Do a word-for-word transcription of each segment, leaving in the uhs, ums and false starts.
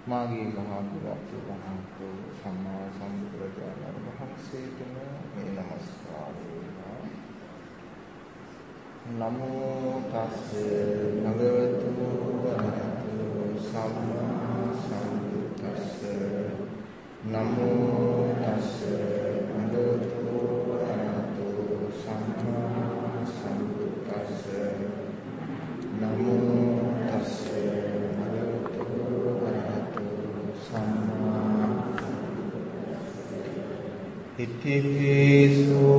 මාගේ මහා පුරාතු වහන්සේ සම්මා සම්බුදුරජාණන් වහන්සේටම මේ නමස්කාර වේවා. නමෝ තස්සේ භගවතු වරහතු සම්මා සම්බුද්දස්සේ නමෝ තස්සේ භගවතු වරහතු සම්මා සම්බුද්දස්සේ නමෝ තස්සේ ඉතිපිසු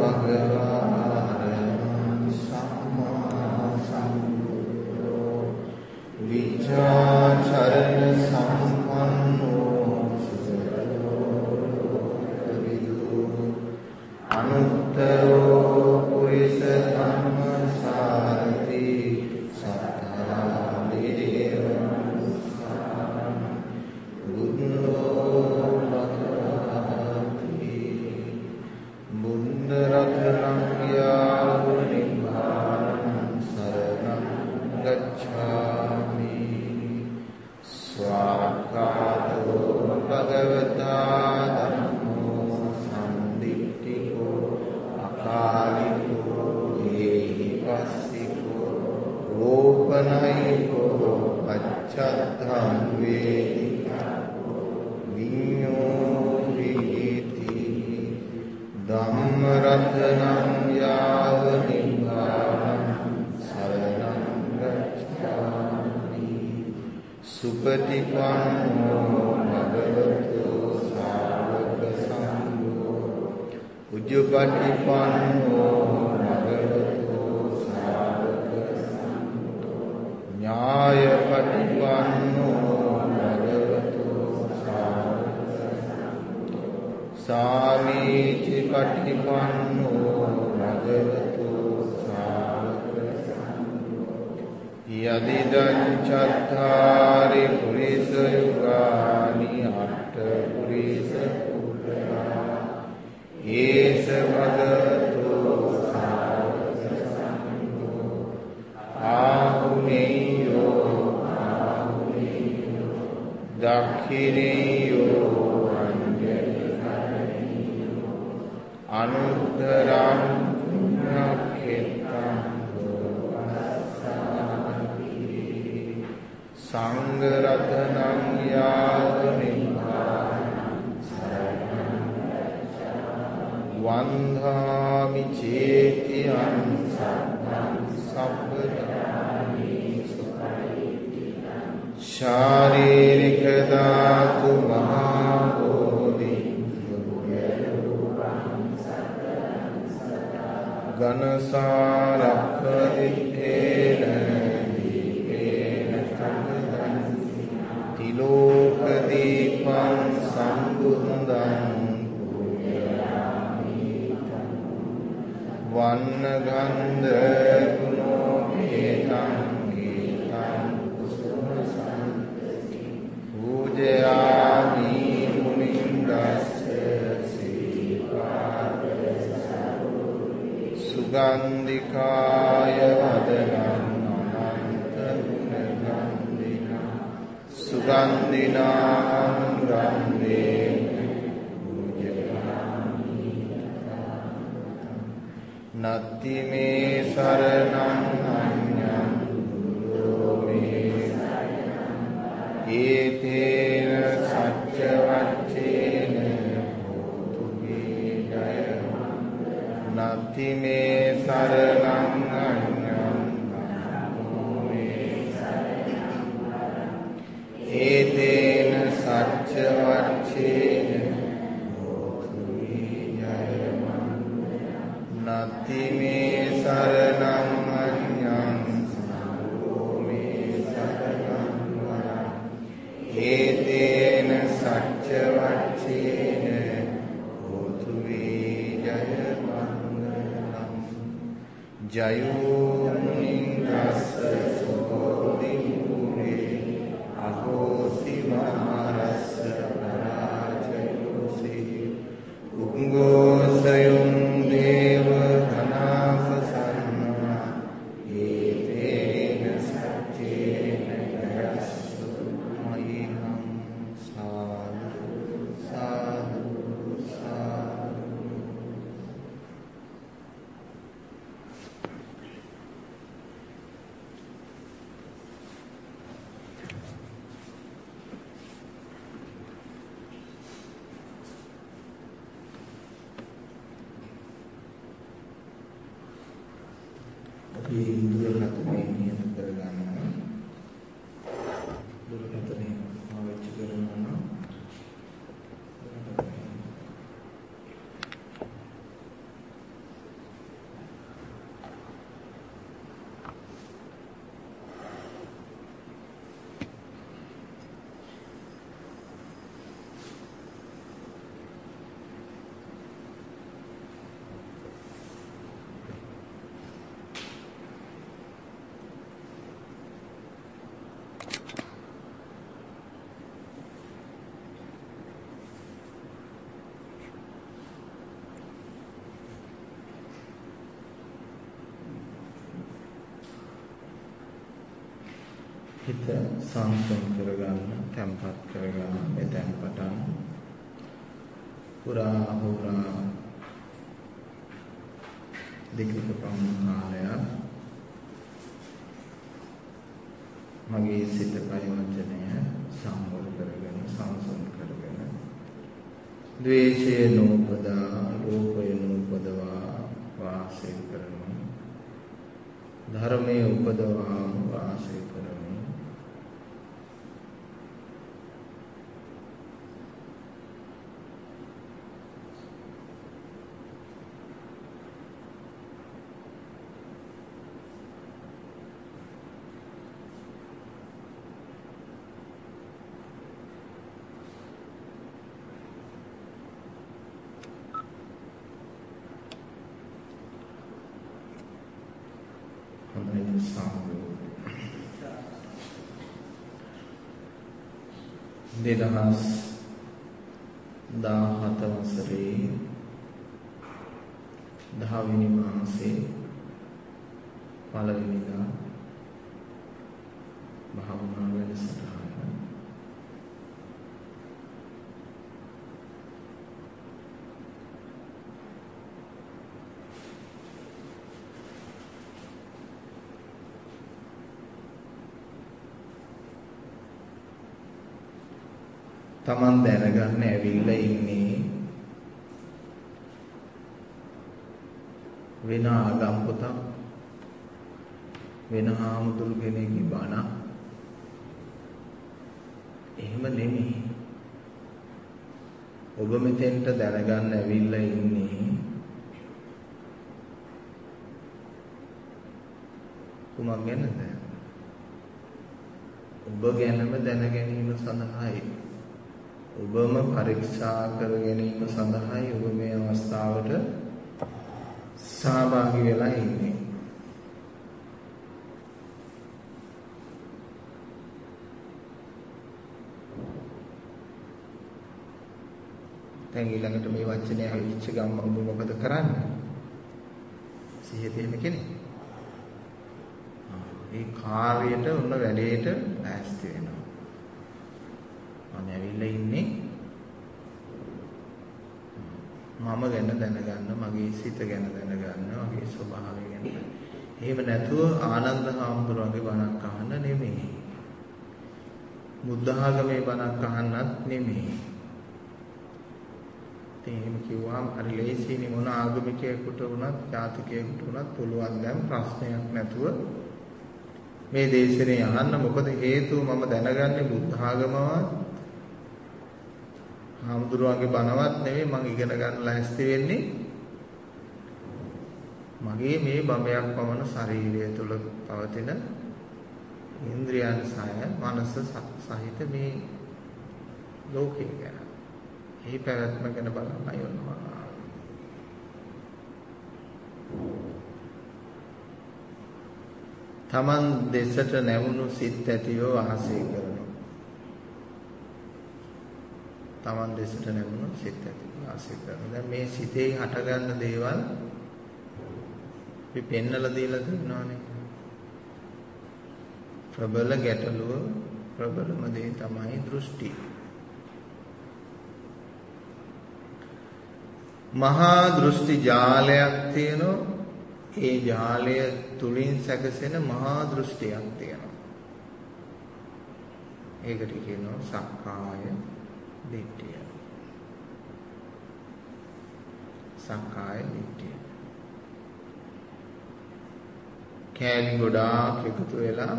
භගවාන් සම්මා සම්බුද්ධෝ විචාචරණ සම්පන්නෝ සුරතෝ විදු අනුත්තරෝ පුරිස ධම්මසාරති සත්තා දේව රතනං යාව නිබ්බානං සරණං ගච්ඡාමි ස්වාක්ඛාතෝ භගවතා ධම්මෝ සම්දිට්ඨිකෝ අකාලිකෝ ඒහි පස්සිකෝ රෝපනයිකෝ අච්ඡත්තං වේදිකෝ විඤ්ඤෝ ධම්ම රතනං යාව නිබ්බානං සරණං ගච්ඡාමි සුපටිපන්නෝ භගවතු සාවක සංඝෝ උජ්ජපටිපන්නෝ භගවතු සාවක සංඝෝ ඥායපටිපන්නෝ භගවතු සාවක සාමීචි පටිපන්නෝ භගවතු සාවක සංඝෝ යදිදං චත්තාරි පුරිස යුගානි අට්ඨ පුරිස පුරා ඒස භගවතු සාවක සංඝෝ ආහුනේයෝ ආහුනේයෝ දක්ඛිනේයෝ අනුත්තරං පුඤ්ඤක්ඛෙත්තං සංඝ රතනං යාව නිබ්බානං සරණං ගච්ඡාමි වන්දාමි චේතියං සබ්බං සබ්බදානි සුඛයිතිං ශාරීරික ධාතු මහා ගනසාරක්ඛ දිත්තේන දීපේන සම්බුද්ධං තිලෝක දීපං සම්බුද්ධං පුඤ්ඤාමි වන්න ගන්ධ ගුණෝ හේතං හේතං කුසුම සම්පති පූජයාමි මුනින්දස්ස සුගන්ධිකාය වදනං අනන්ත ගුණගන්ධිනං සුගන්ධිනාං ගන්ධේ පූජයාමි නත්ති මේ සරණං අඤ්ඤං බුද්ධෝ මේ සරණං ඒතේන සච්ච වච්චේන හෝතු මේ ජය නත්ති මේ සරණං අඤ්ඤං නමෝ මේ සරණං ඒතේන සච්ච වච්චේන හෝතු මේ ජය නත්ති මේ සරණං අඤ්ඤං නමෝ මේ සරණං ඒතේන සච්ච වච්චේන හෝතු මේ ජය ජයෝ මුනිංගස්ස සුබෝධි මූලේ අහෝසි මහරස්ස පරාජයෝසි උංගෝසයුං දේව ධනාසසන්නා ඒතේන සච්චේන ගස්සු මයිහං හිත සංසම් කරගන්න, තැම්පත් කරගන්න, මෙතෙන් පටන් පුරා හුරා දෙකක පමණ කාලයක් මගේ සිත කය වචනය සම්වර කරගෙන සංසම් කරගෙන ද්වේෂය නූපදා රූපය නූපදවා වාසය කරමු ධර්මයේ උපදවා වාසය කරමු දෙදහස් දාහත වසරේ දහවෙනි මාසේ පළවෙනිදා භාවනා වැඩසටහන තමන් දැනගන්න ඇවිල්ලා ඉන්නේ වෙන ආගම් පොතක් වෙන ආමුදුරු කෙනෙක්ගේ බණ එහෙම නෙමෙයි ඔබ මෙතෙන්ට දැනගන්න ඇවිල්ලා ඉන්නේ කුමක් ගැනද ඔබ ගැනම දැන ගැනීම සඳහායි ඔබම පරීක්ෂා කර ගැනීම සඳහායි ඔබ මේ අවස්ථාවට සහභාගී වෙලා ඉන්නේ. දැන් ඊළඟට මේ වචනය අවිච්ච ගම්ම ඔබ මොකද කරන්නේ? සිහිය තියෙන කෙනෙක්. මේ කාර්යයට උන්න වැඩේට ඈස්ති වෙනවා. මම ඇවිල්ලා ඉන්නේ මම ගැන දැනගන්න මගේ සිත ගැන දැනගන්න මගේ ස්වභාවය ගැන. එහෙම නැතුව ආනන්ද හාමුදුරුවන්ගේ බණක් අහන්න නෙමෙයි. බුද්ධ ආගමේ බණක් අහන්නත් නෙමෙයි. එහෙම කිව්වම හරි ලේසියිනේ මොන ආගමිකයෙකුට වුණත් ජාතිකයෙකුට වුණත් පුළුවන් දැන් ප්‍රශ්නයක් නැතුව මේ දේශනේ අහන්න. මොකද හේතුව මම දැනගන්නේ බුද්ධ ආගමවත් හාමුදුරුවන්ගේ බණවත් නෙමෙයි මම ඉගෙන ගන්න ලෑස්ති වෙන්නේ මගේ මේ බඹයක් පමණ ශරීරය තුළ පවතින ඉන්ද්‍රියන් සය මනස සහිත මේ ලෝකය ගැන එහි පැවැත්ම ගැන බලන්නයි වෙනවා. තමන් දෙසට නැවුණු සිත් ඇතිව වාසය කරනවා. තමන් දෙසට නැවුණු සිත් ඇතිව වාසය කරනවා. දැන් මේ සිතේ හටගන්න දේවල් අපි පෙන්නලා දීලා තියෙනවානේ. ප්‍රබල ගැටලුව ප්‍රබලම දේ තමයි දෘෂ්ටි. මහා දෘෂ්ටි ජාලයක් තියෙනවා. ඒ ජාලය තුලින් සැකසෙන මහා දෘෂ්ටියක් තියෙනවා. ඒකට කියනවා සක්කාය දිට්ඨිය. සක්කාය දිට්ඨිය. කෑලි ගොඩාක් එකතු වෙලා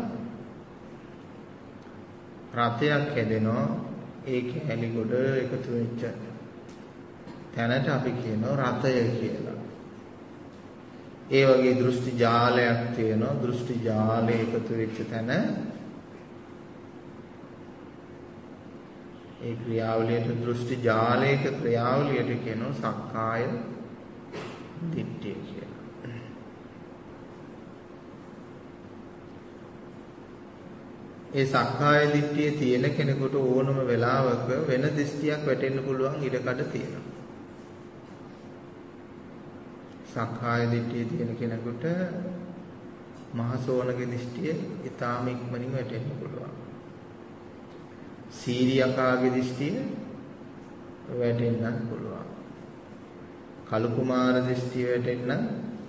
රතයක් හැදෙනවා. ඒ කෑලි ගොඩ එකතු වෙච්ච තැනට අපි කියනවා රතය කියලා. ඒ වගේ දෘෂ්ටි ජාලයක් තියෙනවා. දෘෂ්ටි ජාලය එකතු වෙච්ච තැන ඒ ක්‍රියාවලියට දෘෂ්ටි ජාලයක ක්‍රියාවලියට කියනවා සක්කාය දිට්ඨිය කියලා. ඒ සක්කාය දිට්ඨිය තියෙන කෙනෙකුට ඕනම වෙලාවක වෙන දෘෂ්ටියක් වැටෙන්න පුළුවන් ඉඩකඩ තියෙනවා. සක්කාය දිට්ඨිය තියෙන කෙනෙකුට මහසෝනගේ දිෂ්ටිය ඊටාම ඉක්මනින් වැටෙන්න පුළුවන්. සීරියකාගේ දිෂ්ටිය වැටෙන්නත් පුළුවන්. කලු කුමාර දිෂ්ටිය වැටෙන්න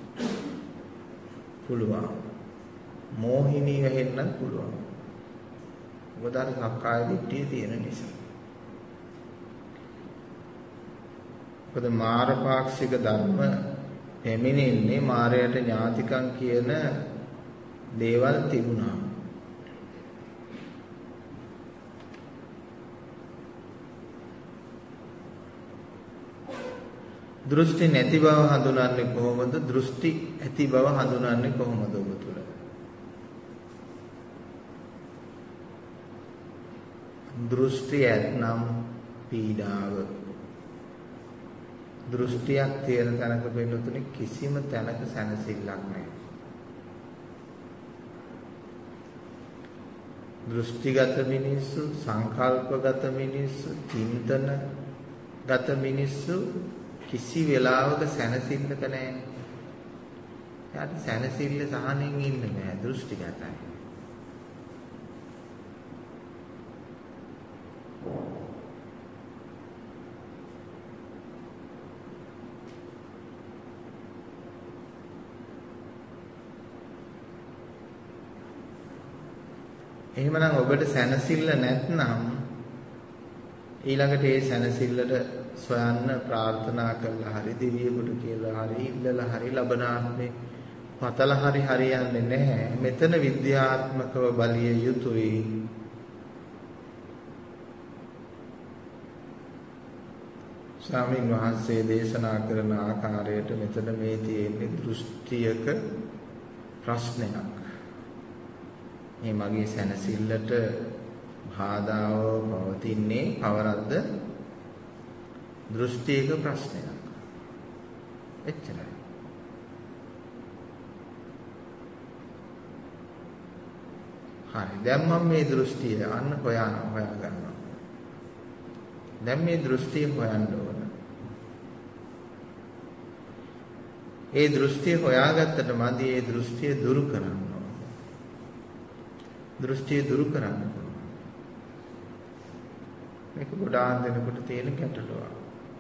පුළුවන්. මෝහිනී වැහෙන්නත් පුළුවන්. මොකද අර සක්කාය දිට්ඨිය තියෙන නිසා. මොකද මාරපාක්ෂික ධර්ම පැමිණෙන්නේ මාරයට ඥාතිකම් කියන දේවල් තිබුණා. දෘෂ්ටි නැති බව හඳුනන්නේ කොහොමද? දෘෂ්ටි ඇති බව හඳුනන්නේ කොහොමද ඔබ තුල? දෘෂ්ටි ඇත්නම් පීඩාව. දෘෂ්ටියක් තියෙන තැනක වෙනුතුනේ කිසිම තැනක සැනසෙල්ලක් නැහැ. දෘෂ්ටිගත මිනිස්සු, සංකල්පගත මිනිස්සු, චින්තනගත මිනිස්සු කිසි වෙලාවක සැනසෙල්ලක නැහැ. යාට සැනසෙල්ල සහනෙන් ඉන්න බෑ දෘෂ්ටිගතයි. එහෙමනම් ඔබට සැනසෙල්ල නැත්නම් ඊළඟට ඒ සැනසෙල්ලට සොයන්න ප්‍රාර්ථනා කළා හරි දෙවියෙකුට කියලා හරි ඉල්ලලා හරි ලබනාත්මේ පතල හරි හරියන්නේ නැහැ. මෙතන විද්‍යාත්මකව බලිය යුතුයි. ස්වාමීන් වහන්සේ දේශනා කරන ආකාරයට මෙතන මේ තියෙන්නේ දෘෂ්ටියක ප්‍රශ්නයක්. මේ මගේ සැනසෙල්ලට බාධාව පවතින්නේ කවරක්ද? දෘෂ්ටියක ප්‍රශ්නයක්. එච්චරයි. හරි. දැන් මම මේ දෘෂ්ටිය අන්න හොයන හොයා ගන්නවා. දැන් මේ දෘෂ්ටිය හොයන්න ඕන. ඒ දෘෂ්ටිය හොයාගත්තට මදි ඒ දෘෂ්ටිය දුරු කරන්න ඕන. දෘෂ්ටිය දුරු කරන්න ඕන. මේක ගොඩාක් දෙනකොට තියෙන ගැටලුවක්.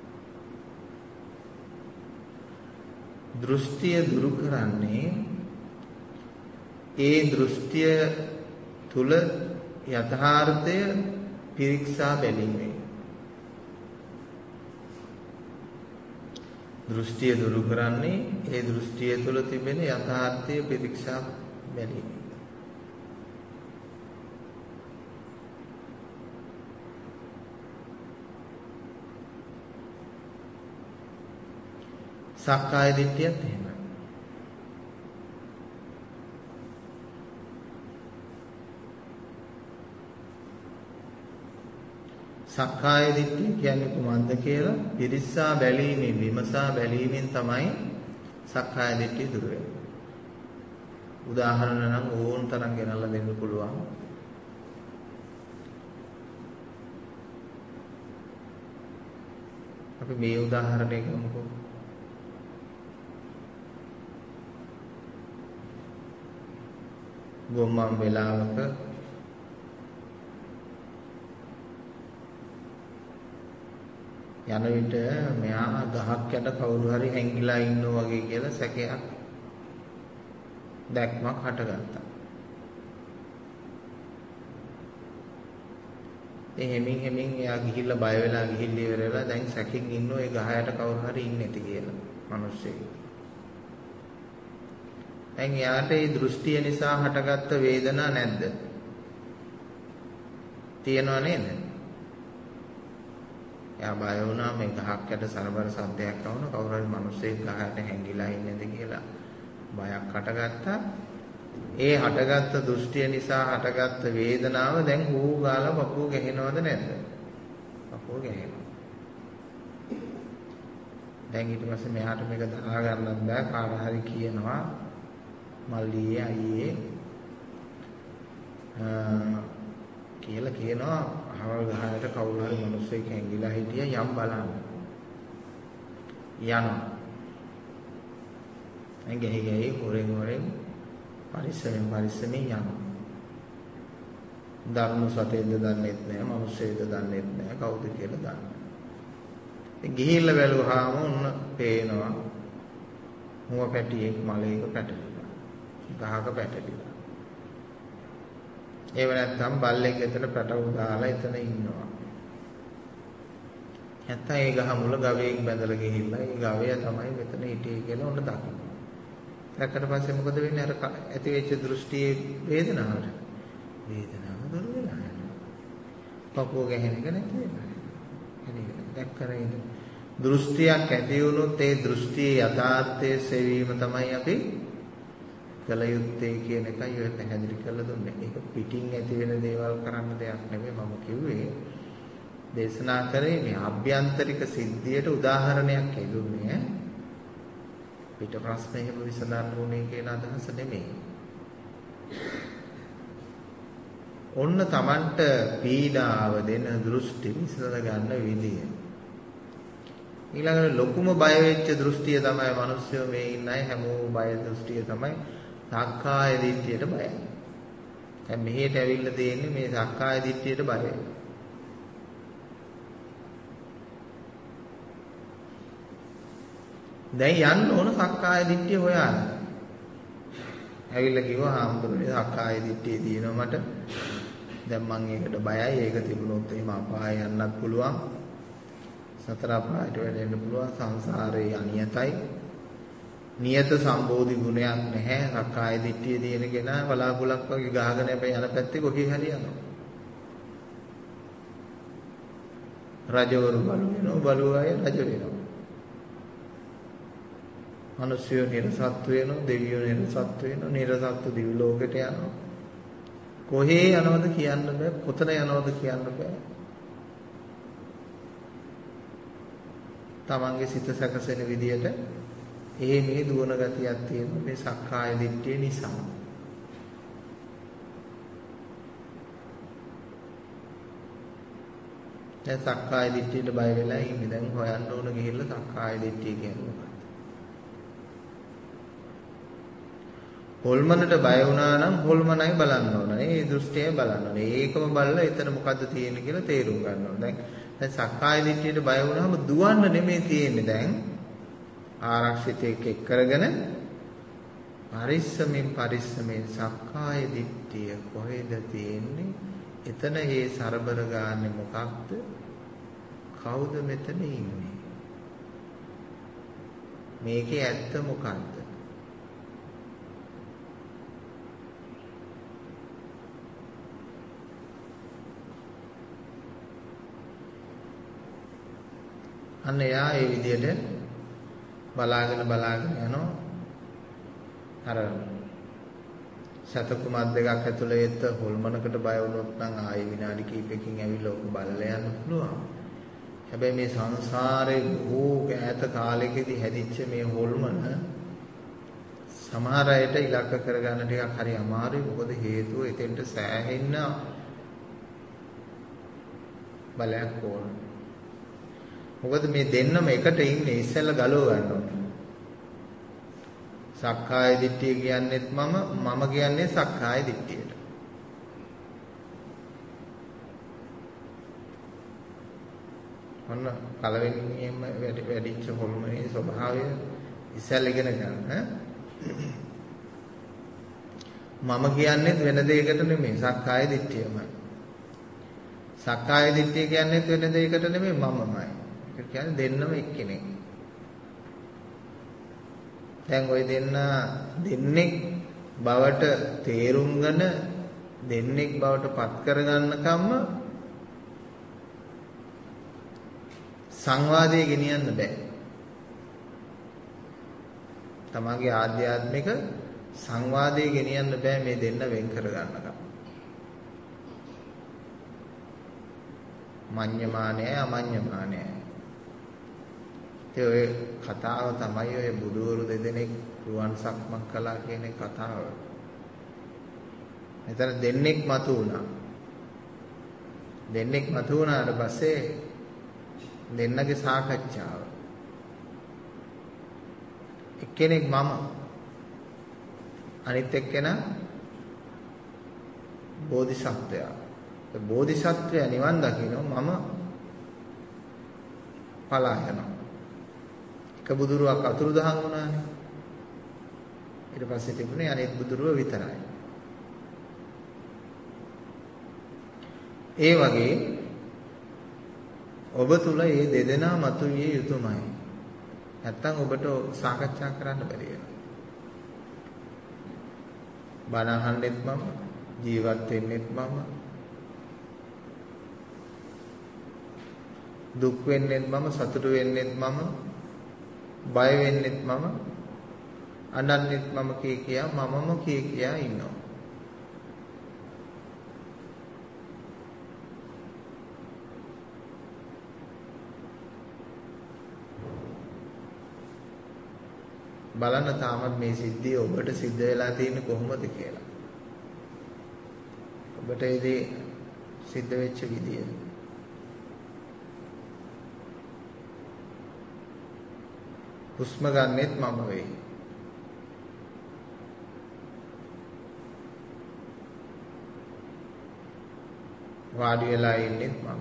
දෘෂ්ටිය දුරු කරන්නේ ඒ දෘෂ්ටිය තුල යථාර්ථය පිරික්සා බැලීමෙන්. දෘෂ්ටිය දුරු කරන්නේ ඒ දෘෂ්ටිය තුල තිබෙන යථාර්ථය පිරික්සා බැලීමෙන්. සක්කාය දිට්ඨියත් එහෙමයි. සක්කාය දිට්ඨිය කියන්නේ කුමක්ද කියලා පිරික්සා බැලීමෙන් විමසා බැලීමෙන් තමයි සක්කාය දිට්ඨිය දුර වෙන්නේ. උදාහරණ නම් ඕන තරම් ගෙනල්ලා දෙන්න පුළුවන්. අපි මේ උදාහරණය ගමුකෝ. ගොම්මන් වෙලාවක යන විට මෙයා ගහක් යට කවුරු හරි හැංගිලා ඉන්නවා වගේ කියලා සැකයක් දැක්මක් හටගත්තා. ඒ හැමින් හැමින් එයා ගිහිල්ලා බය වෙලා ගිහිල්ලා ඉවර වෙලා දැන් සැකෙන් ඉන්නෝ ඒ ගහ යට කවුරු හරි ඉන්නේ නැති කියලා මිනිස්සෙක්. දැන් එයාට ඒ දෘෂ්ටිය නිසා හටගත්ත වේදනා නැද්ද? තියෙනව නේද? එයා බය වුණා මේ ගහක් යට සරබර සද්දයක් ආවම කවුරු හරි මිනිස්සෙක් ගහකට හැංගිලා ඉන්නේද කියලා බයක් හටගත්තා. ඒ හටගත්ත දෘෂ්ටිය නිසා හටගත්ත වේදනාව දැන් හූ ගාලා පපුව ගැහෙනවද නැද්ද? පපුව ගැහෙනවා. දැන් ඊට පස්සේ මෙයාට මේක දරා ගන්නත් බෑ. කාට හරි කියනවා මල්ලියේ අයියේ කියලා කියනවා අහවල් ගහකට කවුරු හරි මිනිස්සෙක් හැංගිලා හිටිය යම් බලන්න. යනවා. දැන් ගෙහි ගෙහි හොරෙන් හොරෙන් පරිස්සමෙන් පරිස්සමෙන් යනවා. ධර්ම සතේද දන්නේත් නැහැ, මිනිස්සෙද දන්නේත් නැහැ, කවුද කියලා දන්නේ. ඉතින් ගිහිල්ලා බැලුවාම උන්න පේනවා මුව පැටියෙක් මලයක පැටලිලා. ගහක පැටලිලා. ඒව නැත්තම් බල්ලෙක් එතන පැටව දාලා එතන ඉන්නවා. නැත්තම් ඒ ගහ මුල ගවයෙක් බැඳලා ගිහිල්ලා ඒ ගවය තමයි මෙතන හිටියේ කියලා උන්න දකිනවා. දැක්කට පස්සේ මොකද වෙන්නේ? අර ඇති වෙච්ච දෘෂ්ටියේ වේදනාවට. වේදනාව දුර වෙලා යනවා. පපුව ගැහෙන එක නැති වෙනවා. එනික දැක්කරේ දෘෂ්ටියක් ඇති වුණොත් ඒ දෘෂ්ටියේ යථාර්ථයේ සෙවීම තමයි අපි කළ යුත්තේ කියන එකයි ඔය පැහැදිලි කරලා දුන්නේ. ඒක පිටින් ඇති වෙන දේවල් කරන්න දෙයක් නෙමෙයි මම කිව්වේ. දේශනා කරේ මේ ආභ්‍යන්තරික සිද්ධියට උදාහරණයක් හේතුන්නේ. පිට ප්‍රශ්න එහෙම විසඳන්න ඕනේ කියන අදහස නෙමෙයි. ඔන්න Tamanට පීඩාව දෙන දෘෂ්ටි විසඳ ගන්න විදිය. ඊළඟට ලොකුම බය වෙච්ච දෘෂ්ටිය තමයි මිනිස්සු මේ ඉන්න අය හැමෝම බය දෘෂ්ටිය තමයි සක්කාය දිට්ඨියට බයයි. දැන් මෙහෙට ඇවිල්ලා තියෙන්නේ මේ සක්කාය දිට්ඨියට බයයි. දැන් යන්න ඕන සක්කාය දිට්ඨිය හොයාගෙන. ඇවිල්ලා කිව්වා හාමුදුරනේ සක්කාය දිට්ඨිය දිනනවා මට. දැන් මම ඒකට බයයි. ඒක තිබුණොත් එහෙම අපාය යන්නත් පුළුවන්. සතර අපායට වැටෙන්න පුළුවන්. සංසාරේ අනියතයි. නියත සම්බෝධි ගුණයක් නැහැ. සක්කාය දිට්ඨිය දින කෙනා බලාකුලක් වගේ ගහගෙන යන පැත්තේ කොහේ හරි යනවා. රජවරු බලු වෙනවා. බලු අය රජ වෙනවා. මිනිස්සුયો නිර්සත්ත්ව වෙනවා, දෙවියෝ නිර්සත්ත්ව වෙනවා, නිර්සත්ත්ව දිවි ලෝකෙට යනවා. කොහේ යනවද කියන්න බෑ, කොතන යනවද කියන්න බෑ. තමන්ගේ සිත සැකසෙන විදියට එහෙ මෙහෙ දුවන ගතියක් තියෙනවා මේ සක්කාය දිට්ඨිය නිසා. දැන් සක්කාය දිට්ඨියට බය වෙලා ඉන්නේ. දැන් හොයන්න ඕන ගිහිල්ලා සක්කාය දිට්ඨිය කියන්නේ මොකක්ද? හොල්මනට බය වුණා නම් හොල්මනයි බලන්න ඕන. ඒ දෘෂ්ටිය බලන්න ඕන. ඒකම බලලා එතන මොකද්ද තියෙන්නේ කියලා තේරුම් ගන්න ඕන. දැන් දැන් සක්කාය දිට්ඨියට බය වුණාම දුවන්න නෙමෙයි තියෙන්නේ. දැන් ආරක්ෂිතයෙක් එක් කරගෙන පරිස්සමෙන් පරිස්සමෙන් සක්කාය දිට්ඨිය කොහෙද තියෙන්නේ? එතන ඒ සරබර ගාන්නේ මොකක්ද? කවුද මෙතන ඉන්නේ? මේකේ ඇත්ත මොකක්ද? අන්න එයා ඒ විදිහට බලාගෙන බලාගෙන යනවා. අර සතකුමත් දෙකක් ඇතුළේ එත හොල්මනකට බය වුණොත් නම් ආයෙ විනාඩි කිහිපයකින් ඇවිල්ලා ඔක බලලා යන්න පුළුවන්. හැබැයි මේ සංසාරේ බොහෝ ඈත කාලෙකදී හැදිච්ච මේ හොල්මන සමහර අයට ඉලක්ක කරගන්න ටිකක් හරි අමාරුයි. මොකද හේතුව එතෙන්ට සෑහෙන්න බලයක් ඕන. මොකද මේ දෙන්නම එකට ඉන්නේ ඉස්සෙල්ලා ගලව ගන්න ඕනේ. සක්කාය දිට්ඨිය කියන්නේත් මම මම කියන්නේ සක්කාය දිට්ඨියට. ඔන්න පළවෙනියෙන්ම වැඩි වැඩිච්ච හොල්මනේ ස්වභාවය ඉස්සෙල්ලා ඉගෙන ගන්න. මම කියන්නේ වෙන දෙයකට නෙමෙයි සක්කාය දිට්ඨියමයි. සක්කාය දිට්ඨිය කියන්නේ වෙන දෙයකට නෙමෙයි මමමයි. ඒ කියන්නේ දෙන්නම එක්කෙනෙක්. දැන් ওই දෙන්න දෙන්නෙක් බවට තේරුම්ගෙන දෙන්නෙක් බවට පත් කරගන්නකම්ම සංවාදයේ ගෙනියන්න බෑ. තමගේ ආධ්‍යාත්මික සංවාදයේ ගෙනියන්න බෑ මේ දෙන්න වෙන් කරගන්නකම්. මඤ්ඤමානය අමඤ්ඤමානය. ඒ ඔය කතාව තමයි ඔය බුදුවරු දෙදෙනෙක් රුවන් සක්මන් කළා කියන කතාව. මෙතන දෙන්නෙක් මතු වුණා. දෙන්නෙක් මතු වුණාට පස්සේ දෙන්නගේ සාකච්ඡාව. එක්කෙනෙක් මම අනිත් එක්කෙනා බෝධිසත්වයා. ඒ බෝධිසත්වයා නිවන් දකිනවා මම පලා යනවා. එක බුදුරුවක් අතුරුදහන් වුණානේ. ඊට පස්සේ තිබුණේ අනිත් බුදුරුව විතරයි. ඒ වගේ ඔබ තුල මේ දෙදෙනා මතුවිය යුතුමයි. නැත්තම් ඔබට සාකච්ඡා කරන්න බැරි වෙනවා. බණ අහන්නෙත් මම, ජීවත් වෙන්නෙත් මම, දුක් වෙන්නෙත් මම, සතුට වෙන්නෙත් මම, බය වෙන්නෙත් මම, අනන්නෙත් මම කිය කියා මමම කිය කියා ඉන්නවා. බලන්න තාමත් මේ සිද්ධිය ඔබට සිද්ධ වෙලා තියෙන්නේ කොහොමද කියලා. ඔබට ඒ දේ සිද්ධ වෙච්ච විදිය. හුස්ම ගන්නෙත් මම වෙයි. වාඩි වෙලා ඉන්නෙත් මම.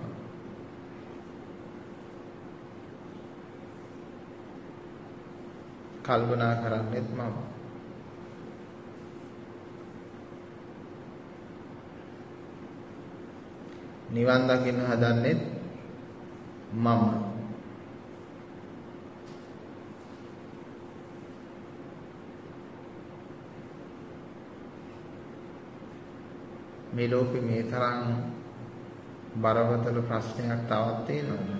කල්පනා කරන්නෙත් මම. නිවන් දකින්න හදන්නෙත් මම. මේ ලෝකෙ මේ තරම් බරපතල ප්‍රශ්නයක් තවත් තියෙනවා.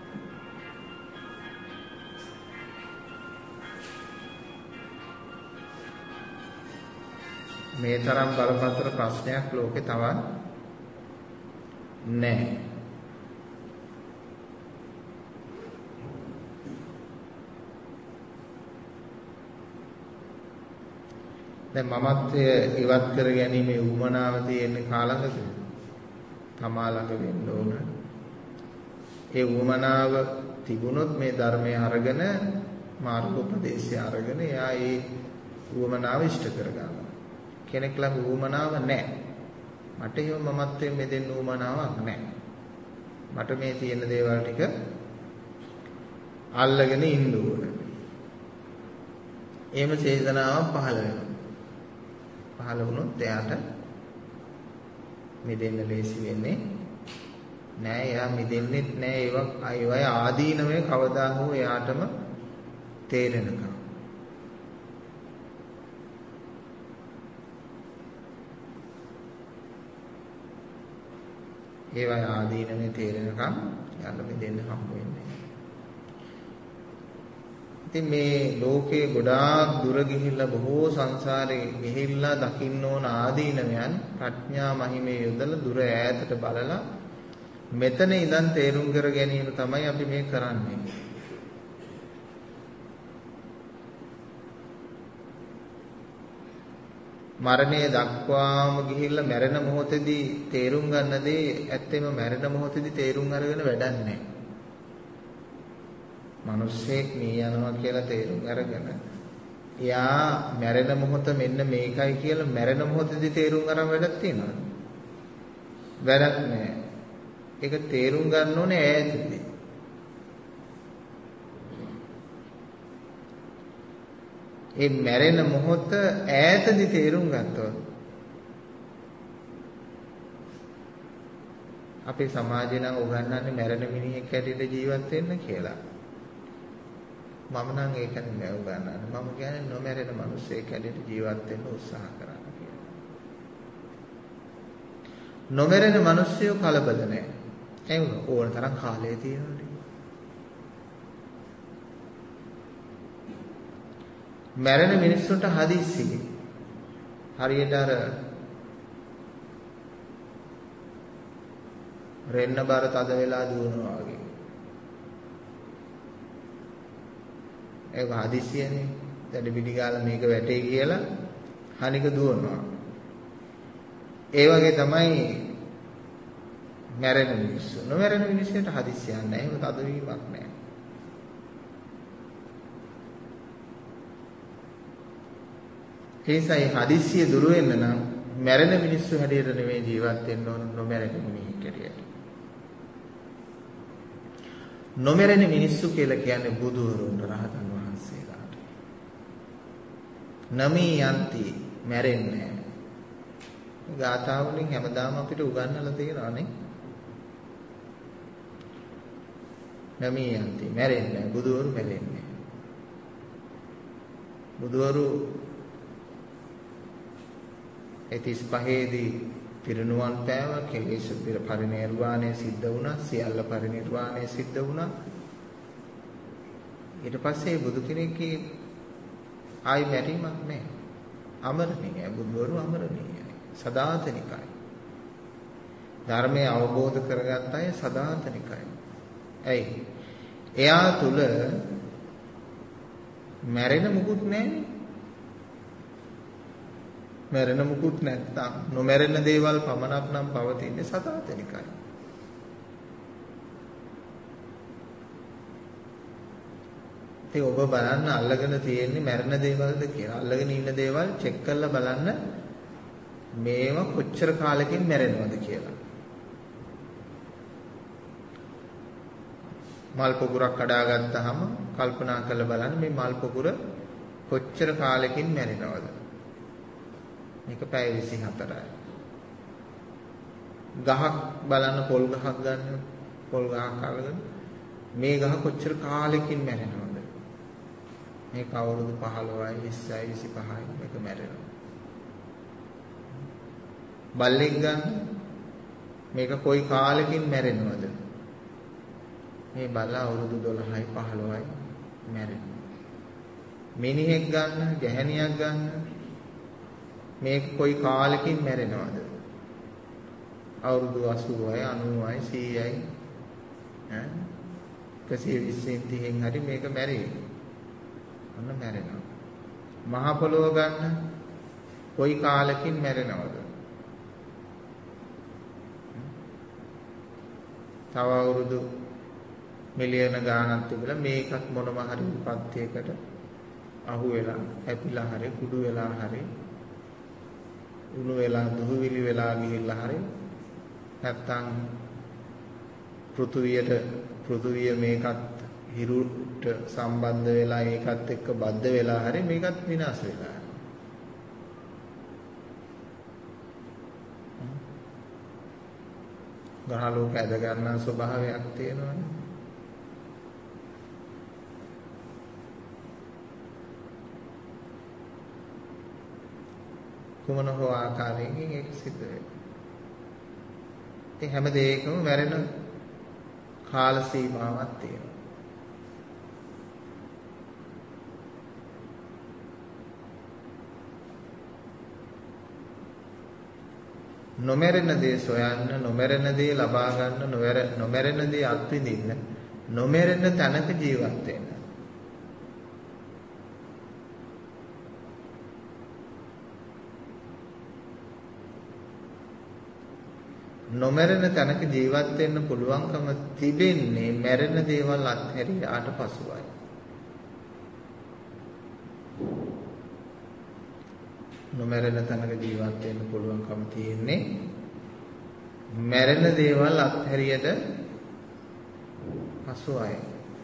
මේ තරම් බරපතල ප්‍රශ්නයක් ලෝකේ තවත් නැහැ. දැන් මමත්වය ඉවත් කර ගැනීමේ උවමනාව තියෙන්නේ කාලඟද? තමා ළඟ වෙන්න ඕන. ඒ උවමනාව තිබුණොත් මේ ධර්මය අරගෙන මාර්ගෝපදේශය අරගෙන එයා ඒ උවමනාව ඉෂ්ට කරගන්නවා. කෙනෙක් ළඟ උවමනාව නැහැ. මට හිම මමත්වයෙන් මෙදෙන්න උවමනාවක් නැහැ. මට මේ තියෙන දේවල් ටික අල්ලගෙන ඉන්න ඕන. එහෙම චේතනාවක් පහළ වෙනවා. පහළ වුණොත් එයාට මෙදෙන්න ලේසි වෙන්නේ නෑ. එයා මෙදෙන්නෙත් නෑ. ඒවා ඒවයි ආදීනමය කවදා හෝ එයාටම තේරෙනකම්. ඒවයි ආදීනමය තේරෙනකම් එයාට මෙදෙන්න හම්බ වෙන්නේ. ඉතින් මේ ලෝකේ ගොඩාක් දුර ගිහිල්ලා බොහෝ සංසාරේ ගිහිල්ලා දකින්න ඕන ආදීනමයන් ප්‍රඥා මහිමේ යොදලා දුර ඈතට බලලා මෙතන ඉඳන් තේරුම් කර ගැනීම තමයි අපි මේ කරන්නේ. මරණය දක්වාම ගිහිල්ලා මැරෙන මොහොතේදී තේරුම් ගන්න දේ ඇත්තෙම මැරෙන මොහොතේදී තේරුම් අරගෙන වැඩක් නැහැ. මිනිස්සෙක් මේ යනවා කියලා තේරුම් අරගෙන එයා මැරෙන මොහොත මෙන්න මේකයි කියලා මැරෙන මොහොතේදී තේරුම් අරන් වැඩක් තියනවද? වැඩක් නැහැ. ඒක තේරුම් ගන්න ඕනේ ඈතදී. ඒ මැරෙන මොහොත ඈතදී තේරුම් ගත්තොත් අපේ සමාජය නම් උගන්වන්නේ මැරෙන මිනිහෙක් හැටියට ජීවත් වෙන්න කියලා. මම නම් ඒක නෙවෙයි උගන්වන්නේ. මම කියන්නේ නොමැරෙන මිනිස්සෙක් හැටියට ජීවත් වෙන්න උත්සාහ කරන්න කියලා. නොමැරෙන මිනිස්සුયો කලබල නැහැ. ඒ ඕන තරම් කාලය තියෙනවා. මැරෙන මිනිස්සුන්ට හදිස්සි. හරියට අර රෙන්න බර තද වෙලා දුවනවා වගේ. ඒක හදිස්සියනේ. දැන් පිටි ගාලා මේක වැටේ කියලා හනික දුවනවා. ඒ වගේ තමයි මැරෙන මිනිස්සු. නොමැරෙන මිනිස්සුන්ට හදිස්සියක් නැහැ. ඒක තදවීමක් නැහැ. ඒ නිසා මේ හදිස්සිය දුර වෙන්න නම් මැරෙන මිනිස්සු හැටියට නෙමෙයි ජීවත් වෙන්න ඕන නොමැරෙන මිනිහෙක් හැටියට. නොමැරෙන මිනිස්සු කියලා කියන්නේ බුදුවරුන් රහතන් වහන්සේලාට. නමී යන්ති මැරෙන්නේ නැහැ. ගාථා වලින් හැමදාම අපිට උගන්වලා තියෙනවානේ. නමී යන්ති මැරෙන්නේ නැහැ. බුදුවරු මැරෙන්නේ නැහැ. බුදුවරු එතිස් පහේදී පිරිනුවන් පෑවා, කෙලෙස් පරිණිරවාණය සිද්ධ වුණා, සියල්ල පරිණිරවාණය සිද්ධ වුණා. ඊට පස්සේ බුදු කෙනෙක්ගේ ආයි මැරීමක් නැහැ. අමරණීයයි බුදුවරු අමරණීයයි. සදාතනිකයි. ධර්මය අවබෝධ කරගත්ත අය සදාතනිකයි. ඇයි? එයා තුල මැරෙන මුකුත් නැහැ. මැරෙන මුකුත් නැත්තම් නොමැරෙන දේවල් පමණක් නම් පවතින්නේ සදාතනිකයි. ඒ ඔබ බලන්න අල්ලගෙන තියෙන්නේ මැරෙන දේවල්ද කියලා. අල්ලගෙන ඉන්න දේවල් චෙක් කරලා බලන්න මේවා කොච්චර කාලෙකින් මැරෙනවද කියලා. මල් පොකුරක් කඩා ගත්තාම කල්පනා කරලා බලන්න මේ මල් පොකුර කොච්චර කාලෙකින් මැරෙනවද? මේක පැය විසිහතරයි. ගහක් බලන්න පොල් ගහක් ගන්න පොල් ගහක් අල්ලගෙන මේ ගහ කොච්චර කාලෙකින් මැරෙනවද? මේක අවුරුදු පහළොවයි විස්සයි විසිපහයි මේක මැරෙනවා. බල්ලෙක් ගන්න මේක කොයි කාලෙකින් මැරෙනවද? මේ බල්ලා අවුරුදු දොළහයි පහළොවයි මැරෙනවා. මිනිහෙක් ගන්න ගැහණියක් ගන්න මේක කොයි කාලෙකින් මැරෙනවද? අවුරුදු අසූවයි අනූවයි සීයයි ඈ එකසිය විස්සෙන් තිහෙන් හරි මේක මැරෙයි. අන්න මැරෙනවා. මහ පොළොව ගන්න කොයි කාලෙකින් මැරෙනවද? තව අවුරුදු මිලියන ගාණක් තිබුණා මේකත් මොනම හරි විපත්යකට අහු වෙලා හැපිලා හරි කුඩු වෙලා හරි උණු වෙලා දුහවිලි වෙලා ගිහිල්ලා හරි නැත්තම් පෘථුවියට පෘථුවිය මේකත් හිරුට සම්බන්ධ වෙලා ඒකත් එක්ක බද්ධ වෙලා හරි මේකත් විනාශ වෙලා. ග්‍රහ ලෝක ඇද ගන්න ස්වභාවයක් තියෙනවනේ. කුමන හෝ ආකාරයකින් ඒක සිද්ධ වෙනවා. ඒ හැම දෙයකම මැරෙන කාල සීමාවක් තියෙනවා. නොමැරෙන දේ සොයන්න, නොමැරෙන දේ ලබා ගන්න, නොමැරෙන දේ අත්විඳින්න, නොමැරෙන තැනක ජීවත් වෙන්න. නොමැරෙන තැනක ජීවත් වෙන්න පුළුවන්කම තිබෙන්නේ මැරෙන දේවල් අත්හැරියාට පසුවයි. නොමැරෙන තැනක ජීවත් වෙන්න පුළුවන්කම තියෙන්නේ මැරෙන දේවල් අත්හැරියට පසුවයි.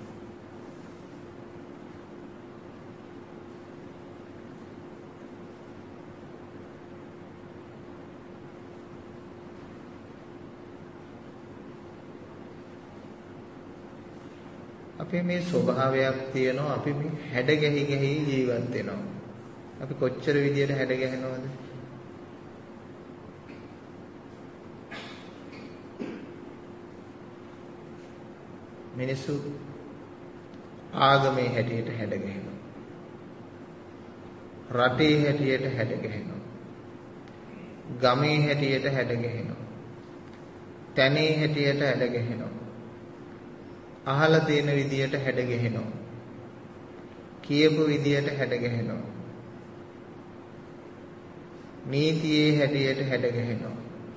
අපේ මේ ස්වභාවයක් තියෙනවා. අපි මේ හැඩ ගැහි ගැහි ජීවත් වෙනවා. අපි කොච්චර විදියට හැඩ ගැහෙනවද? මිනිස්සු ආගමේ හැටියට හැඩ ගැහෙනවා. රටේ හැටියට හැඩ ගැහෙනවා. ගමේ හැටියට හැඩ ගැහෙනවා. තැනේ හැටියට හැඩ ගැහෙනවා. අහලා තියෙන විදියට හැඩ ගැහෙනවා. කියපු විදියට හැඩ ගැහෙනවා. නීතියේ හැටියට හැඩ ගැහෙනවා.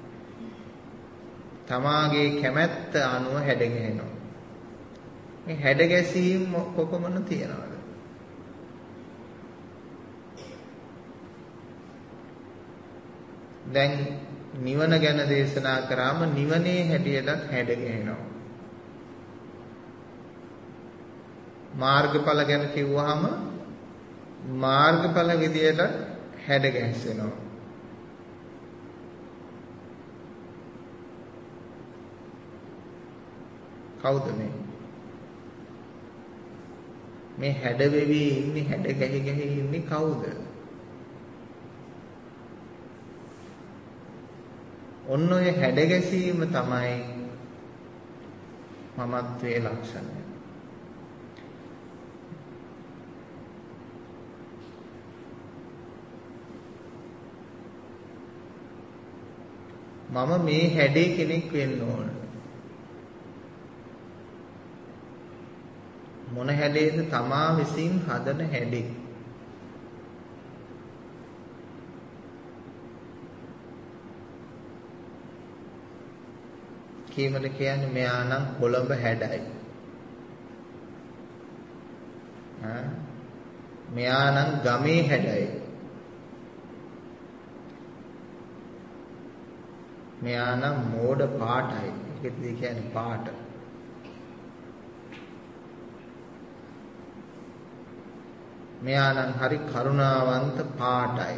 තමාගේ කැමැත්ත අනුව හැඩ ගැහෙනවා. මේ හැඩ ගැසීම් කොපමණ තියනවද? දැන් නිවන ගැන දේශනා කරාම නිවනේ හැටියටත් හැඩ ගැහෙනවා. මාර්ගඵල ගැන කිව්වහම මාර්ගඵල විදියට හැඩ ගැහෙනවා. කවුද මේ? මේ හැඩ වෙවි ඉන්නේ හැඩ ගැහි ගැහි ඉන්නේ කවුද? ඔන්න ඔය හැඩ ගැසීම තමයි මමත්වයේ ලක්ෂණය. මම මේ හැඩේ කෙනෙක් වෙන්න ඕන. මොන හැඩේද? තමා විසින් හදන හැඩේ. කීමද කියන්නේ මෙයා නම් කොළඹ හැඩයි. ආ මෙයා නම් ගමේ හැඩයි. මෙයා නම් මෝඩ පාටයි. ඒකද කියන්නේ පාට. මෙයා නම් හරි කරුණාවන්ත පාටයි.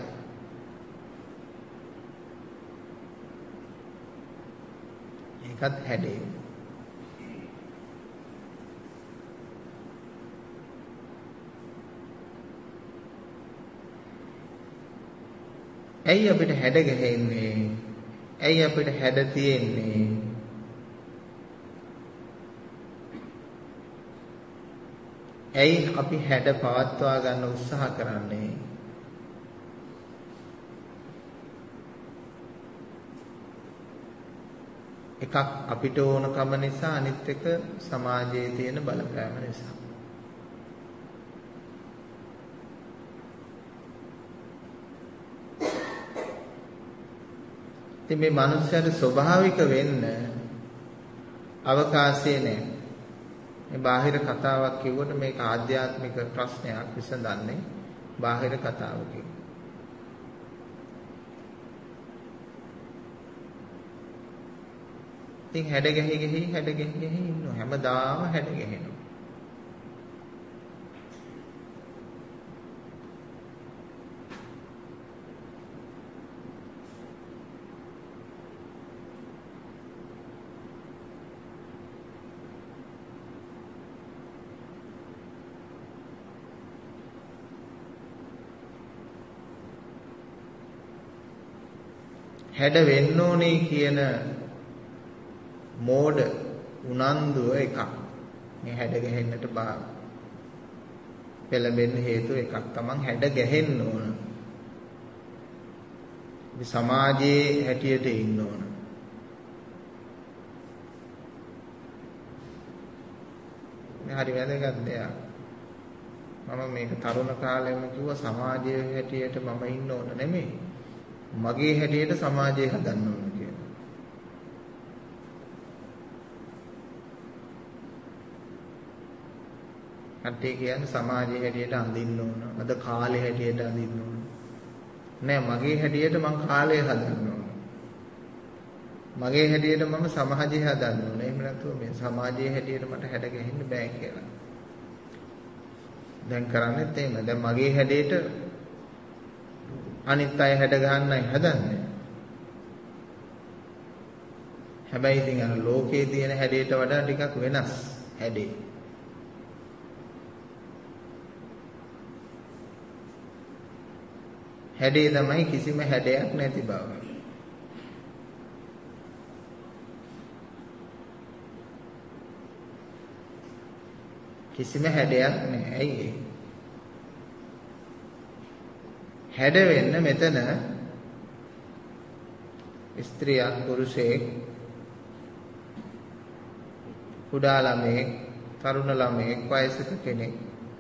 ඒකත් හැඩේ. ඇයි අපිට හැඩ ගැහෙන්නේ? ඇයි අපිට හැඩ තියෙන්නේ? ඇයි අපි හැඩ පවත්වා ගන්න උත්සාහ කරන්නේ? එකක් අපිට ඕනකම නිසා, අනිත් එක සමාජයේ තියෙන බලපෑම නිසා. ඉතින් මේ මනුස්සයාට ස්වභාවික වෙන්න අවකාශය නැහැ. මේ බාහිර කතාවක් කිව්වට මේක ආධ්‍යාත්මික ප්‍රශ්නයක් විසඳන්නේ බාහිර කතාවකින්. ඉතින් හැඩ ගැහි ගැහි හැඩ ගැහි ගැහි ඉන්නවා. හැමදාම හැඩ ගැහෙනවා. හැඩ වෙන්න ඕනේ කියන මෝඩ උනන්දුව එකක්. මේ හැඩ ගැහෙන්නට බා පෙළඹෙන්න හේතු එකක්. තමන් හැඩ ගැහෙන්න ඕන. මේ සමාජයේ හැටියට ඉන්න ඕන. මේ හරි වැදගත් දෙයක්. මම මේක තරුණ කාලෙම කිව්වා සමාජයේ හැටියට මම ඉන්න ඕන නෙමෙයි. මගේ හැටියට සමාජය හදන්න ඕන කියලා. කට්ටිය කියන්නේ සමාජයේ හැටියට අඳින්න ඕන. අද කාලේ හැටියට අඳින්න ඕන. නෑ මගේ හැටියට මං කාලය හදන්න ඕන. මගේ හැටියට මම සමාජය හදන්න ඕන. එහෙම නැතුව මේ සමාජයේ හැටියට මට හැඩ ගැහෙන්න බෑ කියලා. දැන් කරන්නේත් එහෙම. දැන් මගේ හැටියට අනිත් අය හැඩ ගන්නයි හදන්නේ. හැබැයි ඉතින් අර ලෝකයේ තියෙන හැඩයට වඩා ටිකක් වෙනස් හැඩේ. හැඩේ තමයි කිසිම හැඩයක් නැති බව. කිසිම හැඩයක් නැහැ. ඇයි ඒ? හැඩ වෙන්න මෙතන ස්ත්‍රියක් පුරුෂයෙක් කුඩා ළමයෙක් තරුණ ළමයෙක් වයසක කෙනෙක්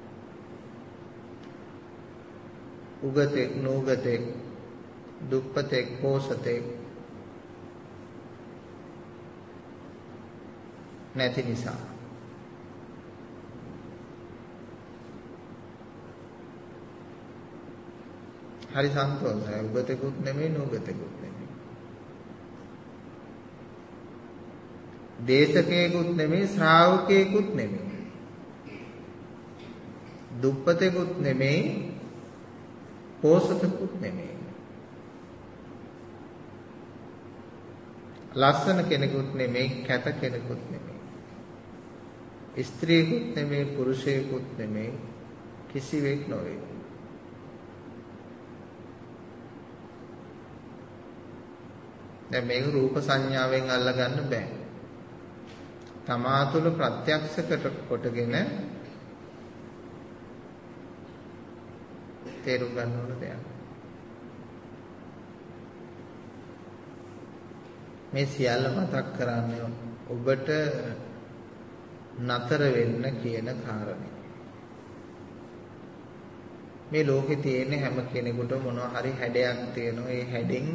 උගතෙක් නූගතෙක් දුප්පතෙක් පෝසතෙක් නැති නිසා හරි සන්තෝෂයි. උගතෙකුත් නෙමෙයි නුගතෙකුත් නෙමෙයි. දේශකයෙකුත් නෙමෙයි ශ්‍රාවකයෙකුත් නෙමෙයි. දුප්පතෙකුත් නෙමෙයි පෝසතෙකුත් නෙමෙයි. ලස්සන කෙනෙකුත් නෙමෙයි කැත කෙනෙකුත් නෙමෙයි. ස්ත්‍රියකුත් නෙමෙයි පුරුෂයෙකුත් නෙමෙයි කිසිවෙක් නොවේ. දැන් මේක රූප සංඥාවෙන් අල්ලගන්න බෑ. තමා තුළ ප්‍රත්‍යක්ෂ කොටගෙන තේරුම් ගන්න ඕන දෙයක්. මේ සියල්ල මතක් කරන්නේ ඔබට නතර වෙන්න කියන කාරණේ. මේ ලෝකේ තියෙන හැම කෙනෙකුටම මොනවා හරි හැඩයක් තියෙනවා. ඒ හැඩෙන්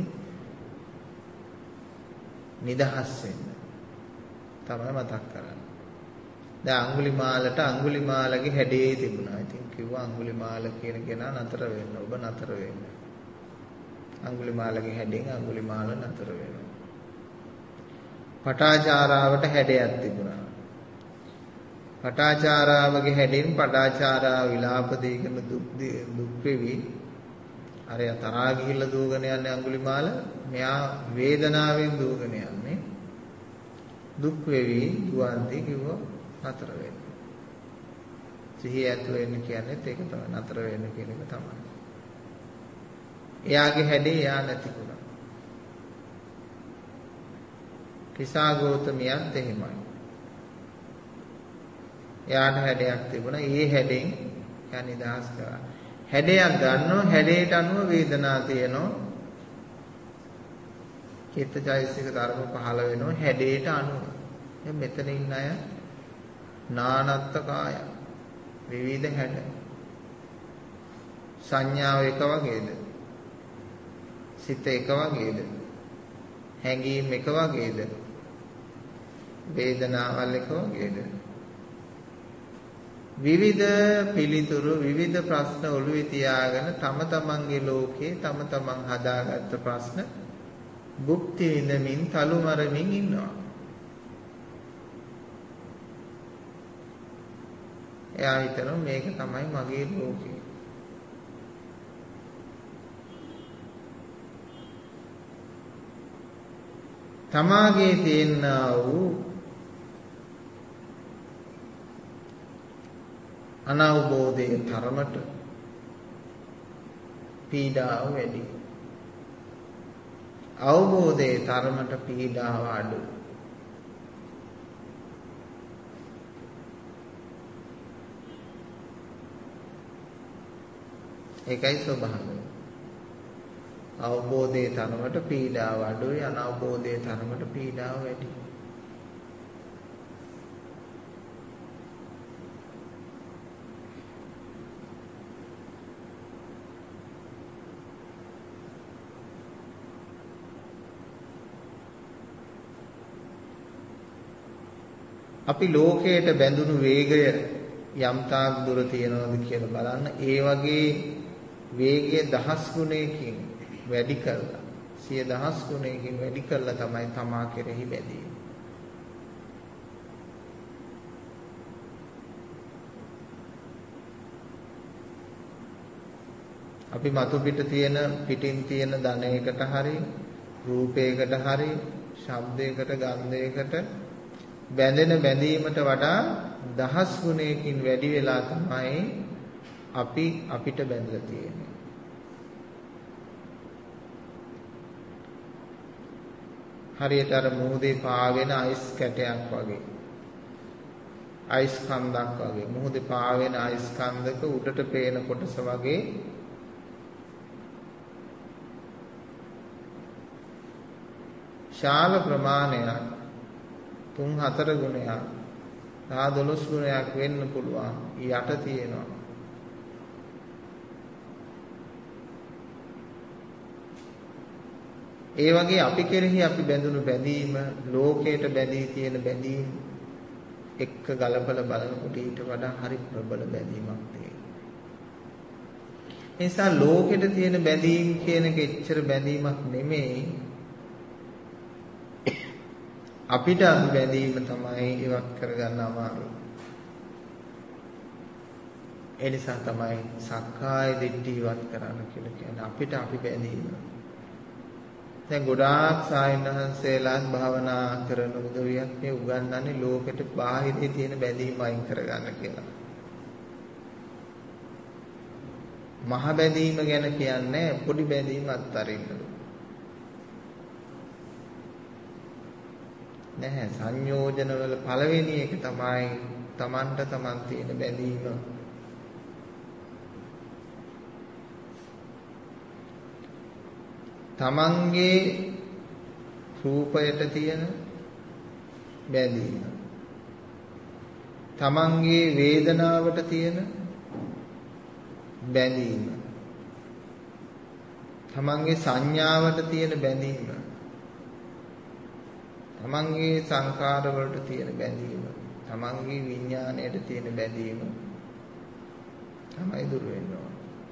නිදහස් වෙන්න තමයි මතක් කරන්නේ. දැන් අඟුලිමාලට අඟුලිමාලගේ හැඩේ තිබුණා. ඉතින් කිව්වා අඟුලිමාල කියන කෙනා නතර වෙන්න. ඔබ නතර වෙන්න. අඟුලිමාලගේ හැඩෙන් අඟුලිමාල නතර වෙනවා. පටාචාරාවට හැඩයක් තිබුණා. පටාචාරාවගේ හැඩෙන් පටාචාරාව විලාප දීගෙන දුක් දුක් වෙවි. අර තරහා ගිහිල්ලා දුවගෙන යන්නේ අඟුලිමාල. මෙයා වේදනාවෙන් දුවගෙන යන්නේ. දුක් වෙවි දුවන්දී කිව්වා නතර වෙන්න. සිහිය ඇතුව වෙන්න කියන්නේ ඒක තමයි. නතර වෙන්න කියන එක තමයි. එයාගේ හැඩේ එයා නැතිුණා. කිසා ගෞතමියත් එහෙමයි. එයාට හැඩයක් තිබුණා. ඒ හැඩෙන් එයා නිදහස් කරා. හැඩයක් ගන්නවා. හැඩයට අනුව වේදනාව තියෙනවා. චිත්තචෛතසික ධර්ම පහළ වෙනවා හැඩයට අනුව. දැන් මෙතන ඉන්න අය නානත්ත කාය විවිධ හැඩ. සංඥාව එක වගේද? සිත එක වගේද? හැඟීම් එක වගේද? වේදනාවල් එක වගේද? විවිධ පිළිතුරු විවිධ ප්‍රශ්න ඔළුවේ තියාගෙන තම තමන්ගේ ලෝකේ තම තමන් හදාගත්ත ප්‍රශ්න භුක්ති විඳමින් තලු මරමින් ඉන්නවා. එයා හිතනවා මේක තමයි මගේ ලෝකය. තමාගේ තියෙනා වූ අනවබෝධයේ තරමට පීඩාව වැඩි. අවබෝධයේ තරමට පීඩාව අඩු. ඒකයි ස්වභාවය. අවබෝධයේ තරමට පීඩාව අඩුයි, අනවබෝධයේ තරමට පීඩාව වැඩි. අපි ලෝකයට බැඳුණු වේගය යම් තාක් දුර තියනවද කියලා බලන්න. ඒ වගේ වේගය දහස් ගුණයකින් වැඩි කරලා, සිය දහස් ගුණයකින් වැඩි කරලා තමයි තමා කෙරෙහි බැඳීම. අපි මතු පිට තියෙන පිටින් තියෙන ධනයකට හරි, රූපයකට හරි, ශබ්දයකට, ගන්ධයකට බැඳෙන බැඳීමට වඩා දහස් ගුණයකින් වැඩි වෙලා තමයි අපි අපිට බැඳලා තියෙන්නේ. හරියට අර මුහුදේ පාවෙන අයිස් කැටයක් වගේ. අයිස් කන්දක් වගේ. මුහුදේ පාවෙන අයිස් කන්දක උඩට පේන කොටස වගේ ශාල ප්‍රමාණයක් තුන් හතර ගුණයක් දහ දොළොස් ගුණයක් වෙන්න පුළුවන් යට තියෙනවා. ඒ වගේ අපි කෙරෙහි අපි බැඳුණු බැඳීම, ලෝකයට බැඳී තියෙන බැඳීම එක්ක ගලපලා බලනකොට ඊට වඩා හරි ප්‍රබල බැඳීමක් තියෙනවා. නිසා ලෝකෙට තියෙන බැඳීම් කියන එක එච්චර බැඳීමක් නෙමෙයි. අපිට අපි බැඳීම තමයි ඉවත් කරගන්න අමාරුයි. ඒ නිසා තමයි සක්කාය දිට්ඨිය ඉවත් කරන්න කියලා කියන්නේ අපිට අපි බැඳීම. දැන් ගොඩාක් සායනහන්සේලාත් භාවනා කරන උදවියක් මේ උගන්වන්නේ ලෝකෙට බාහිරේ තියෙන බැඳීම අයින් කරගන්න කියලා. මහ බැඳීම ගැන කියන්නේ පොඩි බැඳීම් අත්හරින්න. නැහැ සංයෝජන වල පළවෙනි එක තමයි Tamanට Taman තියෙන බැඳීම. තමන්ගේ රූපයට තියෙන බැඳීම, තමන්ගේ වේදනාවට තියෙන බැඳීම, තමන්ගේ සංඥාවට තියෙන බැඳීම, තමන්ගේ සංකාර වලට තියෙන බැඳීම, තමන්ගේ විඥාණයට තියෙන බැඳීම තමයි දුර වෙන්නේ.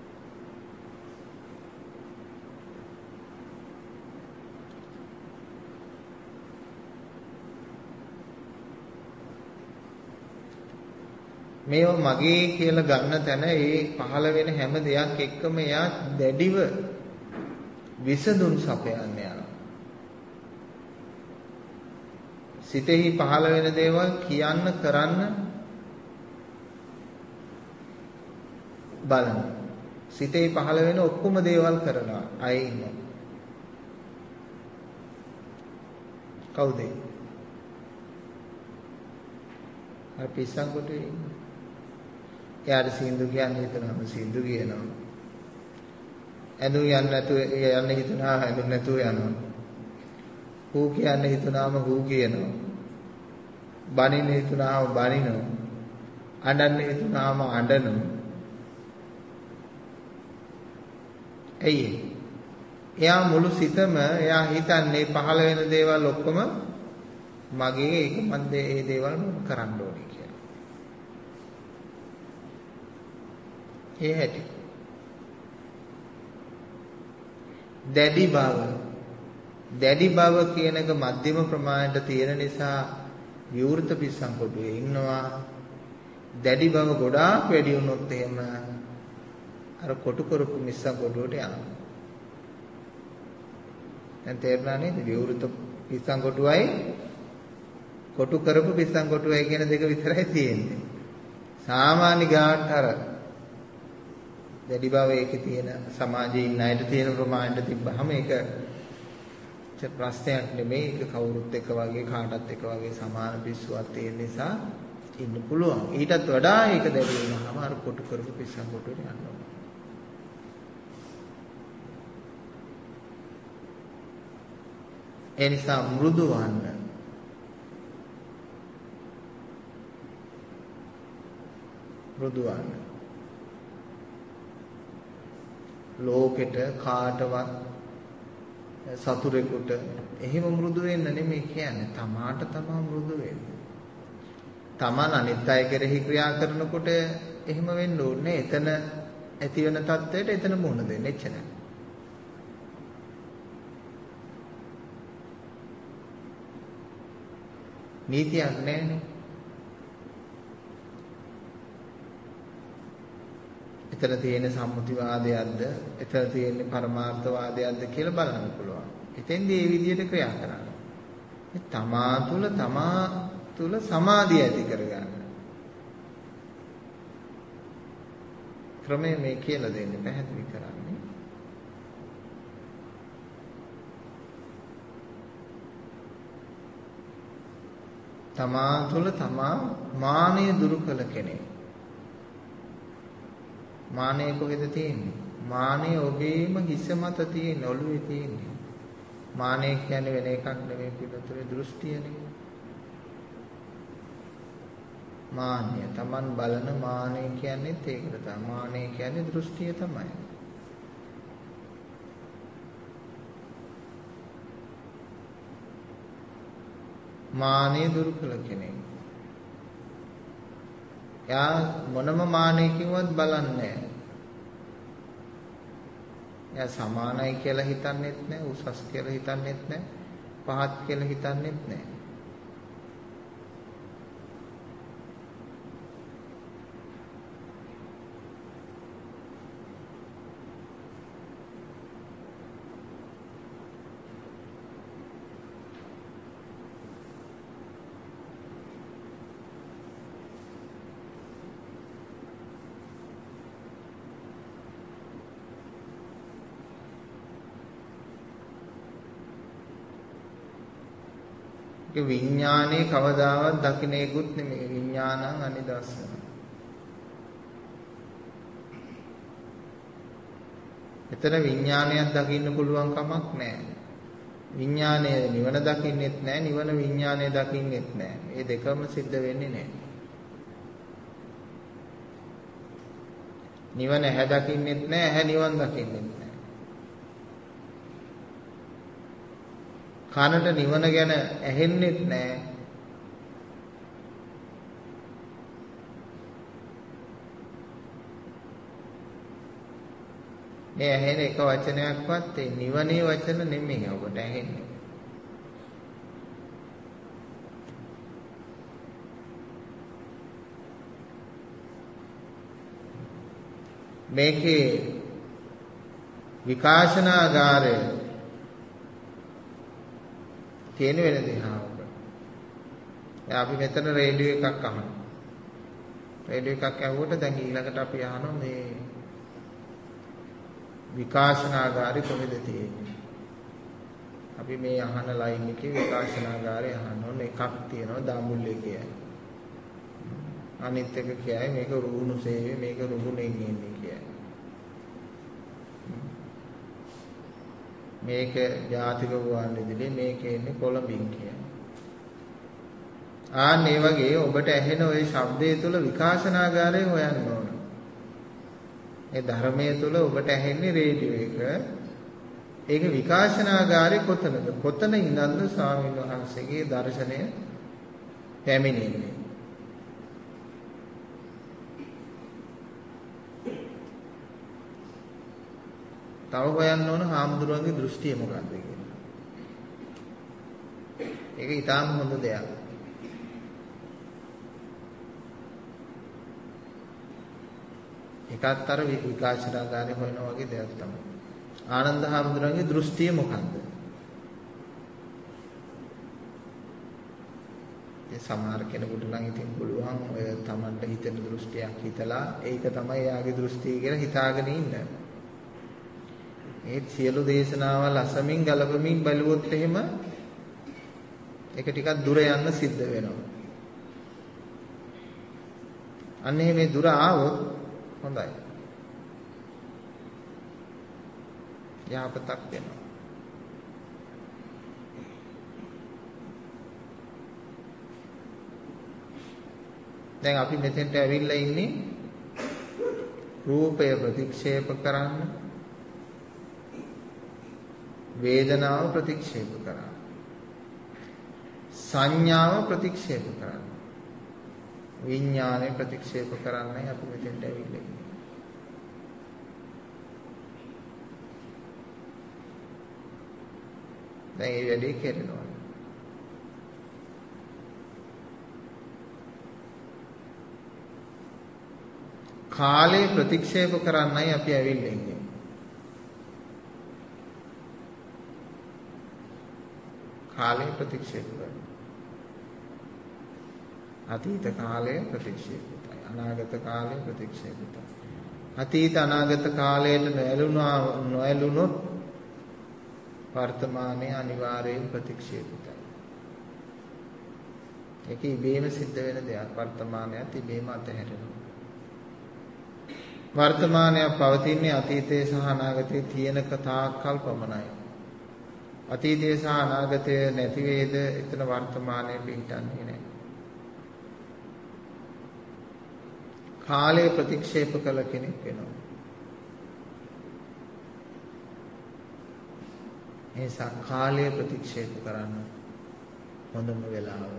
මේව මගේ කියලා ගන්න තැන ඒ පහළ වෙන හැම දෙයක් එක්කම එයා දැඩිව විසඳුම් සපයන්න යනවා. සිතෙහි පහළ වෙන දේවල් කියන්න කරන්න බලන්න. සිතෙහි පහළ වෙන ඔක්කොම දේවල් කරනවා අය ඉන්නවා. කවුද? අර පිස්සන් කොටේ ඉන්නේ. එයාට සින්දු කියන්නේ හිතනවාම සින්දු කියනවා. ඇඳුම් යන්න නැතුව යන්න හිතනවා ඇඳුම් නැතුව යනවා. හූ කියන්න හිතනවාම හූ කියනවා. බනින්න හිතනවාම බනිනවා. අඬන්න හිතනවාම අඬනවා. එයි එයා මුළු සිතම එයා හිතන්නේ පහළ වෙන දේවල් ඔක්කොම මගේ ඒක මන් මේ දේවල් මම කරන්න ඕනේ. ඒ හැටි දැඩි බව දැඩි බව කියන එක මධ්‍යම ප්‍රමාණයට තියෙන නිසා විවෘත පිස්සන් කොටුවේ ඉන්නවා. දැඩි බව ගොඩාක් වැඩි වුණොත් එහෙම අර කොටු කරපු මිස්සන් කොටුවට යනවා. දැන් තේරුණා නේද? විවෘත පිස්සන් කොටුවයි කොටු කරපු පිස්සන් කොටුවයි කියන දෙක විතරයි තියෙන්නේ. සාමාන්‍ය ගාවට අර දැඩි බව ඒකේ තියෙන සමාජයේ ඉන්න අයට තියෙන ප්‍රමාණයට තිබ්බහම ඒක ප්‍රශ්නයක් නෙමෙයි. ඒක කවුරුත් එක වගේ කාටත් එක වගේ සමාන පිස්සුවක් තියෙන නිසා ඉන්න පුළුවන්. ඊටත් වඩා ඒක දැඩි වෙනවාම අර කොටු කරපු පිස්සන් කොටුවට යනවා. ඒ නිසා මෘදු වන්න. මෘදු වන්න. ලෝකෙට කාටවත් සතුරෙකුට එහෙම මෘදු වෙන්න නෙමෙයි කියන්නේ. තමාට තමා මෘදු වෙන්න. තමන් අනිත් අය කෙරෙහි ක්‍රියා කරනකොට එහෙම වෙන්න ඕනේ. එතන ඇති වෙන තත්ත්වයට එතන මුහුණ දෙන්න. එච්චරයි. නීතියක් නැහැනේ. එතන තියෙන සම්මුතිවාදයක්ද එතන තියෙන පරමාර්ථවාදයක්ද කියලා බලන්න පුළුවන්. එතෙන්දී මේ විදිහට ක්‍රියා කරන්න. මේ තමා තුළ තමා තුළ සමාධිය ඇති කරගන්න. ක්‍රමය මේ කියලා දෙන්නේ පැහැදිලි කරන්නේ. තමා තුළ තමා මානය දුරු කළ කෙනෙක්. මානය කොහෙද තියෙන්නේ? මානය ඔබේම හිස මත තියෙන ඔළුවේ තියෙන්නේ. මානය කියන්නේ වෙන එකක් නෙමෙයි පිටුතුනේ දෘෂ්ටියනේ. මානය Taman බලන මානය කියන්නේ ඒකට තමයි. මානය කියන්නේ දෘෂ්ටිය තමයි. මානය දුරු කළ කෙනෙක්. එයා මොනම මානයකින්වත් බලන්නේ නැහැ. එයා සමානයි කියලා හිතන්නෙත් නැහැ, උසස් කියලා හිතන්නෙත් නැහැ, පහත් කියලා හිතන්නෙත් නැහැ. විඥානේ කවදාවත් දකින්නේකුත් නෙමෙයි. විඥානං අනිදස්සන. එතන විඥානයක් දකින්න පුළුවන් කමක් නැහැ. විඥානය නිවන දකින්නෙත් නැහැ, නිවන විඥානය දකින්නෙත් නැහැ. මේ දෙකම සිද්ධ වෙන්නේ නැහැ. නිවන ඇහැ දකින්නෙත් නැහැ, ඇහැ නිවන් දකින්නෙත් නැහැ. කනට නිවන ගැන ඇහෙන්නෙත් නැහැ. මේ ඇහෙන එක වචනයක්වත් ඒ නිවනේ වචන නෙමෙයි ඔබට ඇහෙන්නේ. මේකේ විකාශනාගාරය තියෙන වෙන දිහාවක. දැන් අපි මෙතන රේඩියෝ එකක් අහනවා. රේඩියෝ එකක් ඇහුවට දැන් ඊළඟට අපි අහනවා මේ විකාශනාගාරය කොහෙද තියෙන්නේ? අපි මේ අහන ලයින් එකේ විකාශනාගාරය අහනවා. එකක් තියෙනවා දාමුල්ලේ කියයි. අනිත් එක කියයි මේක රුහුණු සේවය, මේක රුහුණෙන් එන්නේ කියයි. මේක ජාතික ගුවන්විදුලි, මේක එන්නේ කොළඹින් කියයි. ආන් මේ වගේ ඔබට ඇහෙන ওই ශබ්දයේ තුල විකාශනාගාරය හොයන්න ඕන. ඒ ධර්මයේ තුල ඔබට ඇහෙන්නේ රේඩියෝ එක. ඒක විකාශනාගාරය කොතනද? කොතන ඉඳන්ද ස්වාමීන් වහන්සේගේ දර්ශනය පැමිණෙන්නේ? තව හොයන්න ඕන හාමුදුරුවන්ගේ දෘෂ්ටිය මොකක්ද කියලා. ඒක ඊටාම හොඳ දෙයක්. ඒකත් අර විකාශනාගාරේ හොයන වගේ දෙයක් තමයි. ආනන්ද හාමුදුරුවන්ගේ දෘෂ්ටිය මොකක්ද? ඒ සමහර කෙනෙකුට නම් ඉතින් පුළුවන් ඔය Tamanට හිතෙන දෘෂ්ටියක් හිතලා ඒක තමයි එයාගේ දෘෂ්ටිය කියලා හිතාගෙන ඉන්න. ඒ සියලු දේශනාවල් අසමින් ගලපමින් බලුවොත් එහෙම ඒක ටිකක් දුර යන්න සිද්ධ වෙනවා. අන්න මේ දුර ආවොත් හොඳයි. යහපතක් වෙනවා. දැන් අපි මෙතෙන්ට ඇවිල්ලා ඉන්නේ රූපය ප්‍රතික්ෂේප කරන්න, වේදනාව ප්‍රතික්ෂේප කරන්න, සංඥාව ප්‍රතික්ෂේප කරන්න, විඥානය ප්‍රතික්ෂේප කරන්නයි අපි මෙතෙන්ට ඇවිල්ලා ඉන්නේ. දැන් මේ වැඩේ කරනවා. කාලය ප්‍රතික්ෂේප කරන්නයි අපි ඇවිල්ලා ඉන්නේ. කාලය ප්‍රතික්ෂේප කරනවා. අතීත කාලය ප්‍රතික්ෂේපිතයි. අනාගත කාලය ප්‍රතික්ෂේපිතයි. අතීත අනාගත කාලයට නොඇලුණා නොඇලුනොත් වර්තමානයේ අනිවාර්යයෙන් ප්‍රතික්ෂේපිතයි. ඒක ඉබේම සිද්ධ වෙන දෙයක්. වර්තමානයත් ඉබේම අතහැරෙනවා. වර්තමානය පවතින්නේ අතීතයේ සහ අනාගතයේ තියෙනක තාක්කල් පමණයි. අතීතයේ සහ අනාගතයේ නැති වේද එතන වර්තමානයේ පිහිටන්නේ නැහැ. කාලය ප්‍රතික්ෂේප කළ කෙනෙක් වෙනවා. ඒ නිසා කාලය ප්‍රතික්ෂේප කරන්න හොඳම වෙලාව.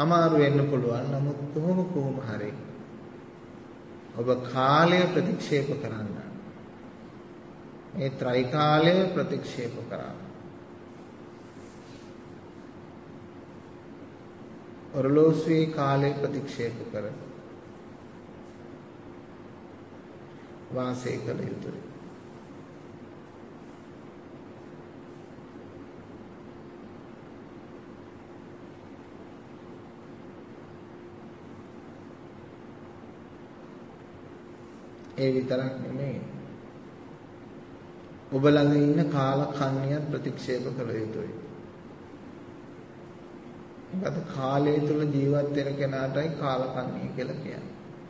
අමාරු වෙන්න පුළුවන්. නමුත් කොහොම කොහොම හරි ඔබ කාලය ප්‍රතික්ෂේප කරන්න. මේ ත්‍රිකාලය ප්‍රතික්ෂේප කරන්න. ඔරලෝසුවේ කාලය ප්‍රතික්ෂේප කර වාසය කළ යුතුයි. ඒ විතරක් නෙමෙයි. ඔබ ළඟ ඉන්න කාල කන්නියත් ප්‍රතික්ෂේප කළ යුතුයි. මොකද කාලය තුල ජීවත් වෙන කෙනාටයි කාල කන්නිය කියලා කියන්නේ.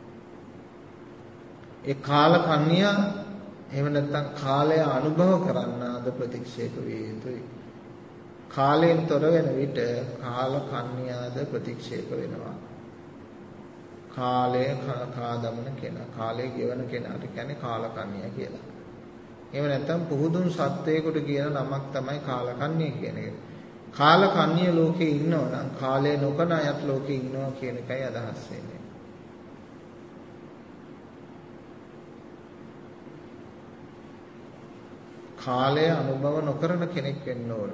ඒ කාල කන්නිය එහෙම නැත්නම් කාලය අනුභව කරන්නාද ප්‍රතික්ෂේප විය යුතුයි. කාලයෙන් තොර වෙන විට කාල කන්නියාද ප්‍රතික්ෂේප වෙනවා. කාලය කාදමන කෙනා, කාලය ගෙවන කෙනාට කියන්නේ කාලකන්ණිය කියලා. එහෙම නැත්නම් පුහුදුන් සත්වයකට කියන නමක් තමයි කාලකන්ණිය කියන එක. කාලකන්ණිය ලෝකේ ඉන්නවා නම් කාලය නොකන අයත් ලෝකේ ඉන්නවා කියන එකයි අදහස් වෙන්නේ. කාලය අනුභව නොකරන කෙනෙක් වෙන්න ඕන.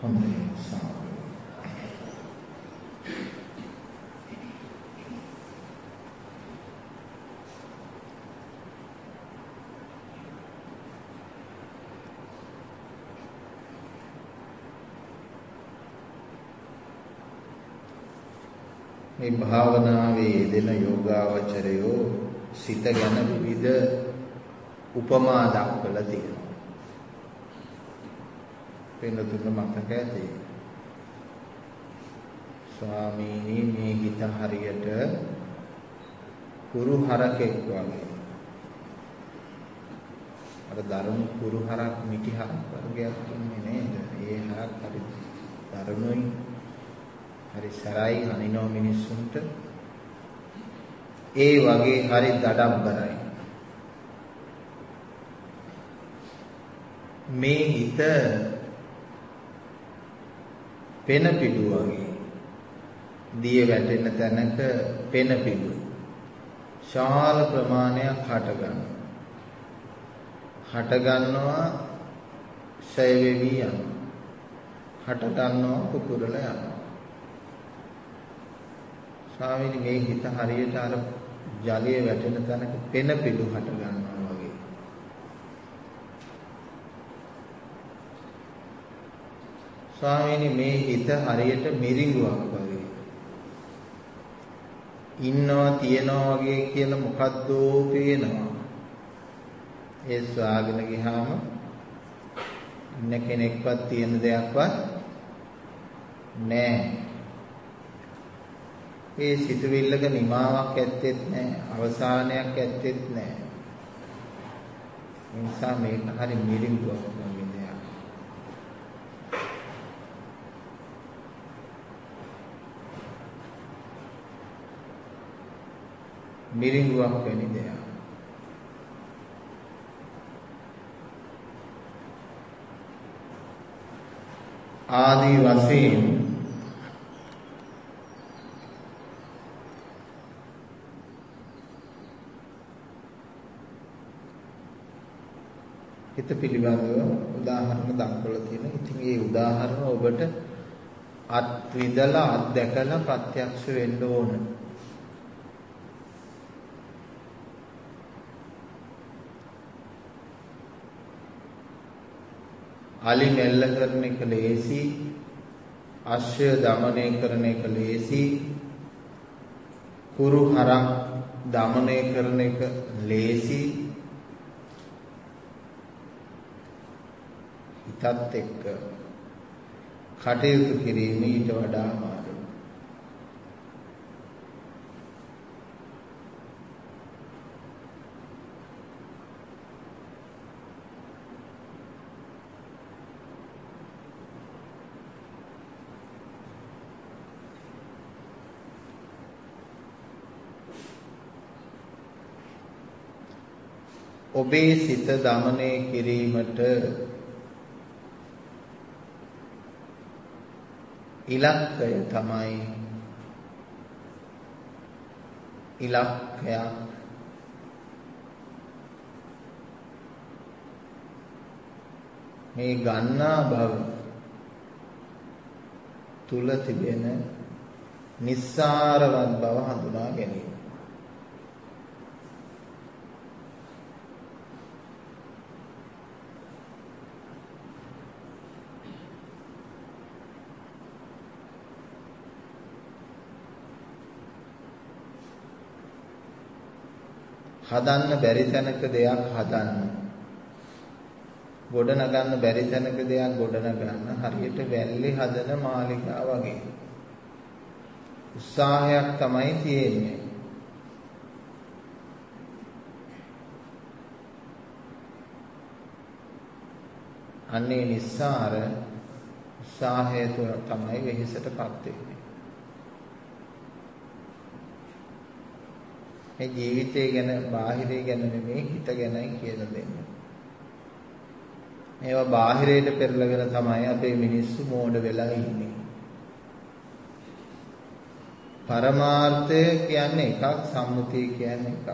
හොඳයි සාදු. මේ භාවනාවේ යෙදෙන යෝගාවචරයෝ සිත ගැන විවිධ උපමා දක්වලා තියෙනවා. වෙනතුන මතක ඇති. ස්වාමීනි මේ හිත හරියට කුරු හරකෙක් වගේ. අර දරුණු කුරු හරක් මිටි හරක් වර්ගයක් ඉන්නේ නේද? ඒ හරක් හරි දරුණුයි. හරි සරයි අනිනෝ මිනිස්සුන්ට. ඒ වගේ හරි දඩබ්බරයි. මේ හිත පෙන පිඩු වගේ දිය වැටෙන තැනක පෙන පිඩු ශාල ප්‍රමාණයක් හට ගන්නවා. හට ගන්නවා ඡය වෙවි යනවා. හට ගන්නවා කුකුරලා යනවා. ස්වාමීනි මේ හිත හරියට අර ජලයේ වැටෙන තැනක පෙන පිඩු හට ගන්නවා වගේ. ස්වාමීනි මේ හිත හරියට මිරිඟුවක් වගේ. ඉන්නවා තියනවා වගේ කියලා මොකද්දෝ පේනවා. ඒ ස්වාගෙන ගියාම ඉන්න කෙනෙක්වත් තියෙන දෙයක්වත් නැහැ. ඒ සිතුවිල්ලක නිමාවක් ඇත්තෙත් නැහැ, අවසානයක් ඇත්තෙත් නැහැ. ඒ නිසා මේක හරි මිරිඟුවක් වගේ දෙයක්. මිරිඟුවක් වැනි දෙයක්. ආදී වශයෙන් හිත පිළිබඳව උදාහරණ දක්වලා තියෙනවා. ඉතින් මේ උදාහරණ ඔබට අත් විඳලා අත් දැකලා ප්‍රත්‍යක්ෂ වෙන්න ඕන. අලි මෙල්ල කරන එක ලේසි, අශ්වය দমনය කරන එක ලේසි, කුරු හරක් দমনය කරන එක ලේසි. හිතත් එක්ක කටයුතු කිරීම ඊට වඩා අමාරුයි. ඔබේ සිත দমনය කිරීමට ඉලක්කය තමයි ඉලක්කයක් මේ ගන්නා බව තුල තිබෙන නිස්සාරවත් බව හඳුනා ගැනීම. හදන්න බැරි තැනක දෙයක් හදන්න. ගොඩ නගන්න බැරි තැනක දෙයක් ගොඩ නගන්න හරියට වැල්ලේ හදන මාලිගා වගේ. උත්සාහයක් තමයි තියෙන්නේ. අන්නේ නිස්සාර උත්සාහය තමයි වෙහෙසටපත් වෙන්නේ. මේ ජීවිතය ගැන බාහිරය ගැන නෙමෙයි හිත ගැනයි කියලා දෙන්නේ. මේවා බාහිරයට පෙරලගෙන තමයි අපේ මිනිස්සු මෝඩ වෙලා ඉන්නේ. පරමාර්ථය කියන්නේ එකක්, සම්මුතිය කියන්නේ එකක්.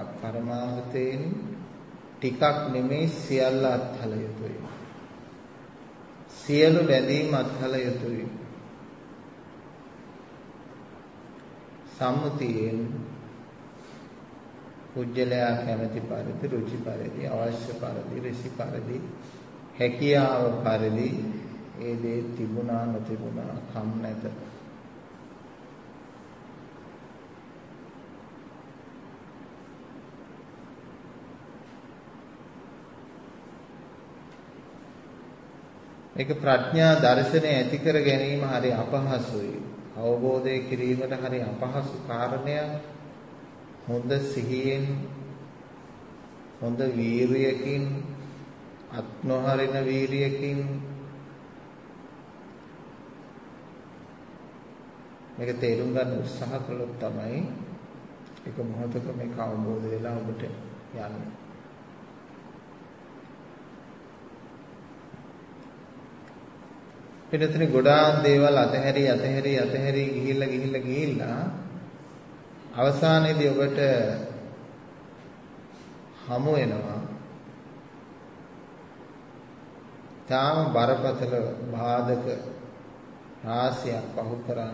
පරමාර්ථයෙන් ටිකක් නෙමෙයි සියල්ල අත්හල යුතුයි. සියලු බැඳීම් අත්හල යුතුය. සම්මුතියෙන් පුජ්‍යලයා කැමැති පරිදි, රුචි පරිදි, අවශ්‍ය පරිදි, ඍෂි පරිදි, හැකියාව පරිදි ඒ දේ තිබුණා නොතිබුණා කම් නැත. මේක ප්‍රඥා දර්ශනය ඇති කර ගැනීම හරි අපහසුයි. අවබෝධය කිරීමට හරි අපහසු කාරණයක්. හොඳ සිහියෙන්, හොඳ වීරියකින්, අත් නොහරින වීරියකින් මේක තේරුම් ගන්න උත්සාහ කළොත් තමයි එක මොහොතක මේක අවබෝධ වෙලා ඔබට යන්නේ. පිටතේ ගොඩාක් දේවල් අතහැරි අතහැරි අතහැරි ගිහිල්ලා ගිහිල්ලා ගිහිල්ලා අවසානයේදී ඔබට හමු වෙනවා තාම බරපතල බාධක රාශියක් පහු කරන්න.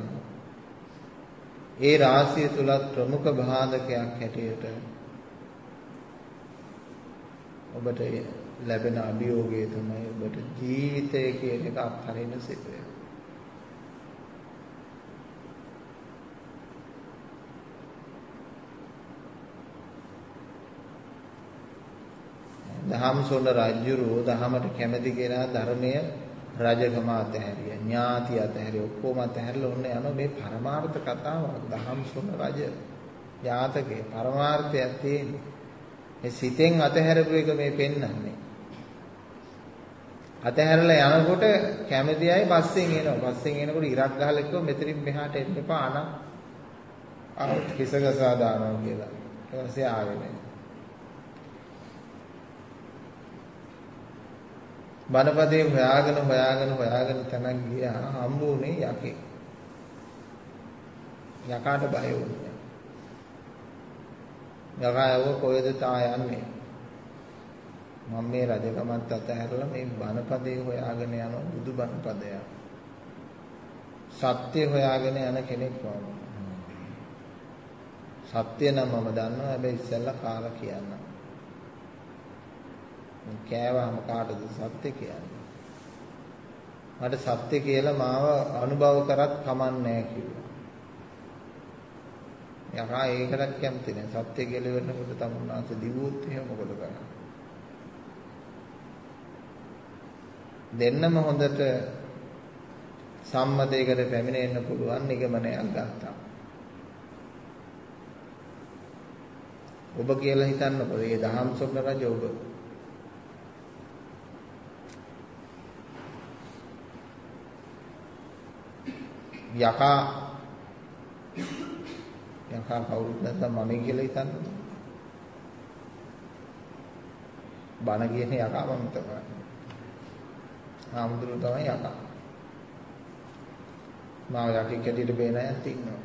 ඒ රාශිය තුල ප්‍රමුඛ බාධකයක් හැටියට ඔබට ලැබෙන අභියෝගය තමයි ඔබට ජීවිතය කියන එක අත්හරින්න සිද්ධ වෙනවා. දහම්සොඬ රජුරෝ දහමට කැමැති කෙනා ධර්මය රජකම අතහැරිය, ඥාති අතහැරිය, ඔක්කොම අතහැරලා ඔන්න යනවා මේ පරමාර්ථ කතාවක්. දහම්සොඬ රජ ජාතකේ පරමාර්ථයක් තියෙන්නේ. මේ සිතෙන් අතහැරපු එක මේ පෙන්වන්නේ. අතහැරලා යනකොට කැමැති අය පස්සෙන් එනවා. පස්සෙන් එනකොට ඉරක් ගහලා කිව්ව මෙතනින් මෙහාට එන්න එපා අන ආවත් හිසගසා දානවා කියලා. ඊට පස්සේ ආවේ නැහැ. බණපදේ හොයාගෙන හොයාගෙන හොයාගෙන තනක් ගියා හම්බුනේ යකේ. යකාට බය වුණා. යකායව කොහෙද තා යන්නේ? මම මේ රජකමත් අතහැරලා මේ බණපදේ හොයාගෙන යන බුදු බණපදය. සත්‍ය හොයාගෙන යන කෙනෙක් වගේ. සත්‍ය නම් මම දන්නවා හැබැයි ඉස්සෙල්ලා කාලා කියන්න. මම කෑවම කාටද සත්‍ය කියන්නේ? මට සත්‍ය කියලා මාව අනුභව කරත් කමන්නේ කිව්වා. යකා ඒකටත් කැමති නැහැ. සත්‍ය කියලා වෙනකොට තමුන්නාස දිවුවොත් එහෙම මොකද කරන්නේ? දෙන්නම හොඳට සම්මතයකට පැමිණෙන්න පුළුවන් නිගමනයක් ගත්තා. ඔබ කියලා හිතන්නකෝ මේ දහම්සොඬ රජ ඔබ යකා යකා කවුරුත් නැත්නම් මම කියලා හිතන්නකෝ. බණ කියන යකා මම තමයි. ආමුදුරු තමයි යකා. මාව යකෙක් කැටියට බේන අයත් ඉන්නවා.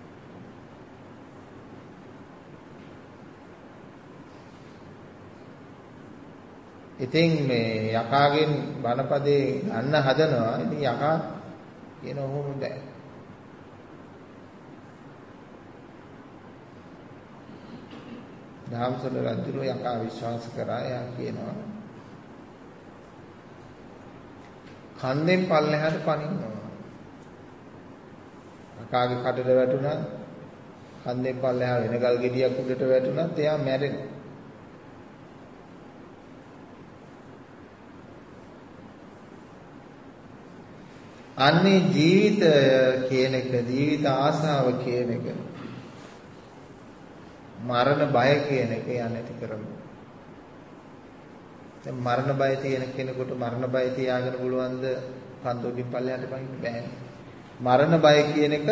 ඉතින් මේ යකාගෙන් බණපදේ ගන්න හදනවා. ඉතින් යකා කියන ඔහොම බෑ. දහම්සොඬ රජුගේ යකා විශ්වාස කරා. එයා කියනවා කන්දෙන් පල්ලෙහාට පනින්නවා. යකාගේ කටට වැටුණා කන්දෙන් පල්ලෙහා වෙන ගල් ගෙඩියක් උඩට වැටුණත් එයා මැරෙනවා. අන්නේ ජීවිතය කියන එක ජීවිත ආසාව කියන එක මරණ බය කියන එක යන්නේ නැති කරමු. දැන් මරණ බය තියෙන කෙනෙකුට මරණ බය තියාගෙන පුළුවන්ද කන්දෝකින් පල්ලෙහාට පනින්න බෑ. මරණ බය කියන එක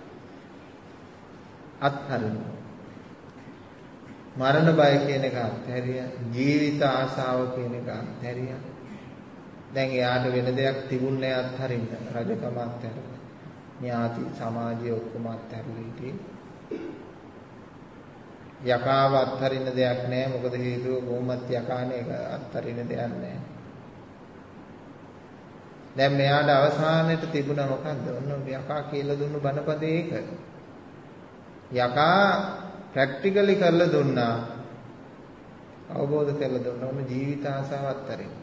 අත්හරින්න. මරණ බය කියන එක අත්හැරියා. ජීවිත ආසාව කියන එක අත්හැරියා. දැන් එයාට වෙන දෙයක් තිබුණේ අත්හරින්න. රජකම අත්හැරලා. ඥාති සමාජය ඔක්කොම අත්හැරලා ඉතින් යකාව අත්හරින්න දෙයක් නැහැ. මොකද හේතුව කොහොමත් යකානේ ඒක අත්හරින්න දෙයක් නැහැ. දැන් මෙයාට අවසානයේට තිබුණා මොකද්ද? ඔන්න යකා කියලා දුන්නු බණපදේ ඒක. යකා ප්‍රැක්ටිකලි කරලා දුන්නා. අවබෝධ කරලා දුන්නා. ඔන්න ජීවිත ආසාව අත්හරින්න.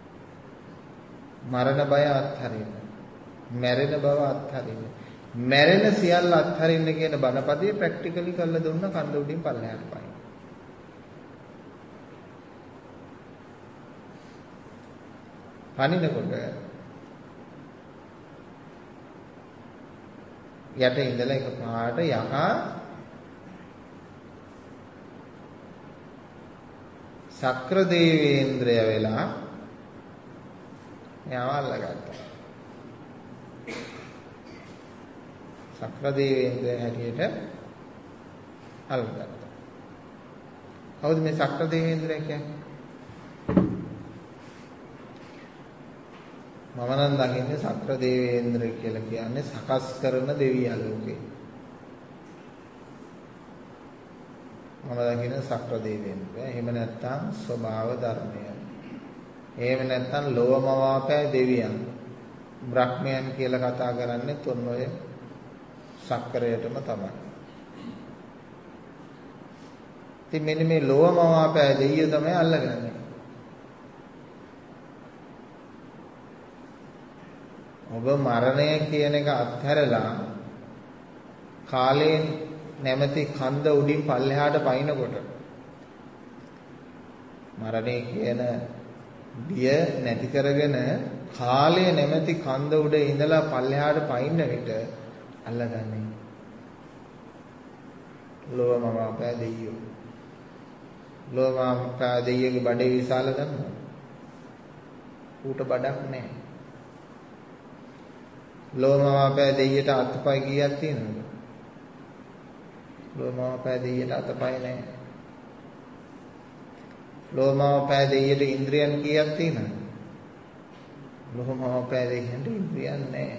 මරණ බය අත්හරින්න. මැරෙන බව අත්හරින්න. මැරෙන සියල්ල අත්හරින්න කියන බණපදේ ප්‍රැක්ටිකලි කරලා දුන්න කන්ද උඩින් පල්ලෙහාට පයින්. පනිනකොට යට ඉඳලා එක පාට යකා සක්‍ර දේවේන්ද්‍රය වෙලා එයාව අල්ලගත්තා. සක්‍ර දේවේන්ද්‍රය හැටියට අල්ලගත්තා. කවුද මේ සක්‍ර දේවේන්ද්‍රය කියන්නේ? මම නම් දකින්නේ සක්‍ර දේවේන්ද්‍ර කියලා කියන්නේ සකස් කරන දෙවියන් ලෝකේ. මම දකින්නේ සක්‍ර දේවේන්ද්‍ර. එහෙම නැත්නම් ස්වභාව ධර්මය. එහෙම නැත්නම් ලෝමවාපෑ දෙවියන්. බ්‍රහ්මයන් කියලා කතා කරන්නේ තුන් ඔය සක්‍රයටම තමයි. ඉතින් මෙන්න මේ ලෝමවාපෑ දෙවියෝ තමයි අල්ලගන්නේ. ඔබ මරණය කියන එක අත්හැරලා කාලයෙන් නැමැති කන්ද උඩින් පල්ලෙහාට පයින්නකොට මරණය කියන බිය නැති කරගෙන කාලය නැමැති කන්ද උඩ ඉඳලා පල්ලෙහාට පයින්න විට අල්ලගන්නේ ලෝමවාපෑ දෙවියෝ. ලෝමවාපෑ දෙවියගේ බඩේ විශාල දන්නවා. ඌට බඩක් නැහැ. ලෝමවාපෑ දෙයියට අතපය කීයක් තියෙනවද? ලෝමවාපෑ දෙයියට අතපය නැහැ. ලෝමවාපෑ දෙයියට ඉන්ද්‍රියන් කීයක් තියෙනවද? ලෝමවාපෑ දෙයියට ඉන්ද්‍රියන් නැහැ.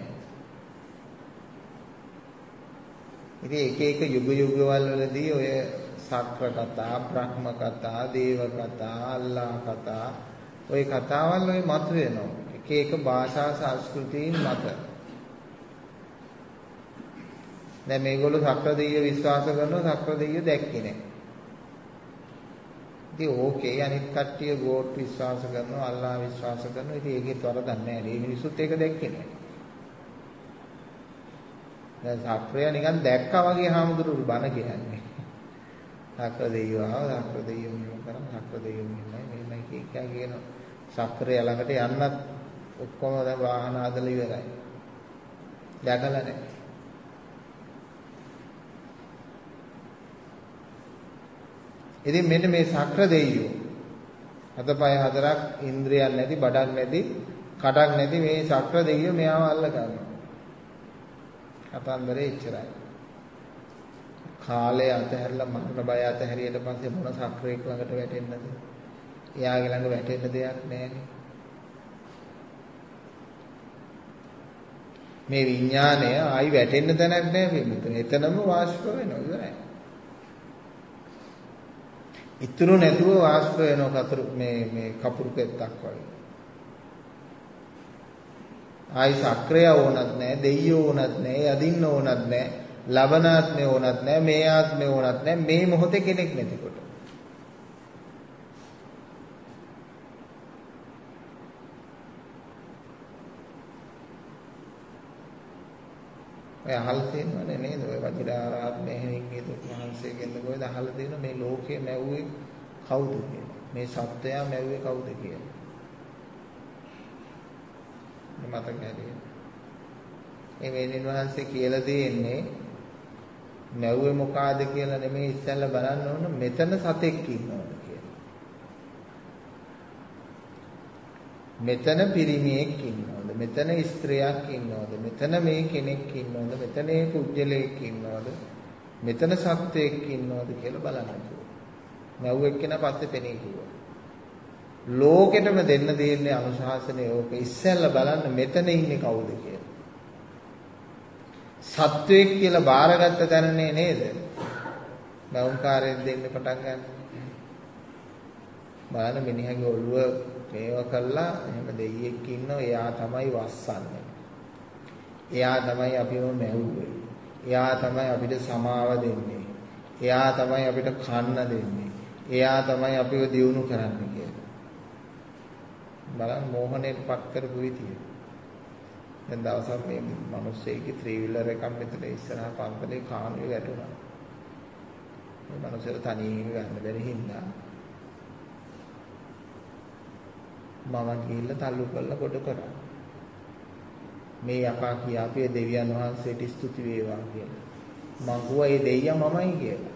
ඉතින් එක එක යුග යුගවල වලදී ඔය සක්‍ර කතා, බ්‍රහ්ම කතා, දේව කතා, අල්ලා කතා ඔය කතාවල් ඔය මතුවෙනවා. එක එක භාෂා සංස්කෘතීන් මත. දැන් මේගොල්ලෝ සක්‍ර දෙවියෝ විශ්වාස කරනවා සක්‍ර දෙවියෝ දැක්කේ නැහැ. ඉතින් ඕකේ අනිත් කට්ටිය ගෝඩ් විශ්වාස කරනවා අල්ලා විශ්වාස කරනවා. ඉතින් ඒකේ වරදක් නැහැ. මේ මිනිස්සුත් ඒක දැක්කේ නැහැ. දැන් සක්‍රය නිකන් දැක්කා වගේ හාමුදුරුවෝ බණ කියන්නේ. සක්‍ර දෙවියෝ ආවා සක්‍ර දෙවියෝ මෙහෙම කරා සක්‍ර දෙවියෝ මෙහෙමයි මෙහෙමයි කිය කිය කියනවා. සක්‍රය ළඟට යන්නත් ඔක්කොම දැන් වාහන හදලා ඉවරයි. දැකලා නැහැ. ඉතින් මෙන්න මේ සක්‍ර දෙවියෝ අතපය හතරක් ඉන්ද්‍රියන් නැති බඩක් නැති කටක් නැති මේ සක්‍ර දෙවියෝ මෙයාව අල්ල ගන්නවා. කතන්දරේ ඉච්චරයි. කාලය අතහැරලා මරණ බය අතහැරියට පස්සේ මොන සක්‍රයක් ළඟට වැටෙන්නද? එයාගේ ළඟ වැටෙන්න දෙයක් නැහැනේ. මේ විඥාණය ආයි වැටෙන්න තැනක් නැහැ මෙතන. එතනම වාෂ්ප වෙනවා ඉවරයි. ඉතුරු නැතුව වාෂ්ප වෙනවා කතුරු මේ මේ කපුරු පෙත්තක් වගේ. ආයි සක්‍රය ඕනත් නැහැ, දෙයියෝ ඕනත් නැහැ, යදින්න ඕනත් නැහැ, ලබනාත්මේ ඕනත් නැහැ, මේ ආත්මේ ඕනත් නැහැ, මේ මොහොතේ කෙනෙක් නැතිකොට. ඔය අහල් තියෙනවනේ නේද? ඔය වජිරාරාත් මෙහෙණින්ගේ දුක් මහන්සියගෙන්ද කොහෙද අහලා තියෙන මේ ලෝකේ මැව්වේ කවුද කියලා. මේ සත්‍යය මැව්වේ කවුද කියලා. මතක ඇදී. මේ මෙහෙණින් වහන්සේ කියලා දෙන්නේ මැව්වේ මොකාද කියලා නෙමෙයි ඉස්සෙල්ලා බලන්න ඕන මෙතන සතෙක් ඉන්නවද කියලා. මෙතන පිරිමියෙක් ඉන්නවද? මෙතන ස්ත්‍රියක් ඉන්නවද? මෙතන මේ කෙනෙක් ඉන්නවද? මෙතන මේ කුජලයක් ඉන්නවද? මෙතන සත්වයක් ඉන්නවද කියලා බලන්න කිව්වා. මැව්වෙක් කෙනා පස්සේ පෙනී කිව්වා. ලෝකෙටම දෙන්න දෙන්නේ අනුශාසනය ඕක ඉස්සෙල්ලා බලන්න මෙතන ඉන්නේ කවුද කියලා. සත්වයක් කියලා බාරගත්ත තැනනේ නේද? මෞංකාරයෙන් දෙන්න පටන් ගන්න. බලන්න මිනිහගේ ඔළුව මේව කළා එහෙම දෙයියෙක් ඉන්නවා එයා තමයි වස්සන්නේ. එයා තමයි අපිව මැව්වේ. එයා තමයි අපිට සමාව දෙන්නේ. එයා තමයි අපිට කන්න දෙන්නේ. එයා තමයි අපිව දියුණු කරන්නේ කියලා. බලන්න මෝහණයට පත් කරපු විදිය. දැන් දවසක් මේ මිනිස්සෙක්ගේ ත්‍රී වීලර් එකක් මෙතන ඉස්සරහා පන්සලේ කානුවේ වැටුණා. මේ මිනිස්සුන්ට තනියෙන් ගන්න බැරි හින්දා මම ගිහිල්ලා තල්ලු කරලා කොට කරා. මේ යකා කියාපේ දෙවියන් වහන්සේට ස්තුති වේවා කියලා. මං ගුවා ඒ දෙයියා මමයි කියලා.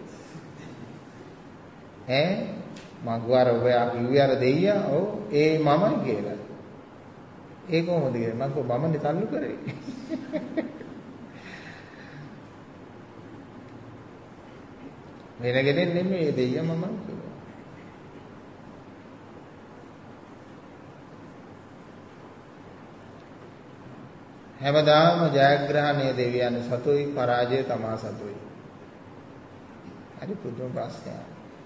ඈ මං ගුවා අර ඔයා කිව්වේ අර දෙයියා ඔව් ඒ මමයි කියලා. ඒ කොහොමද කියලා මං කෝ මමනේ තල්ලු කරේ. වෙන කෙනෙක් නෙමෙයි ඒ දෙයියා මමයි කියලා. හැමදාම ජයග්‍රහණය දෙවියන් සතුයි පරාජය තමා සතුයි. හරි පුදුම ප්‍රශ්නයක්.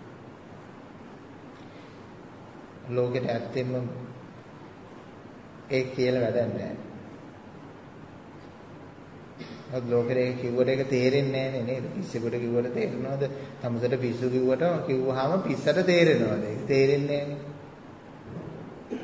ලෝකෙට ඇත්තෙන්ම ඒ කියලා වැඩක් නැහැ. අද ලෝකෙට ඒ කිව්වට ඒක තේරෙන්නේ නැහැ නේද? පිස්සුකට කිව්වට තේරෙනවද? තමුසට පිස්සු කිව්වට කිව්වහම පිස්සට තේරෙනවද? ඒක තේරෙන්නේ නැහැ.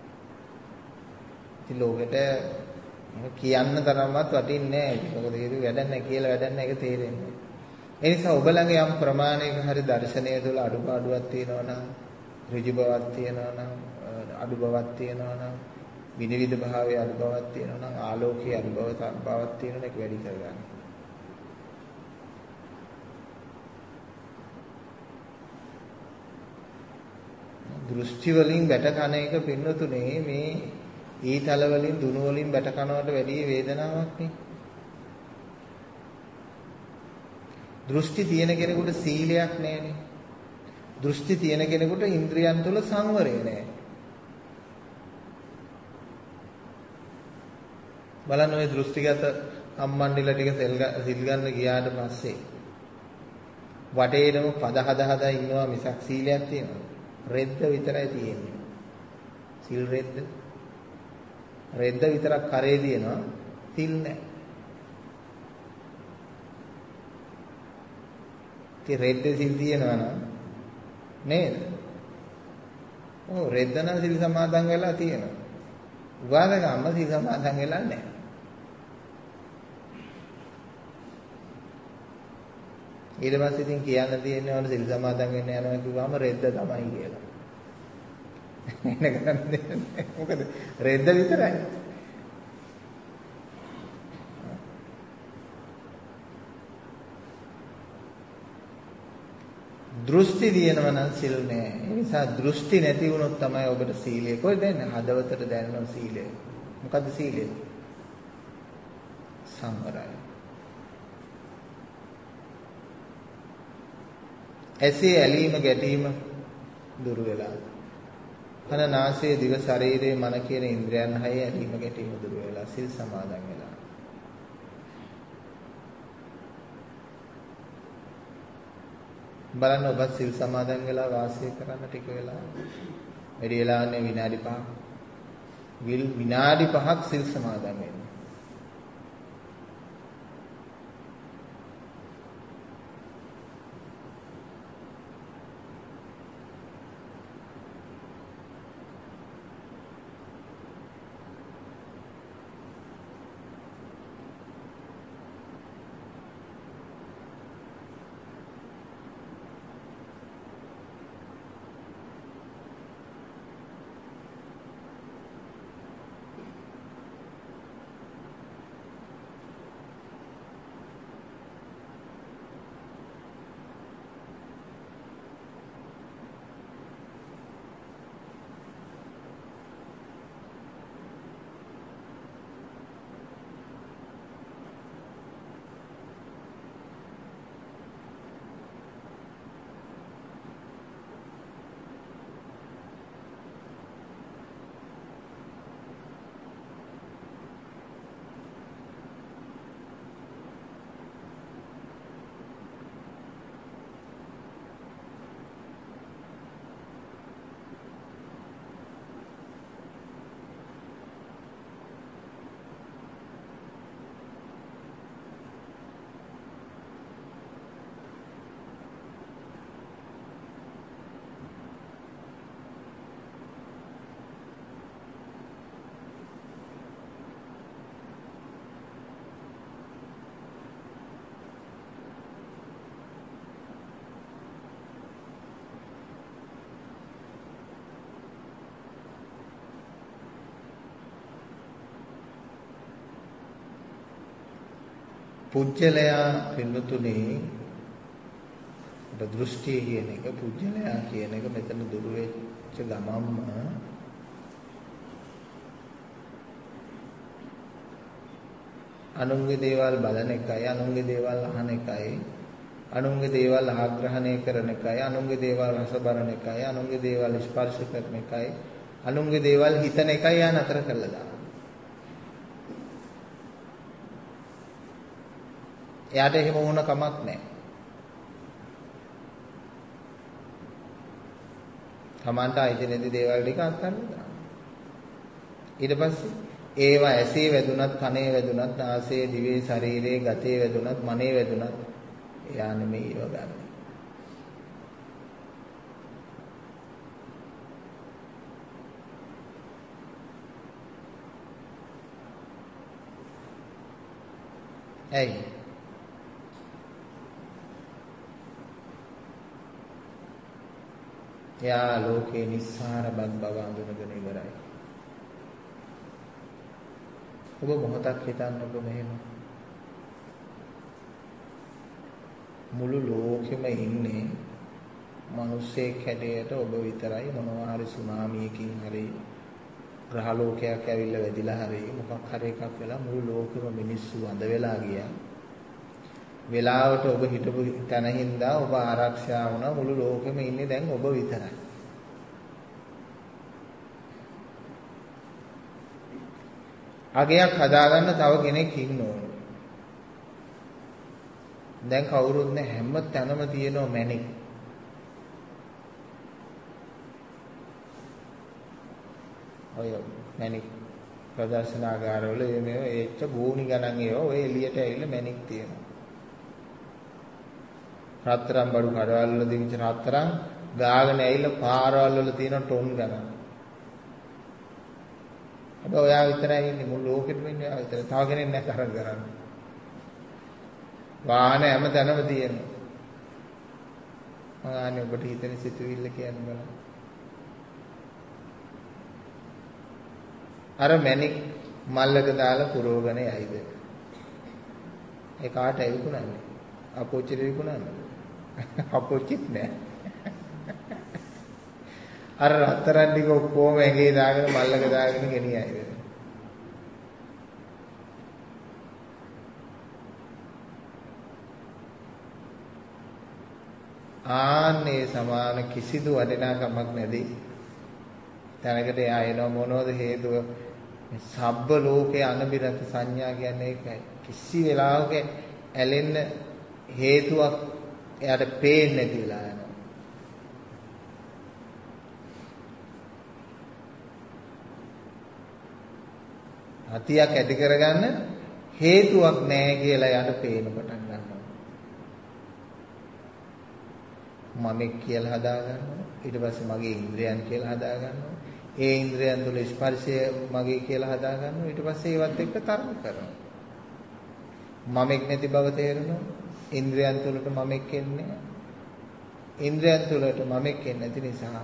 ඉතින් ලෝකෙට කියන්න තරම්වත් වටින්නේ නැහැ. මොකද ඒක වැඩක් නැහැ කියලා වැඩක් නැහැ ඒක තේරෙන්නේ. ඒ නිසා ඔබ ළඟ යම් ප්‍රමාණයක හරි දර්ශනය තුළ අඩුපාඩුවක් තියෙනවා නම්, ඍජු බවක් තියෙනවා නම්, අඩු බවක් තියෙනවා නම්, විනිවිද භාවයේ අඩු බවක් තියෙනවා නම්, ආලෝකයේ අඩු බවක් තියෙනවා නම් ඒක වැඩි කරගන්න. දෘෂ්ටි වලින් වැට කන එක පින්නතුනේ මේ ඊතල වලින් දුනු වලින් බැට කනවට වැඩි වේදනාවක් නේ. දෘෂ්ටි තියෙන කෙනෙකුට සීලයක් නැහැනේ. දෘෂ්ටි තියෙන කෙනෙකුට ඉන්ද්‍රියන් තුල සංවරය නැහැ. බලන්න ඔය දෘෂ්ටිගත අම්මණ්ඩිලා ටික සිල් ගන්න ගියාට පස්සේ වටේටම පද හද හදා ඉන්නවා මිසක් සීලයක් තියෙනවද? රෙද්ද විතරයි තියෙන්නේ. සිල් රෙද්ද රෙද්ද විතරක් කරේ දිනනවා තිල් නැහැ. ඉතින් රෙද්ද සිල් දිනනවා නම් නේද? ඔව් රෙද්ද නම් සිල් සමාදන් වෙලා තියෙනවා. උගාදකම්ම සිල් සමාදන් වෙලා නැහැ. ඊට පස්සේ ඉතින් කියන්න තියෙන්නේ ඕන සිල් සමාදන් වෙන්න යනවා කිව්වම රෙද්ද තමයි කියලා. එන්න කරන්නේ මොකද රෙද්ද විතරයි. දෘෂ්ටි දිනනවා නම් සිල් නෑ. ඒ නිසා දෘෂ්ටි නැති වුණොත් තමයි ඔබට සීලය. කොහෙද දැනෙන්නේ? හදවතට දැනෙන සීලය. මොකද්ද සීලය? සංවරය. ඇසේ ඇලීම ගැටීම දුරු වෙලා. කන නාසය දිව ශරීරයේ මන කියන ඉන්ද්‍රයන් හයේ ඇලීම ගැටීම දුරු වෙලා සිල් සමාදන් වෙලා. බලන්න ඔබ සිල් සමාදන් වෙලා වාසය කරන්න ටික වෙලා. වැඩි වෙලාවන්නේ විනාඩි පහක්. විල් විනාඩි පහක් සිල් සමාදන් වෙන්න. පුජ්‍යලයා පින්නතුනේ දෘෂ්ටිය කියන එක පුජ්‍යලයා කියන එක මෙතන දුරු වෙච්ච ගමම්ම අනුන්ගේ දේවල් බලන එකයි අනුන්ගේ දේවල් අහන එකයි අනුන්ගේ දේවල් ආග්‍රහණය කරන එකයි අනුන්ගේ දේවල් රස බලන එකයි අනුන්ගේ දේවල් ස්පර්ශ කරන එකයි අනුන්ගේ දේවල් හිතන එකයි යා නතර කළා දාන්න. එයාට එහෙම වුණ කමක් නැහැ. තමන්ට අයිති නැති දේවල් ටික අත්හරින්න දාන්න. ඊට පස්සේ ඒවා ඇසේ වැදුනත් කනේ වැදුනත් නාසයේ දිවේ ශරීරයේ ගතේ වැදුනත් මනේ වැදුනත් එයා නෙමෙයි ඒව ගන්න. ඇයි? එයා ලෝකේ නිස්සාර බක් බව අඳුනගෙන ඉවරයි. ඔබ මොහොතක් හිතන්නකො මෙහෙම. මුළු ලෝකෙම ඉන්නේ මිනිස්සෙක් හැටියට ඔබ විතරයි. මොනවා හරි සුනාමියකින් හරි ග්‍රහ ලෝකයක් ඇවිල්ලා වැදිලා හරි මොකක් හරි එකක් වෙලා මුළු ලෝකෙම මිනිස්සු අඳ වෙලා ගියා. වෙලාවට ඔබ හිටපු තැන හින්දා ඔබ ආරක්ෂා වුණා. මුළු ලෝකෙම ඉන්නේ දැන් ඔබ විතරයි. අගයක් හදාගන්න තව කෙනෙක් ඉන්න ඕන. දැන් කවුරුත් නැහැ. හැම තැනම තියෙනවා මැණික්. ඔය මැණික් ප්‍රදර්ශනාගාරවල මේ එච්ච ගෝණි ගණන් ඒවා ඔය එළියට ඇවිල්ලා මැණික් තියෙනවා. රත්තරන් බඩු කඩවල වල දිවිච්ච රත්තරන් ගාගෙන ඇවිල්ලා පාරවල් වල තියෙන ටොන් ගණන්. හැබැයි ඔයා විතරයි ඉන්නේ මුළු ලෝකෙටම ඉන්නේ ඔයා විතරයි. තව කෙනෙක් නැහැ තරම් කරන්න. වාහන හැම තැනම තියෙනවා. මම ආන්නේ ඔබට හිතෙන සිතුවිල්ල කියන්න බලන්න. අර මැණික් මල්ලක දාලා පුරවගෙන යයිද? ඒ කාට ඇවිකුණන්නේ? අපොච්චිට විකුණන්නේ? අපොච්චිත් නෑ. අර රත්තරන් ටික ඔක්කොම ඇඟේ දාගෙන මල්ලක දාගෙන ගෙනියයිද? ආන්නේ සමාන කිසිදු වටිනාකමක් නැති තැනකට එයා එනවා. මොනවද හේතුව? මේ සබ්බ ලෝකේ අනබිරත සංඥා කියන්නේ ඒකයි. කිසි වෙලාවක ඇලෙන්න හේතුවක් එයාට පේන්නේ නැති වෙලා යනවා. අතියක් ඇති කරගන්න හේතුවක් නැහැ කියලා එයාට පේන පටන් ගන්නවා. මමෙක් කියලා හදා ගන්නවා. ඊට පස්සේ මගේ ඉන්ද්‍රයන් කියලා හදා ගන්නවා. ඒ ඉන්ද්‍රයන් තුළ ස්පර්ශය මගේ කියලා හදා ගන්නවා. ඊට පස්සේ ඒවත් එක්ක තරඟ කරනවා. මමෙක් නැති බව තේරෙනවා. ඉන්ද්‍රයන් තුළට මමෙක් එන්නේ. ඉන්ද්‍රයන් තුළට මමෙක් එන්නේ නැති නිසා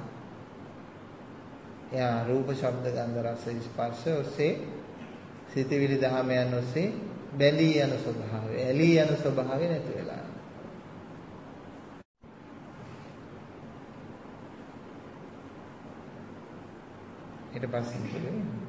එයා රූප, ශබ්ද, ගන්ධ, රස, ස්පර්ශ ඔස්සේ සිතවිලි දහමයන් ඔස්සේ බැඳී යන ස්වභාවය, ඇලී යන ස්වභාවය නැති වෙලා. ඊට පස්සේ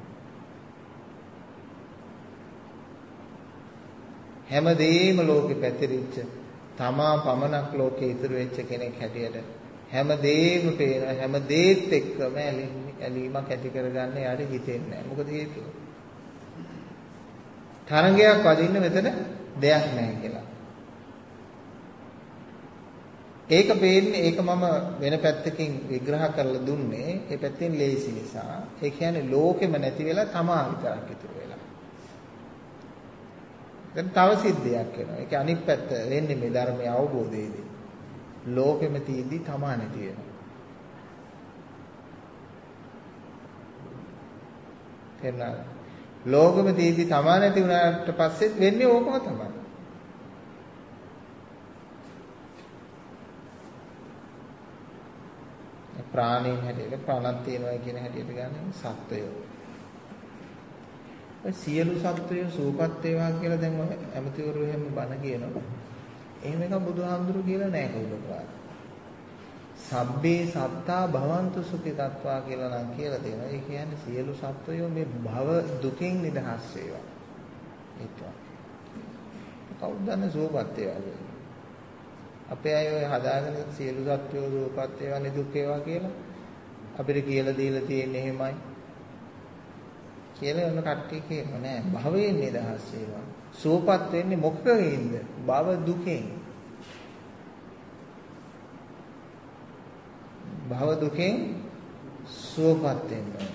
හැමදේම ලෝකෙ පැතිරිච්ච තමා පමණක් ලෝකේ ඉතුරු වෙච්ච කෙනෙක් හැටියට හැමදේම පේන හැමදේත් එක්කම ඇලීමක් ඇති කරගන්න යාට හිතෙන්නේ නැහැ. මොකද හේතුව? තරංගයක් වදින්න මෙතන දෙයක් නැහැ කියලා. ඒක පේන්නේ ඒක මම වෙන පැත්තකින් විග්‍රහ කරලා දුන්නේ ඒ පැත්තෙන් ලේසි නිසා. ඒ කියන්නේ ලෝකෙම නැති වෙලා තමා විතරක් ඉතුරු වෙලා. දැන් තව සිද්ධියක් වෙනවා. ඒක අනිත් පැත්ත වෙන්නේ මේ ධර්මයේ අවබෝධයේදී. ලෝකෙම තියෙද්දි තමා නැති වෙනවා. තේරුණාද? ලෝකෙම තියෙද්දි තමා නැති වුණාට පස්සෙත් වෙන්නේ ඕකම තමයි. ප්‍රාණීන් හැටියට ප්‍රාණක් තියෙනවා කියන හැටියට ගන්න සත්වයෝ. ඔය සියලු සත්වයෝ සූපත් වේවා කියලා දැන් ඔය ඇමතිවරු එහෙම බණ කියනවා. එහෙම එකක් බුදුහාමුදුරු කියලා නෑ කවුරුත්. සබ්බේ සත්තා භවන්තු සුඛිතත්වා කියලා නම් කියලා තියෙනවා. ඒ කියන්නේ සියලු සත්වයෝ මේ භව දුකෙන් නිදහස් වේවා. ඒක. කවුද දන්නේ සුවපත් වේවා කියලා. අපේ අය ඔය හදාගෙන සියලු සත්වයෝ සුවපත් වේවා නිදුක් වේවා කියලා අපිට කියලා දීලා තියෙන්නේ එහෙමයි. කියලා ඔන්න කට්ටිය කියනවා නෑ භවයෙන් නිදහස් වේවා. සුවපත් වෙන්නේ මොකකින්ද? භව දුකෙන්. භව දුකෙන් සුවපත් වෙනවා.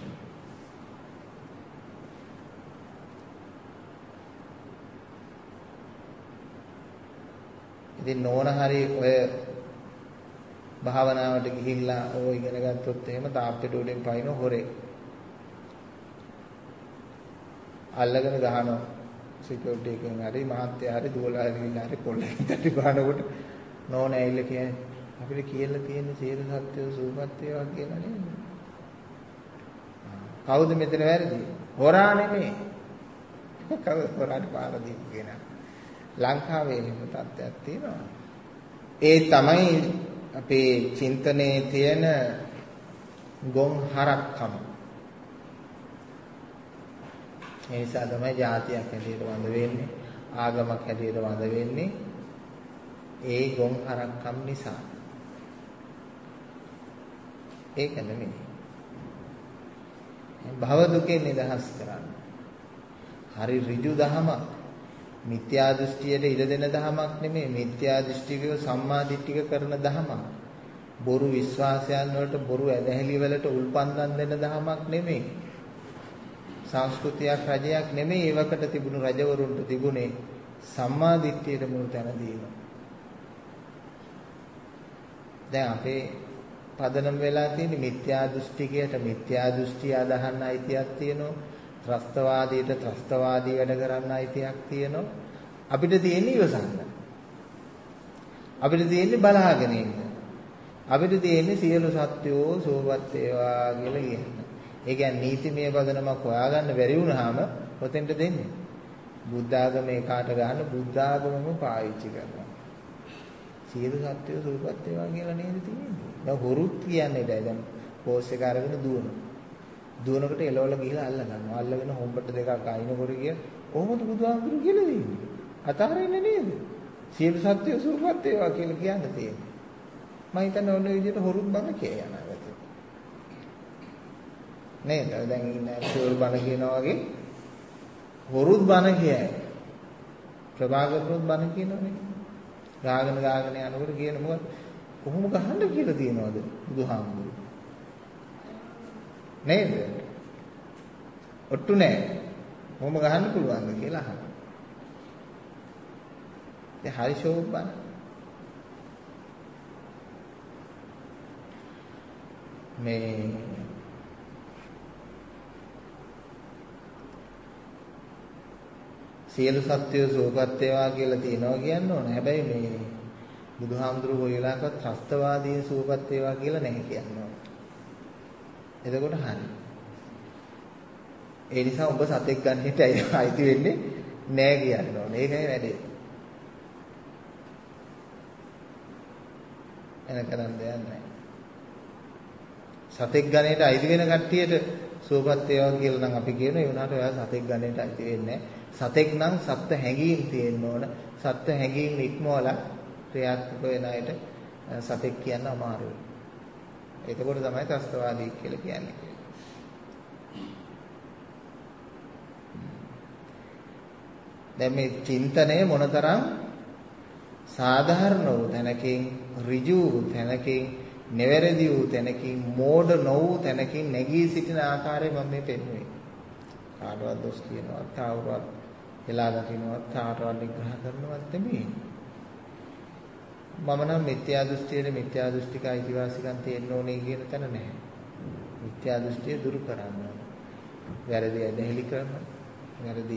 ඉතින් නෝන හරි ඔය භාවනාවට ගිහිල්ලා ඕක ඉගෙන ගත්තොත් එහෙම තාප්පෙට උඩින් පයින් හොරේ අල්ලගෙන ගහනවා සිකියුරිටි එකෙන් හරි මහත්තයා හරි දුවලා ගිහිල්ලා හරි කොල්ලෙන් තටි ගන්නකොට නෝන ඇවිල්ලා කියන්නේ අපිට කියලා තියෙන සියලු සත්‍යෝ සූපත් වේවා කියලා නේද? කවුද මෙතන වැරදි? හොරා නෙමෙයි. කවුද හොරාට පාර දීපු කෙනා? ලංකාවේ එහෙම තත්ත්වයක් තියෙනවා. ඒ තමයි අපේ චින්තනයේ තියෙන ගොන් හරක්කම. ඒ නිසා තමයි ජාතියක් හැටියට වඳ වෙන්නේ, ආගමක් හැටියට වඳ වෙන්නේ. ඒ ගොන් හරක්කම් නිසා. ඒක නෙමෙයි. භව දුකෙන් නිදහස් කරන්න. හරි ඍජු දහමක්. මිත්‍යා දෘෂ්ටියට ඉඩ දෙන දහමක් නෙමෙයි. මිත්‍යා දෘෂ්ටිකව සම්මා දිට්ඨික කරන දහමක්. බොරු විශ්වාසයන් වලට බොරු ඇදහිලි වලට උල්පන්දම් දෙන දහමක් නෙමෙයි. සංස්කෘතියක් රජයක් නෙමෙයි. ඒවකට තිබුණු රජවරුන්ට තිබුණේ සම්මා දිට්ඨියට මුල් තැන දීම. දැන් අපේ පදනම් වෙලා තියෙන මිත්‍යා දෘෂ්ටිකයට මිත්‍යා දෘෂ්ටිය අදහන්න අයිතියක් තියෙනවා. ත්‍රස්තවාදීට ත්‍රස්තවාදී වැඩ කරන්න අයිතියක් තියෙනවා. අපිට තියෙන්නේ ඉවසන්න. අපිට තියෙන්නේ බලාගෙන ඉන්න. අපිට තියෙන්නේ සියලු සත්වෝ සෝවත් වේවා කියලා කියන්න. ඒ කියන්නේ නීතිමය පදනමක් හොයාගන්න බැරි වුණාම ඔතෙන්ට දෙන්නේ. බුද්ධ ආගමේ කාට ගන්න බුද්ධ ආගමම පාවිච්චි කරනවා. සියලු සත්වෝ සෝවත් වේවා කියලා නේද තියෙන්නේ. දැන් හොරුත් කියන්නේ දැන් පෝස් එක අරගෙන දුවනවා. දුවනකොට එළවල ගිහලා අල්ල ගන්නවා. අල්ලගෙන හොම්බට දෙකක් අයින්කොට ගිය කොහොමද බුදුහාමුදුරු කියලා දෙන්නේ? අතහරින්නේ නේද? සියලු සත්වෝ සෝවත් වේවා කියලා කියන්න තියෙන්නේ. මම හිතන්නේ ඔන්න ඔය විදිහට හොරුත් බන කිය යනවා. නේද? දැන් ඉන්නේ සෝල් බන කියනවා වගේ හොරුත් බන කියයි. ප්‍රභාකරනුත් බන කියනවනේ. ගාගෙන ගාගෙන යනකොට කියන මොකද කොහොම ගහන්න කියලා තියනවද බුදුහාමුදුරු? නේද? ඔට්ටු නෑ. කොහොම ගහන්න පුළුවන්ද කියලා අහනවා. ඒ හරි ෂෝක් බන. මේ සියලු සත්වෝ සෝපත් වේවා කියලා තියනවා කියන්න ඕන. හැබැයි මේ බුදුහාමුදුරුවෝ ඔය වෙලාවකත් ත්‍රස්තවාදීන් සෝපත් වේවා කියලා නැහැ කියනවා. එතකොට හරි. ඒ නිසා ඔබ සතෙක් ගන්නට අයිති වෙන්නේ නැහැ කියන්න ඕන. ඒකයි වැඩේ. එන කරන් දෙයක් නැහැ. සතෙක් ගන්නට අයිති වෙන කට්ටියට සෝපත් වේවා කියලා නම් අපි කියනවා. ඒ වුණාට ඔයා සතෙක් ගන්නට අයිති වෙන්නේ නැහැ. සතෙක් නම් සත්ත්ව හැඟීම් තියෙන්න ඕන. සත්ත්ව හැඟීම් ඉක්මවලා ක්‍රියාත්මක වෙන අයට සතෙක් කියන්න අමාරුයි. එතකොට තමයි ත්‍රස්තවාදී කියලා කියන්නේ. දැන් මේ චින්තනය මොනතරම් සාධාරණ වූ තැනකින් ඍජු වූ තැනකින් නිවැරදි වූ තැනකින් මෝඩ නොවූ තැනකින් නැගී සිටින ආකාරය මම මේ පෙන්වුවේ. කාටවත් දොස් කියනවත් තාවරවත් එලා දකින්නවත් කාටවත් විග්‍රහ කරනවත් නෙමෙයි. මම නම් මිත්‍යා දෘෂ්ටියේ මිත්‍යා දෘෂ්ටික අයිතිවාසිකම් තියෙන්න ඕනේ කියන තැන නැහැ. මිත්‍යා දෘෂ්ටිය දුරු කරන්න ඕනේ. වැරදි ඇදහිලි කරන, වැරදි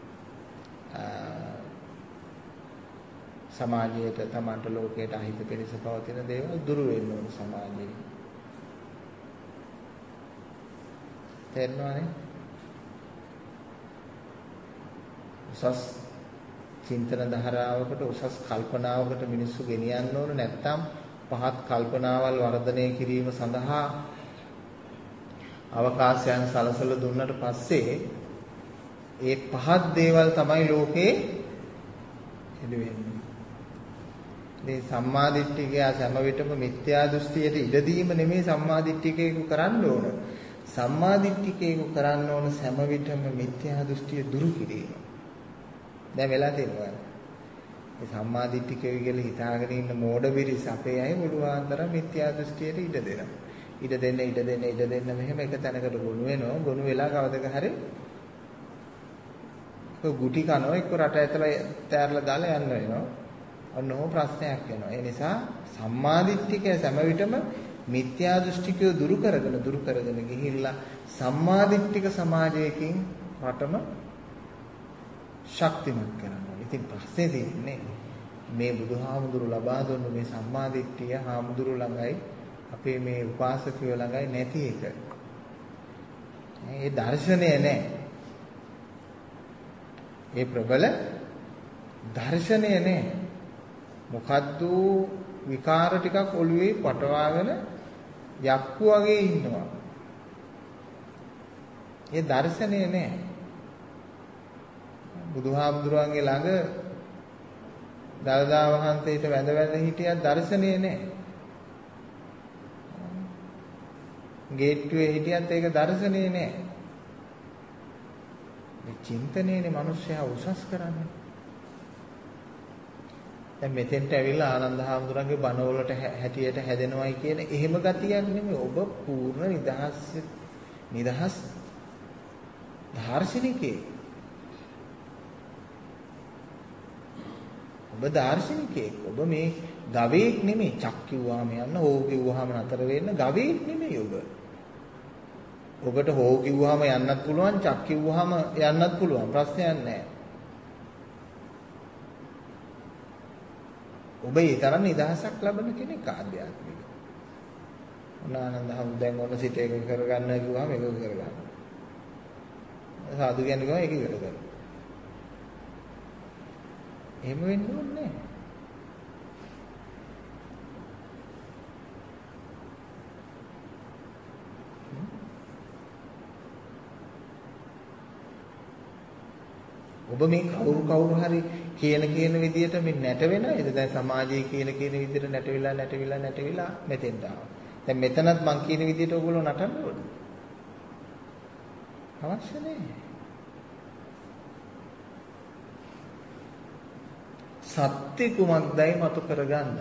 සමාජයට, තමන්ට ලෝකයට අහිත පිණිස පවතින දේවල් දුරු වෙන්න ඕනේ සමාජයේ. තේරෙනවනේ? උසස් චින්තන ධාරාවකට උසස් කල්පනාවකට මිනිස්සු ගෙනියන්න ඕන නැත්නම් පහත් කල්පනාවල් වර්ධනය කිරීම සඳහා අවකාශයන් සලසලා දුන්නට පස්සේ ඒ පහත් දේවල් තමයි ලෝකේ එළවෙන්නේ. මේ සම්මාදිට්ඨිකය සෑම විටම මිත්‍යා දෘෂ්ටියට ඉඩ දීම නෙමෙයි සම්මාදිට්ඨිකයෙකු කරන්න ඕන. සම්මාදිට්ඨිකයෙකු කරන්න ඕන සෑම විටම මිත්‍යා දෘෂ්ටිය දුරු කිරීම. දැන් වෙලා තියෙනවා. මේ සම්මාදිට්ඨිකය කියලා හිතාගෙන ඉන්න මෝඩ බිරිස අපේ අය මුළුවාන්තර මිත්‍යා දෘෂ්ටියට ඉඩ දෙනවා. ඉඩ දෙන්න ඉඩ දෙන්න ඉඩ දෙන්න මෙහෙම එක තැනකට ගොනු වෙනවා. ගොනු වෙලා කවදක හරි ගුටි කනවා එක්ක රට ඇතුළේ තෑරලා දාලා යන්න වෙනවා. ඔන්න ඕම ප්‍රශ්නයක් වෙනවා. ඒ නිසා සම්මාදිට්ඨිකය සෑම විටම මිත්‍යා දෘෂ්ටිකය දුරු කරගෙන දුරු කරගෙන ගිහිල්ලා සම්මාදිට්ඨික සමාජයකින් රටම ශක්තිමත් කරනවා. ඉතින් ප්‍රශ්නේ තියෙන්නේ මේ බුදුහාමුදුරු ලබා දුන්න මේ සම්මාදිට්ඨිය හාමුදුරු ළඟයි අපේ මේ උපාසකයෝ ළඟයි නැති එක. ඒ දර්ශනය නැහැ. ඒ ප්‍රබල දර්ශනය නැහැ. මොකද්ද විකාර ටිකක් ඔළුවේ පටවාගෙන යක්කු වගේ ඉන්නවා. ඒ දර්ශනය නැහැ. බුදුහාමුදුරන්ගේ ළඟ දළදා වහන්සේට වැඳ වැඳ හිටියක් දර්ශනය නැහැ. ගේට්ටුවේ හිටියත් ඒක දර්ශනය නැහැ. මේ චින්තනයේනේ මිනිස්සයා උසස් කරන්නේ. දැන් මෙතෙන්ට ඇවිල්ලා ආනන්ද හාමුදුරන්ගේ බණ වලට හැටියට හැදෙනවයි කියන එහෙම ගතියක් නෙමෙයි. ඔබ පූර්ණ නිදහස් නිදහස් දාර්ශනිකේ. ඔබ දාර්ශනිකයෙක්. ඔබ මේ ගවයෙක් නෙමෙයි. චක් කිව්වාම යන්න, හෝ කිව්වහම නතර වෙන්න ගවයෙක් නෙමෙයි ඔබ. ඔබට හෝ කිව්වහම යන්නත් පුළුවන්, චක් කිව්වහම යන්නත් පුළුවන්. ප්‍රශ්නයක් නැහැ. ඔබ ඒ තරම් නිදහසක් ලබන කෙනෙක් ආධ්‍යාත්මික. ආනන්ද හම් දැන් ඔන්න සිට එක කරගන්න කිව්වහම ඒක කරගන්න. සාදු කියන්නේ කිව්වම ඒක ඉවර කරනවා. එහෙම වෙන්න ඕනේ නැහැ. ඔබ මේ කවුරු කවුරු හරි කියන කියන විදියට මේ නැට වෙනයිද? දැන් සමාජයේ කියන කියන විදියට නැටවිලා නැටවිලා නැටවිලා මෙතෙන්ට ආවා. දැන් මෙතනත් මං කියන විදියට ඔයගොල්ලෝ නටන්න ඕනේ. අවශ්‍ය නැහැ. සත්‍ය කුමක්දයි මතු කරගන්න.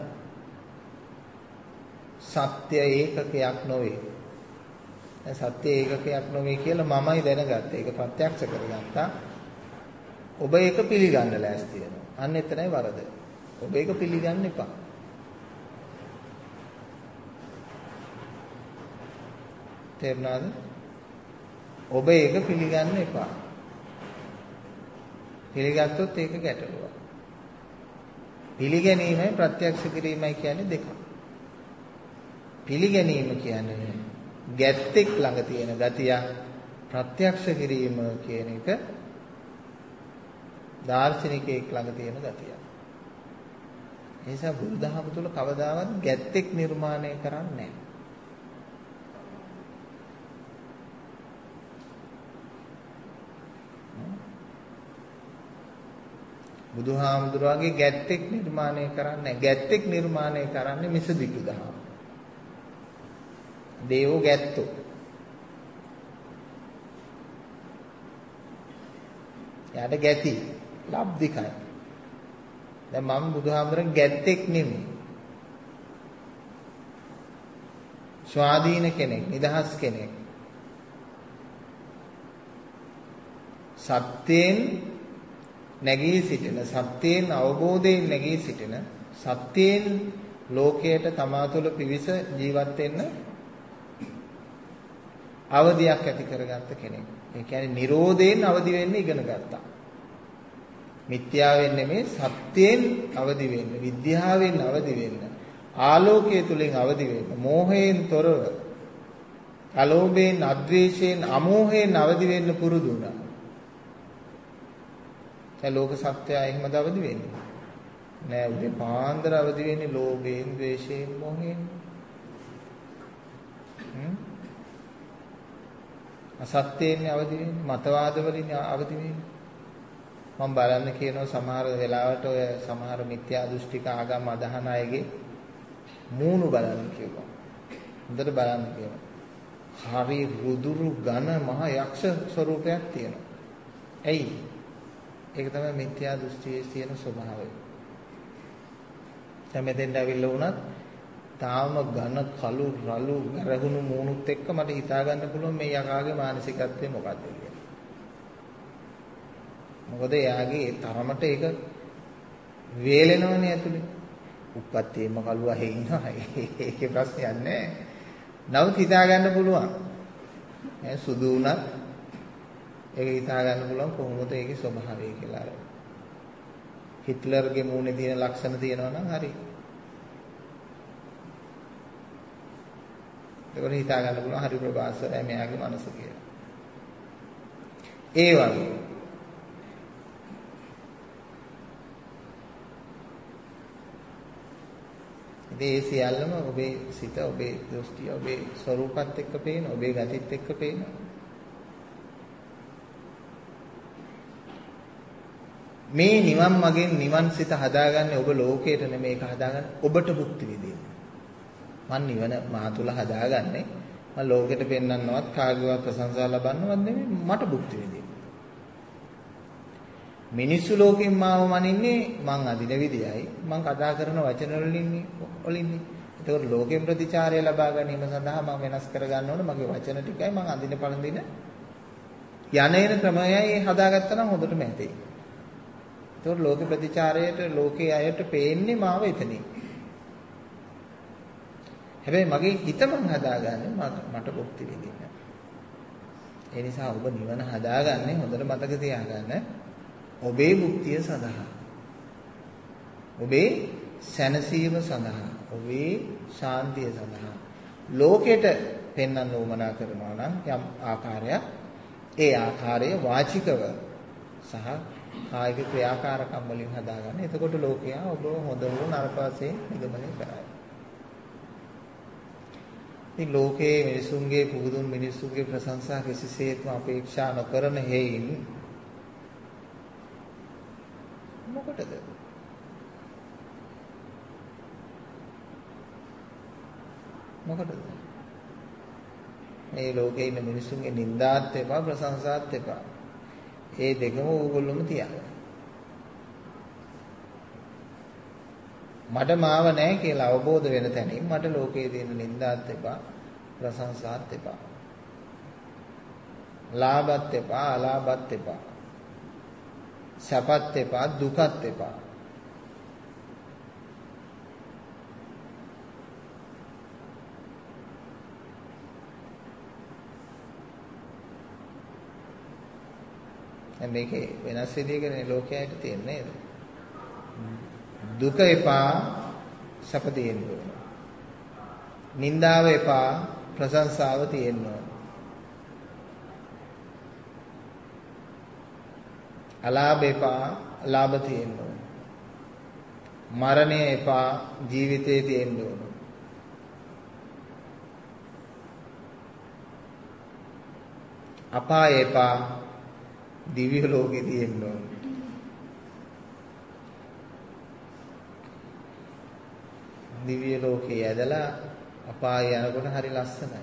සත්‍ය ඒකකයක් නොවේ. සත්‍ය ඒකකයක් නොවේ කියලා මමයි දැනගත්තේ. ඒක ප්‍රත්‍යක්ෂ කරගත්තා. ඔබ ඒක පිළිගන්න ලෑස්ති වෙනවා. අන්න එතනයි වරද. ඔබ ඒක පිළිගන්න එපා. තේරුණාද? ඔබ ඒක පිළිගන්න එපා. පිළිගත්තොත් ඒක ගැටලුවක්. පිළිගැනීමයි ප්‍රත්‍යක්ෂ කිරීමයි කියන්නේ දෙකක්. පිළිගැනීම කියන්නේ ගැත්තෙක් ළඟ තියෙන ගතිය, ප්‍රත්‍යක්ෂ කිරීම කියන එක දාර්ශනිකයෙක් ළඟ තියෙන ගතිය. ඒ නිසා බුදුදහම තුල කවදාවත් ගැත්තෙක් නිර්මාණය කරන්නේ නැහැ. බුදුහාමුදුරුවන්ගේ ගැත්තෙක් නිර්මාණය කරන්නේ ගැත්තෙක් නිර්මාණය කරන්නේ මිසදිටු දහම. දේවෝ ගැත්තෝ. යාට ගැති ලබ්ධිකයි. දැන් මම බුදුහාමුදුරන් ගැත්තෙක් නෙමෙයි. ස්වාධීන කෙනෙක්, නිදහස් කෙනෙක්. සත්‍යයෙන් නැගී සිටින, සත්‍යයෙන් අවබෝධයෙන් නැගී සිටින, සත්‍යයෙන් ලෝකයට තමා තුළ පිවිස ජීවත් වෙන්න අවදියක් ඇති කරගත්ත කෙනෙක්. ඒ කියන්නේ Nirodhen අවදි වෙන්න ඉගෙන ගත්තා. මිත්‍යාවෙන් නෙමෙයි සත්‍යයෙන් අවදි වෙන්න, විද්‍යාවෙන් අවදි වෙන්න, ආලෝකයේ තුලින් අවදි වෙන්න, මෝහයෙන් තොරව, අලෝභයෙන්, අද්වේෂයෙන්, අමෝහයෙන් අවදි වෙන්න පුරුදු වුණා. ඒ ලෝක සත්‍යය එහෙමද අවදි වෙන්නේ? නෑ උදේ පාන්දර අවදි වෙන්නේ ලෝභයෙන්, ද්වේෂයෙන්, මොහෙන්. හ්ම්. අසත්‍යයෙන් අවදි වෙන්නේ, මතවාද වලින් අවදි වෙන්නේ. මම බලන්න කියනවා සමහර වෙලාවට ඔය සමහර මිත්‍යා දෘෂ්ටික ආගම් අදහන අයගේ මූණු බලන්න කියනවා. හොඳට බලන්න කියනවා. හරි රුදුරු ඝන මහ යක්ෂ ස්වරූපයක් තියෙනවා. ඇයි? ඒක තමයි මිත්‍යා දෘෂ්ටියේ තියෙන ස්වභාවය. දැන් මෙතෙන්ට අවිල්ල වුණත් තාම ඝන කළු රළු ගරහුණු මූණුත් එක්ක මට හිතා ගන්න පුළුවන් මේ යකාගේ මානසිකත්වය මොකක්ද කියලා. මොකද එයාගේ තරමට ඒක වේලෙනවනේ ඇතුලේ. උප්පත්තියෙම කළුවා හේ ඉන්නවා. ඒකේ ප්‍රශ්නයක් නැහැ. නමුත් හිතා ගන්න පුළුවන්. ඈ සුදු උනත් ඒක හිතා ගන්න පුළුවන් කොහොමද ඒකේ ස්වභාවය කියලා. අර හිට්ලර්ගේ මූණේ තියෙන ලක්ෂණ තියෙනවා නම් හරි. ඒක හිතා ගන්න පුළුවන් හරි ප්‍රබාසරයි මෙයාගේ මනස කියලා. ඒ වගේ ඒ සියල්ලම ඔබේ සිත, ඔබේ දෘෂ්ටිය, ඔබේ ස්වરૂපත් එක්ක පේන, ඔබේ ගතිත් එක්ක පේන. මේ නිවන් මගෙන් නිවන් සිත හදාගන්නේ ඔබ ලෝකයට නෙමෙයි, ඒක හදාගන්නේ ඔබට භුක්ති විඳින්න. මන් නිවන මා තුල හදාගන්නේ මම ලෝකෙට පෙන්වන්නවත් කාගේවත් ප්‍රශංසා ලබන්නවත් නෙමෙයි, මට භුක්ති විඳින්න. මිනිස්සු ලෝකෙන් මාව මනින්නේ මං අදින විදියයි, මං කතා කරන වචන වලින්නේ වලින්නේ. ඒකෝට ලෝකෙන් ප්‍රතිචාරය ලබා ගැනීම සඳහා මම වෙනස් කර ගන්න ඕන මගේ වචන ටිකයි මං අදින පළඳින යන්නේන ක්‍රමයයි හදාගත්තා නම් හොඳටම ඇතේ. ඒකෝට ලෝක ප්‍රතිචාරයට ලෝකයේ අයට පේන්නේ මාව එතනින්. හැබැයි මගේ හිත මං හදාගන්නේ මට භුක්ති විඳින්න. ඒ නිසා ඔබ නිවන හදාගන්නේ හොඳට මතක තියාගන්න. ඔබේ මුක්තිය සඳහා, ඔබේ සැනසීම සඳහා, ඔබේ ශාන්තිය සඳහා ලෝකෙට පෙන්වන්න උවමනා කරනවා නම් යම් ආකාරයක්, ඒ ආකාරය වාචිකව සහ කායික ක්‍රියාකාරකම් වලින් හදාගන්න. එතකොට ලෝකයා ඔබ හොඳ වූ නරක වශයෙන් නිගමනය කරයි. ඉතින් ලෝකයේ මිනිසුන්ගේ පුදුම මිනිසුන්ගේ ප්‍රශංසා කිසිසේත්ම අපේක්ෂා නොකරන හේයින් මොකටද? මොකටද? මේ ලෝකේ ඉන්න මිනිසුන්ගේ නින්දාත් එපා ප්‍රශංසාත් එපා. ඒ දෙකම ඕගොල්ලොම තියන්න. මට මාව නැහැ කියලා අවබෝධ වෙන තැනින් මට ලෝකයේ තියෙන නින්දාත් එපා ප්‍රශංසාත් එපා. ලාභත් එපා අලාභත් එපා. සැපත් එපා දුකත් එපා. මේකේ වෙනස් විදිහකනේ ලෝකයට තියෙන්නේ නේද? දුක එපා සැප තියෙන්න ඕන. නින්දාව එපා ප්‍රශංසාව තියෙන්න ඕන. අලාභ එපා ලාභ තියෙන්න ඕන. මරණය එපා ජීවිතේ තියෙන්න ඕන. අපාය එපා දිව්‍ය ලෝකේ තියෙන්න ඕන. දිව්‍ය ලෝකේ ඇදලා අපාය යනකොට හරි ලස්සනයි.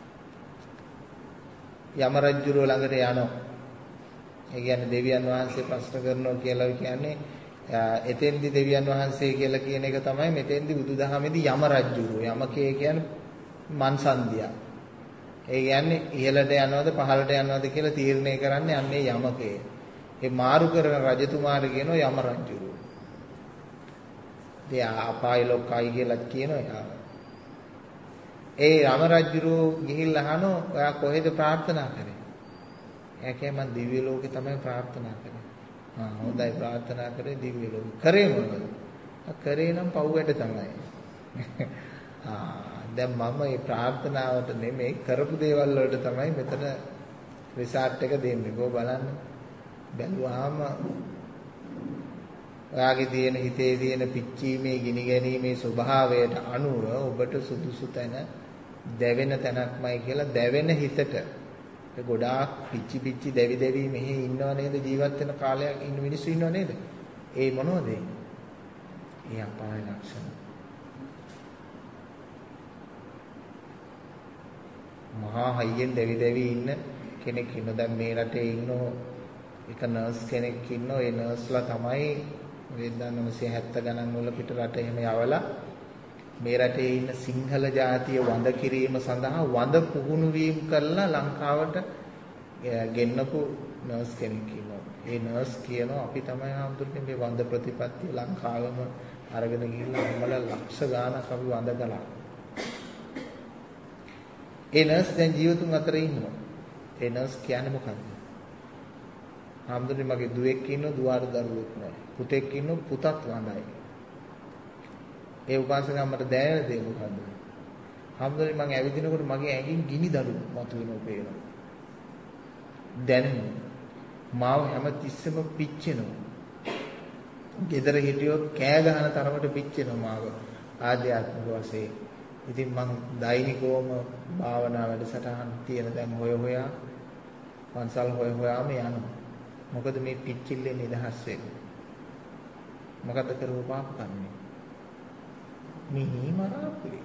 යම රජුරෝ ළඟට යනවා. ඒ කියන්නේ දෙවියන් වහන්සේ ප්‍රශ්න කරනවා කියලා කියන්නේ එතෙන්දි දෙවියන් වහන්සේ කියලා කියන එක තමයි මෙතෙන්දි බුදුදහමේදී යම රජුරෝ. යමකේ කියන්නේ මන්සන්දියා. ඒ කියන්නේ ඉහළට යනවද පහළට යනවද කියලා තීරණය කරන්නේ අන්නේ යමකේ. ඒ මාරු කරන රජතුමාට කියනවා යම රජුරෝ. ඒ අපාය ලෝකයි කියලා කියනවා. ඒ යම රජුරෝ ගිහිල්ලා අහනවා ඔයා කොහෙද ප්‍රාර්ථනා කරේ? එයා කියයි මම දිව්‍ය ලෝකේ තමයි ප්‍රාර්ථනා කරේ. ආ හොඳයි ප්‍රාර්ථනා කරේ දිව්‍ය ලෝකේ. කරේ මොනවද? කරේ නම් පව් වැඩ තමයි. ආ දැන් මම මේ ප්‍රාර්ථනාවට නෙමෙයි කරපු දේවල් වලට තමයි මෙතන රිසාර්ට් එක දෙන්නේ. කොහොම බලන්න. බැලුවාම ඔයාගේ තියෙන හිතේ තියෙන පිච්චීමේ ගිනි ගැනීමේ ස්වභාවයට අනුව ඔබට සුදුසු තැන දැවෙන තැනක්මයි කියලා දැවෙන හිතට ගොඩාක් පිච්චි පිච්චි දැවි දැවි මෙහි ඉන්නව නේද ජීවත් වෙන කාලයක් ඉන්න මිනිස්සු ඉන්නව නේද? ඒ මොනවද? ඒ අපාය ලක්ෂණ. මහා හයියෙන් දැවි දැවි ඉන්න කෙනෙක් ඉන්නවා. දැන් මේ රටේ ඉන්න එක නර්ස් කෙනෙක් ඉන්නවා. ඒ නර්ස්ලා තමයි නවසිය හැත්තෑ ගණන් වල පිට රට එහෙම යවලා මේ රටේ ඉන්න සිංහල ජාතිය වඳ කිරීම සඳහා වඳ පුහුණු වීම කරලා ලංකාවට ගෙන්නපු නර්ස් කෙනෙක් ඉන්නවා. ඒ නර්ස් කියනවා අපි තමයි හඳුන්නේ මේ වඳ ප්‍රතිපත්තිය ලංකාවෙම අරගෙන ගිහිල්ලා අම්මලා ලක්ෂ ගාණක් අපි වඳ කළා. ඒ නර්ස් දැන් ජීවතුන් අතර ඉන්නවා. ඒ නර්ස් කියන්නේ මොකක්ද? හඳුන්නේ මගේ දුවෙක් ඉන්නවා, දුවාර දරුවෙක් නැහැ. පුතෙක් ඉන්නවා, පුතත් වඳයි. ඒ උපාසකයා මට දැනෙන දේ මොකද්ද? හම්දුනේ මම ඇවිදිනකොට මගේ ඇඟින් ගිනි දළු මතුවෙනවා පේනවා. දැනෙනවා. මාව හැමතිස්සෙම පිච්චෙනවා. ගෙදර හිටියොත් කෑ ගහන තරමට පිච්චෙනවා මාව ආධ්‍යාත්මික වශයෙන්. ඉතින් මම දෛනිකවම භාවනා වැඩසටහන් තියෙන දැන් හොය හොයා පන්සල් හොය හොයාම යනවා. මොකද මේ පිච්චිල්ලෙන් නිදහස් වෙන්න. මොකද කරව පාප කන්නේ? මිනි මරාපු එක.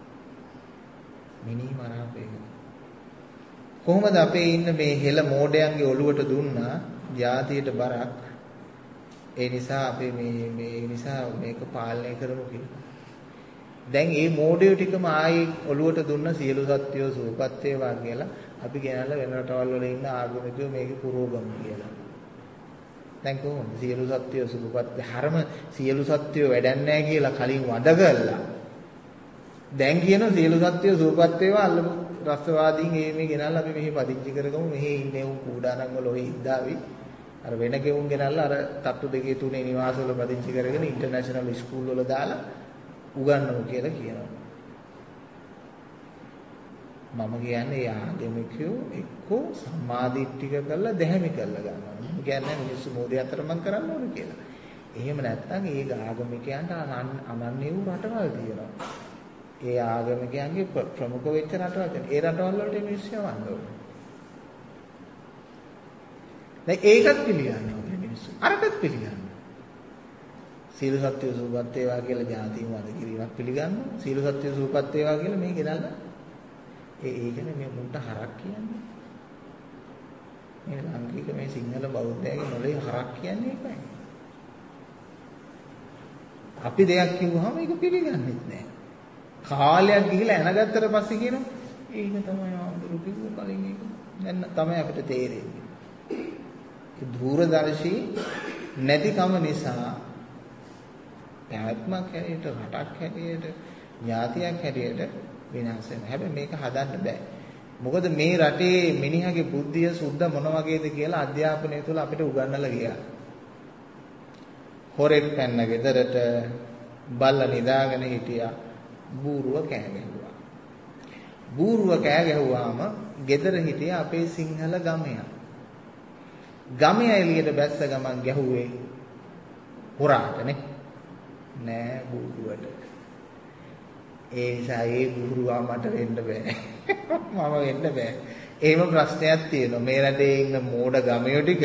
මිනි මරාපු එක. කොහොමද අපේ ඉන්න මේ හෙළ මෝඩයන්ගේ ඔළුවට දුන්නා ජාතියට බරක්. ඒ නිසා අපි මේ මේ නිසා මේක පාලනය කරමු කියලා. දැන් මේ මෝඩයෝ ටිකම ආයේ ඔළුවට දුන්න සියලු සත්‍යෝ සූපත් වේවා කියලා අපි ගෙනල්ලා වෙන රටවල් වල ඉන්න ආගමිකයෝ මේක පුරෝගමු කියලා. දැන් කොහොමද සියලු සත්‍යෝ සූපත් ධර්ම සියලු සත්‍යෝ වැඩක් නැහැ කියලා කලින් වඳ කළා. දැන් කියන සියලු සත්‍යෝ සූපත් වේවා අල්ලමු රස්වාදීන් මේ මේ ගෙනල්ලා අපි මෙහි පදිංචි කරගමු. මෙහි ඉන්නේ උන් කූඩානම් වල ඔය ඉද්දාවි අර වෙන කෙවුන් ගෙනල්ලා අර තට්ටු දෙකේ තුනේ නිවාස වල පදිංචි කරගෙන ඉන්ටර්නැෂනල් ස්කූල් වල දාලා උගන්වමු කියලා කියනවා. මම කියන්නේ ආගමිකයෝ එක්කෝ සම්මාදිට්ඨික කරලා දැහැමි කරලා ගන්නවා. මම කියන්නේ මිනිස්සු මොදේ අතරමං කරන්න ඕන කියලා. එහෙම නැත්නම් ඒ ආගමිකයන්ට අනන්‍ය වූ රටවල් තියෙනවා. ඒ ආගමිකයන්ගේ ප්‍රමුඛ වෙච්ච රටවල් තියෙනවා. ඒ රටවල් වලට මිනිස්සු යවන්න ඕනේ. දැන් ඒකත් පිළිගන්නවා මිනිස්සු. අරකට පිළිගන්නවා. සීල සත්‍ය සූපත් වේවා කියලා ජාතිය වද කිරීමක් පිළිගන්නවා. සීල සත්‍ය සූපත් වේවා කියලා මේ ගෙනල්ලා ඒ ඒකනේ මේ මුන්ට හරක් කියන්නේ. මේ ලාංකික මේ සිංහල බෞද්ධයාගේ මොලේ හරක් කියන්නේ ඒකයි. අපි දෙයක් කිව්වහම ඒක පිළිගන්නෙත් නෑ. කාලයක් ගිහිලා එනගත්තට පස්සේ කියනවා ඒක තමයි ආඳුරු කිව්ව කලින් ඒක. දැන් තමයි අපිට තේරෙන්නේ. ඒ දූරදර්ශී නැතිකම නිසා පැවැත්මක් හැටියට රටක් හැටියට ඥාතියක් හැටියට විනාශ වෙනවා. හැබැයි මේක හදන්න බෑ. මොකද මේ රටේ මිනිහාගේ බුද්ධිය සුද්ධ මොන වගේද කියලා අධ්‍යාපනය තුළ අපිට උගන්වලා ගියා. හොරෙක් පැන්න ගෙදරට බල්ලා නිදාගෙන හිටියා. බූරුව කෑ ගැහුවා. බූරුව කෑ ගැහුවාම ගෙදර හිටිය අපේ සිංහල ගමයා. ගමයා එළියට බැස්ස ගමන් ගැහුවේ හොරාටනේ. නෑ බූරුවට. ඒ නිසා ඒ බූරුවා මට වෙන්න බෑ. මම වෙන්න බෑ. එහෙම ප්‍රශ්නයක් තියෙනවා. මේ රටේ ඉන්න මෝඩ ගමයෝ ටික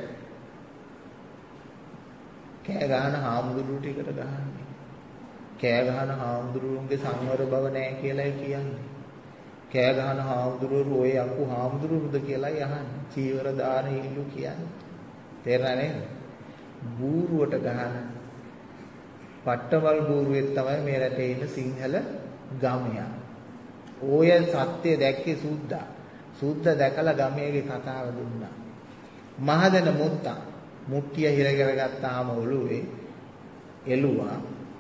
කෑ ගහන හාමුදුරුවෝ ටිකට ගහන්නේ. කෑ ගහන හාමුදුරුවන්ගේ සංවර බව නැහැ කියලායි කියන්නේ. කෑ ගහන හාමුදුරුවෝ ඔය අකු හාමුදුරුවෝද කියලායි අහන්නේ. චීවර දාන ඉල්ලු කියන්නේ. තේරෙනා නේද? බූරුවට ගහන පට්ටවල් බූරුවෙක් තමයි මේ රටේ ඉන්න සිංහල ගමයා. ඔය සත්‍ය දැක්කේ සුද්දා. සුද්දා දැකලා ගමයේගේ කතාව දුන්නා. මහදන මුත්තා මුට්ටිය හිර කරගත්තාම ඔළුවේ එළුවා.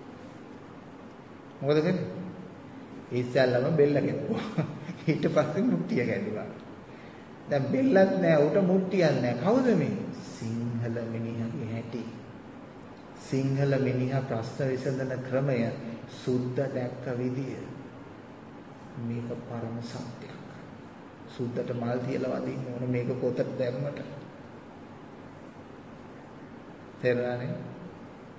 මොකද කරන්නේ? ඉස්සල්ලාම බෙල්ල ගැහුවා. ඊට පස්සේ මුට්ටිය ගැහුවා. දැන් බෙල්ලක් නැහැ උට මුට්ටියක් නැහැ. කවුද මේ? සිංහල මිනිහගේ හැටි. සිංහල මිනිහා ප්‍රශ්න විසඳන ක්‍රමය සුද්ධ දැක්ක විදිය. මේක පරම සත්‍යයක්. සුද්ධට මල් තියලා වදින්න ඕන මේක පොතට දැම්මට. තේරුණානේ?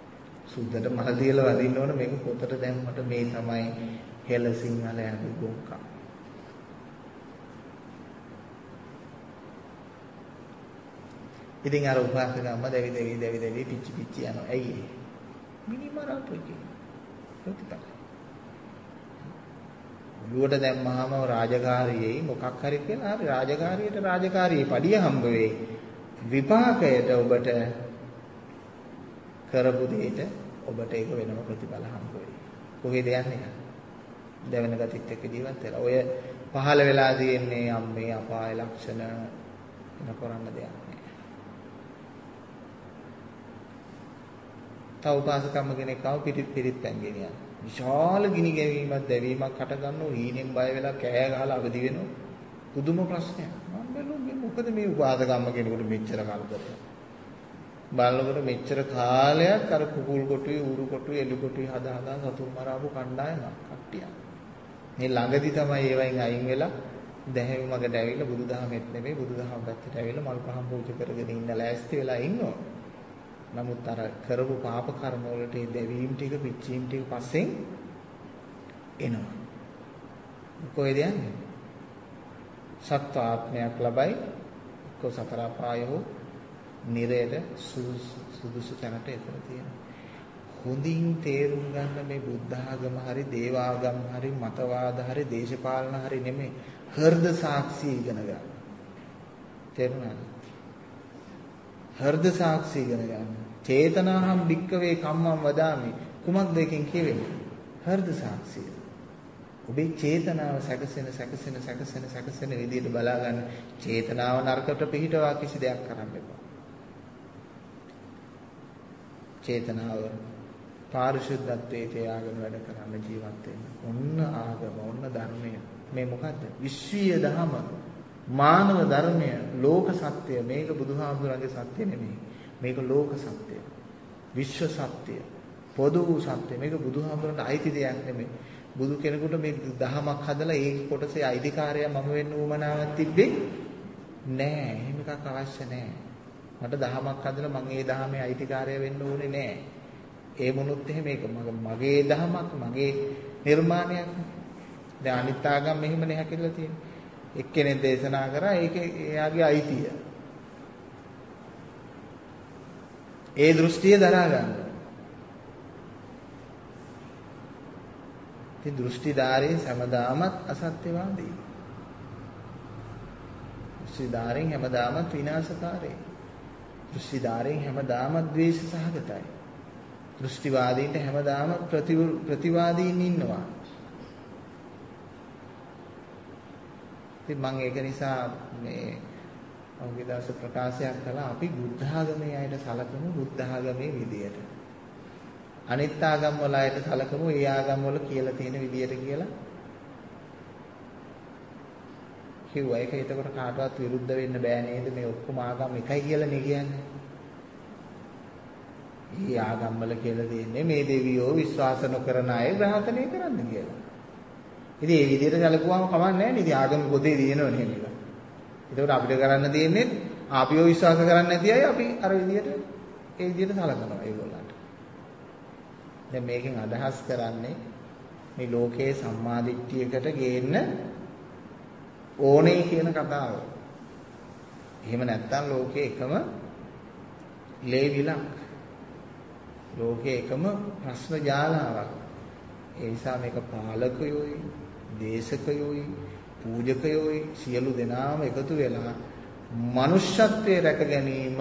සුද්දට මල දීලා වදින්න ඕන මේක පොතට දැම්මට මේ තමයි හෙළ සිංහලයාගේ ගොංකා. ඉතින් අර උපාසකම්ම දෙවි දෙවි දෙවි දෙවි පිච්චි පිච්චි යනවා. ඇයි ඒ? මිනිමරාපුයි. ප්‍රතිපල. ඔළුවට දැම්මහම රාජකාරියේ මොකක් හරි කියලා හරි රාජකාරියට රාජකාරියේ පඩිය හම්බ වෙයි. විපාකයට ඔබට කරපු දෙයට ඔබට ඒක වෙනම ප්‍රතිඵල හම්බ වෙයි. කොහෙද යන්නේ? දෙවෙනි ගතිත් එක්ක ජීවත් වෙලා. ඔය පහළ වෙලා තියෙන්නේ අම්මේ අපාය ලක්ෂණ වෙන කරන්න දෙයක් නෑ. තව උපාසකම්ම කෙනෙක් ආව පිටිත් පිටිත් පැන් ගෙනියන. විශාල ගිනි ගැනීමක් දැවීමක් හට ගන්නෝ හීනෙන් බය වෙලා කෑ ගහලා අවදි වෙනවා. පුදුම ප්‍රශ්නයක්. මම බැලුවා මොකද මේ උපාසකම්ම කෙනෙකුට මෙච්චර කරදරයක්. බලනකොට මෙච්චර කාලයක් අර කුකුල් කොටුවේ ඌරු කොටුවේ එළි කොටුවේ හදා හදා සතුන් මරාපු කණ්ඩායමක් කට්ටියක්. මේ ළඟදි තමයි ඒවයින් අයින් වෙලා දැහැමි මගට ඇවිල්ලා බුදුදහමෙත් නෙමෙයි බුදුදහම පැත්තට ඇවිල්ලා මල් පහන් පූජා කරගෙන ඉන්න ලෑස්ති වෙලා ඉන්නවා. නමුත් අර කරපු පාප කර්ම වලට ඒ දැවීම් ටික පිච්චීම් ටික පස්සෙන් එනවා. කොහෙද යන්නේ? සත්ව ආත්මයක් ලබයි කො සතර පායෝ නිරේද සුදුසු තැනට එතන තියෙනවා. හොඳින් තේරුම් ගන්න මේ බුද්ධ ආගම හරි දේව ආගම හරි මතවාද හරි දේශපාලන හරි නෙමෙයි හෘද සාක්ෂි ඉගෙන ගන්න. තේරුණාද? හෘද සාක්ෂි ඉගෙන ගන්න. චේතනාහම් භික්කවේ කම්මං වදාමි. කුමක්ද එකෙන් කියවෙන්නේ? හෘද සාක්ෂිය. ඔබේ චේතනාව සැකසෙන සැකසෙන සැකසෙන සැකසෙන විදිහට බලා ගන්න. චේතනාව නරකට පිහිටවා කිසි දෙයක් කරන්න එපා. චේතනාව පාරිශුද්ධත්වයේ තියාගෙන වැඩ කරන්න ජීවත් වෙන්න. ඔන්න ආගම, ඔන්න ධර්මය. මේ මොකද්ද? විශ්වීය ධම, මානව ධර්මය, ලෝක සත්‍යය. මේක බුදුහාමුදුරන්ගේ සත්‍ය නෙමෙයි. මේක ලෝක සත්‍යය. විශ්ව සත්‍යය. පොදු වූ සත්‍යය. මේක බුදුහාමුදුරන්ට අයිති දෙයක් නෙමෙයි. බුදු කෙනෙකුට මේ දහමක් හදලා ඒක කොටසේ අයිතිකාරය මම වෙන්න උවමනාවක් තිබ්බේ නෑ. එහෙම එකක් අවශ්‍ය නෑ. මට දහමක් හදලා මම ඒ දහමේ අයිතිකාරය වෙන්න ඕනේ නෑ. ඒ මොනොත් එහෙම ඒක මගේ දහමක් මගේ නිර්මාණයක්. දැන් අනිත් ආගම් මෙහෙම නේ හැකියලා තියෙන්නේ. එක්කෙනෙක් දේශනා කරා ඒකේ එයාගේ අයිතිය. ඒ දෘෂ්ටිය දරා ගන්න. ඉතින් දෘෂ්ටිධාරී සමදාමත් අසත්‍යවාදී. දෘෂ්ටිධාරීන් හැමදාමත් විනාශකාරී. දෘෂ්ටිධාරීන් හැමදාම ද්වේෂ සහගතයි. දෘෂ්ටිවාදීන්ට හැමදාම ප්‍රතිවාදීන් ඉන්නවා. ඉතින් මම ඒක නිසා මේ ඔහුගේ දවස් ප්‍රකාශයක් කළා අපි බුද්ධ ආගමේ අයට සලකමු බුද්ධ ආගමේ විදියට. අනිත් ආගම් වල අයට සලකමු ඒ ආගම් වල කියලා තියෙන විදියට කියලා. කිව්වා ඒක එතකොට කාටවත් විරුද්ධ වෙන්න බෑ නේද මේ ඔක්කොම ආගම් එකයි කියලා නේ කියන්නේ. ඊ ආගම් වල කියලා දෙන්නේ මේ දෙවියෝ විශ්වාස නොකරන අය ග්‍රහණය කරන්න කියලා. ඉතින් මේ විදිහට සැලකුවාම කමක් නැහැ නේද? ආගම පොතේ දිනනවනේ මේක. ඒකට අපිට කරන්න තියෙන්නේ ආපියෝ විශ්වාස කරන්නේ නැති අය අපි අර විදිහට ඒ විදිහට සලකනවා ඒගොල්ලන්ට. දැන් මේකෙන් අදහස් කරන්නේ මේ ලෝකයේ සම්මාදිට්ඨියකට ගේන්න ඕනේ කියන කතාව. එහෙම නැත්නම් ලෝකයේ එකම ලේවිලක්. ලෝකයේ එකම ප්‍රශ්න ජාලාවක්. ඒ නිසා මේක පාලකයෝයි, දේශකයෝයි, පූජකයෝයි සියලු දෙනාම එකතු වෙලා මනුෂ්‍යත්වයේ රැක ගැනීම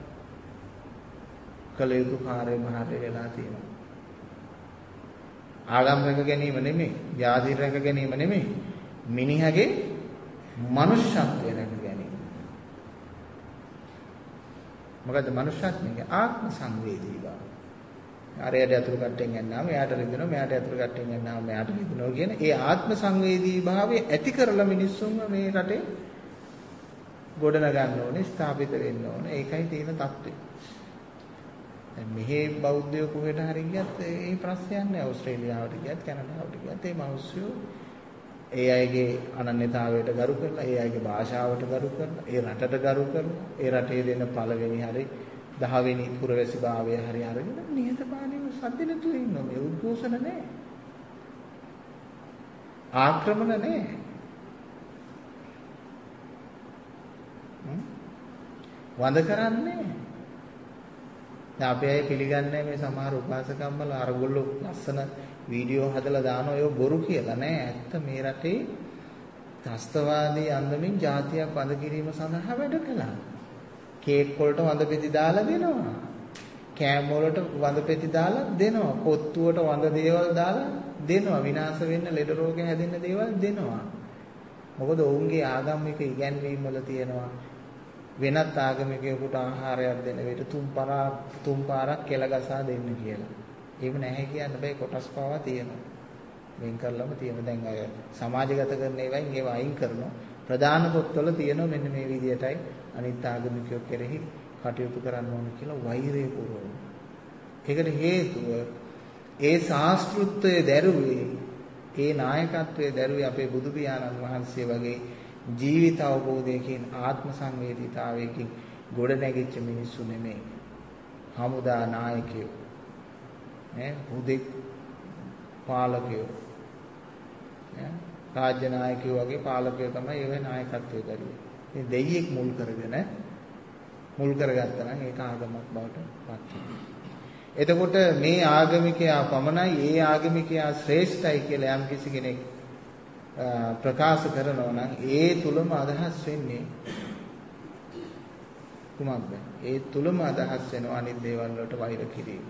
කළ යුතු කාර්යභාරය වෙලා තියෙනවා. ආගම් රැක ගැනීම නෙමෙයි, ජාති රැක ගැනීම නෙමෙයි, මිනිහගේ මනුෂ්‍යත්වයේ රැක ගැනීම. මොකද මනුෂ්‍යත්වයේ ආත්ම සංවේදී බව. ආරයට අතුරු කට්ටෙන් යන්නාම එයාට රිදෙනවා, මෙයාට අතුරු කට්ටෙන් යන්නාම මෙයාට රිදෙනවා කියන ඒ ආත්ම සංවේදී භාවය ඇති කරලා මිනිස්සුන්ව මේ රටේ ගොඩනගන්න ඕනේ, ස්ථාපිත වෙන්න ඕනේ. ඒකයි තියෙන தත්ත්වය. දැන් මෙහි බෞද්ධයෝ කොහෙට හරි ගියත් ඒ ප්‍රශ්නයක් නෑ. ඕස්ට්‍රේලියාවට ගියත් කැනඩාවට ගියත් ඒ මිනිස්සු ඒ අයගේ අනන්‍යතාවයට ගරු කරලා, ඒ අයගේ භාෂාවට ගරු කරලා, ඒ රටට ගරු කරලා, ඒ රටේ දෙන පළවෙනි හරි දහවෙනි පුරවැසි භාවය හරි අරගෙන නිහතමානීව සද්ද නැතුව ඉන්නවා. මේ උද්ඝෝෂණ නැහැ. ආක්‍රමණ නැහැ. වඳ කරන්නේ. දැන් අපි අය පිළිගන්නේ මේ සමහර උපාසකම්මල අරගොල්ලෝ ලස්සන වීඩියෝ හදලා දානවා ඒව බොරු කියලා නෑ. ඇත්ත මේ රටේ ත්‍ස්තවාදී අන්දමින් ජාතියක් වඳ කිරීම සඳහා වැඩ කළා. කේක් වලට වඳ පෙති දාලා දෙනවා. කෑම වලට වඳ පෙති දාලා දෙනවා. පොත්තුවට වඳ දේවල් දාලා දෙනවා. විනාශ වෙන්න ලෙඩ රෝග හැදෙන්න දේවල් දෙනවා. මොකද ඔවුන්ගේ ආගමික ඉගැන්වීම් වල තියෙනවා වෙනත් ආගමිකයෙකුට ආහාරයක් දෙන විට තුන් පාරක් තුන් පාරක් කෙල ගසා දෙන්න කියලා. ඒක නැහැ කියන්න බෑ කොටස් පාවා තියෙනවා. වෙන් කරලම තියෙන දැන් අය සමාජගත කරන ඒවායින් ඒවා අයින් කරනවා. ප්‍රධාන පොත්වල තියෙනවා මෙන්න මේ විදියටයි අනිත් ආගමිකයෝ කෙරෙහි කටයුතු කරන්න ඕන කියලා වෛරය පුරවන. ඒකට හේතුව ඒ ශාස්ත්‍රුත්වයේ දැරුවේ ඒ නායකත්වයේ දැරුවේ අපේ බුදු පියාණන් වහන්සේ වගේ ජීවිත අවබෝධයකින් ආත්ම සංවේදීතාවයකින් ගොඩ නැගිච්ච මිනිස්සු නෙමෙයි. හමුදා නායකයෝ ඈ හුදෙක් පාලකයෝ ඈ රාජ්‍ය නායකයෝ වගේ පාලකයෝ තමයි ඒ නායකත්වයේ දරුවේ. මේ දෙයියෙක් මුල් කරගෙන මුල් කරගත්තා නම් ඒක ආගමක් බවට පත් වෙනවා. එතකොට මේ ආගමිකයා පමණයි ඒ ආගමිකයා ශ්‍රේෂ්ඨයි කියලා යම් කිසි කෙනෙක් ප්‍රකාශ කරනවා නම් ඒ තුලම අදහස් වෙන්නේ කුමක්ද? ඒ තුලම අදහස් වෙනවා අනිත් දේවල් වලට වෛර කිරීම.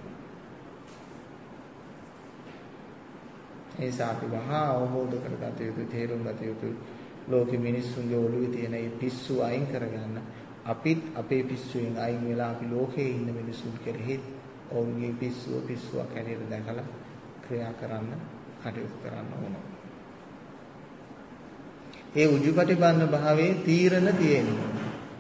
ඒ සාපි වහා අවබෝධ කරගත යුතු තේරුම් ගත යුතු ලෝකෙ මිනිස්සුන්ගේ ඔළුවේ තියෙන මේ පිස්සු අයින් කරගන්න අපිත් අපේ පිස්සුවෙන් අයින් වෙලා අපි ලෝකයේ ඉන්න මිනිසුන් කෙරෙහි ඔවුන්ගේ පිස්සුව පිස්සුවක් හැටියට දැකලා ක්‍රියා කරන්න කටයුතු කරන්න ඕන. ඒ උජුපටිපන්න භාවයේ තීරණ තියෙනවා.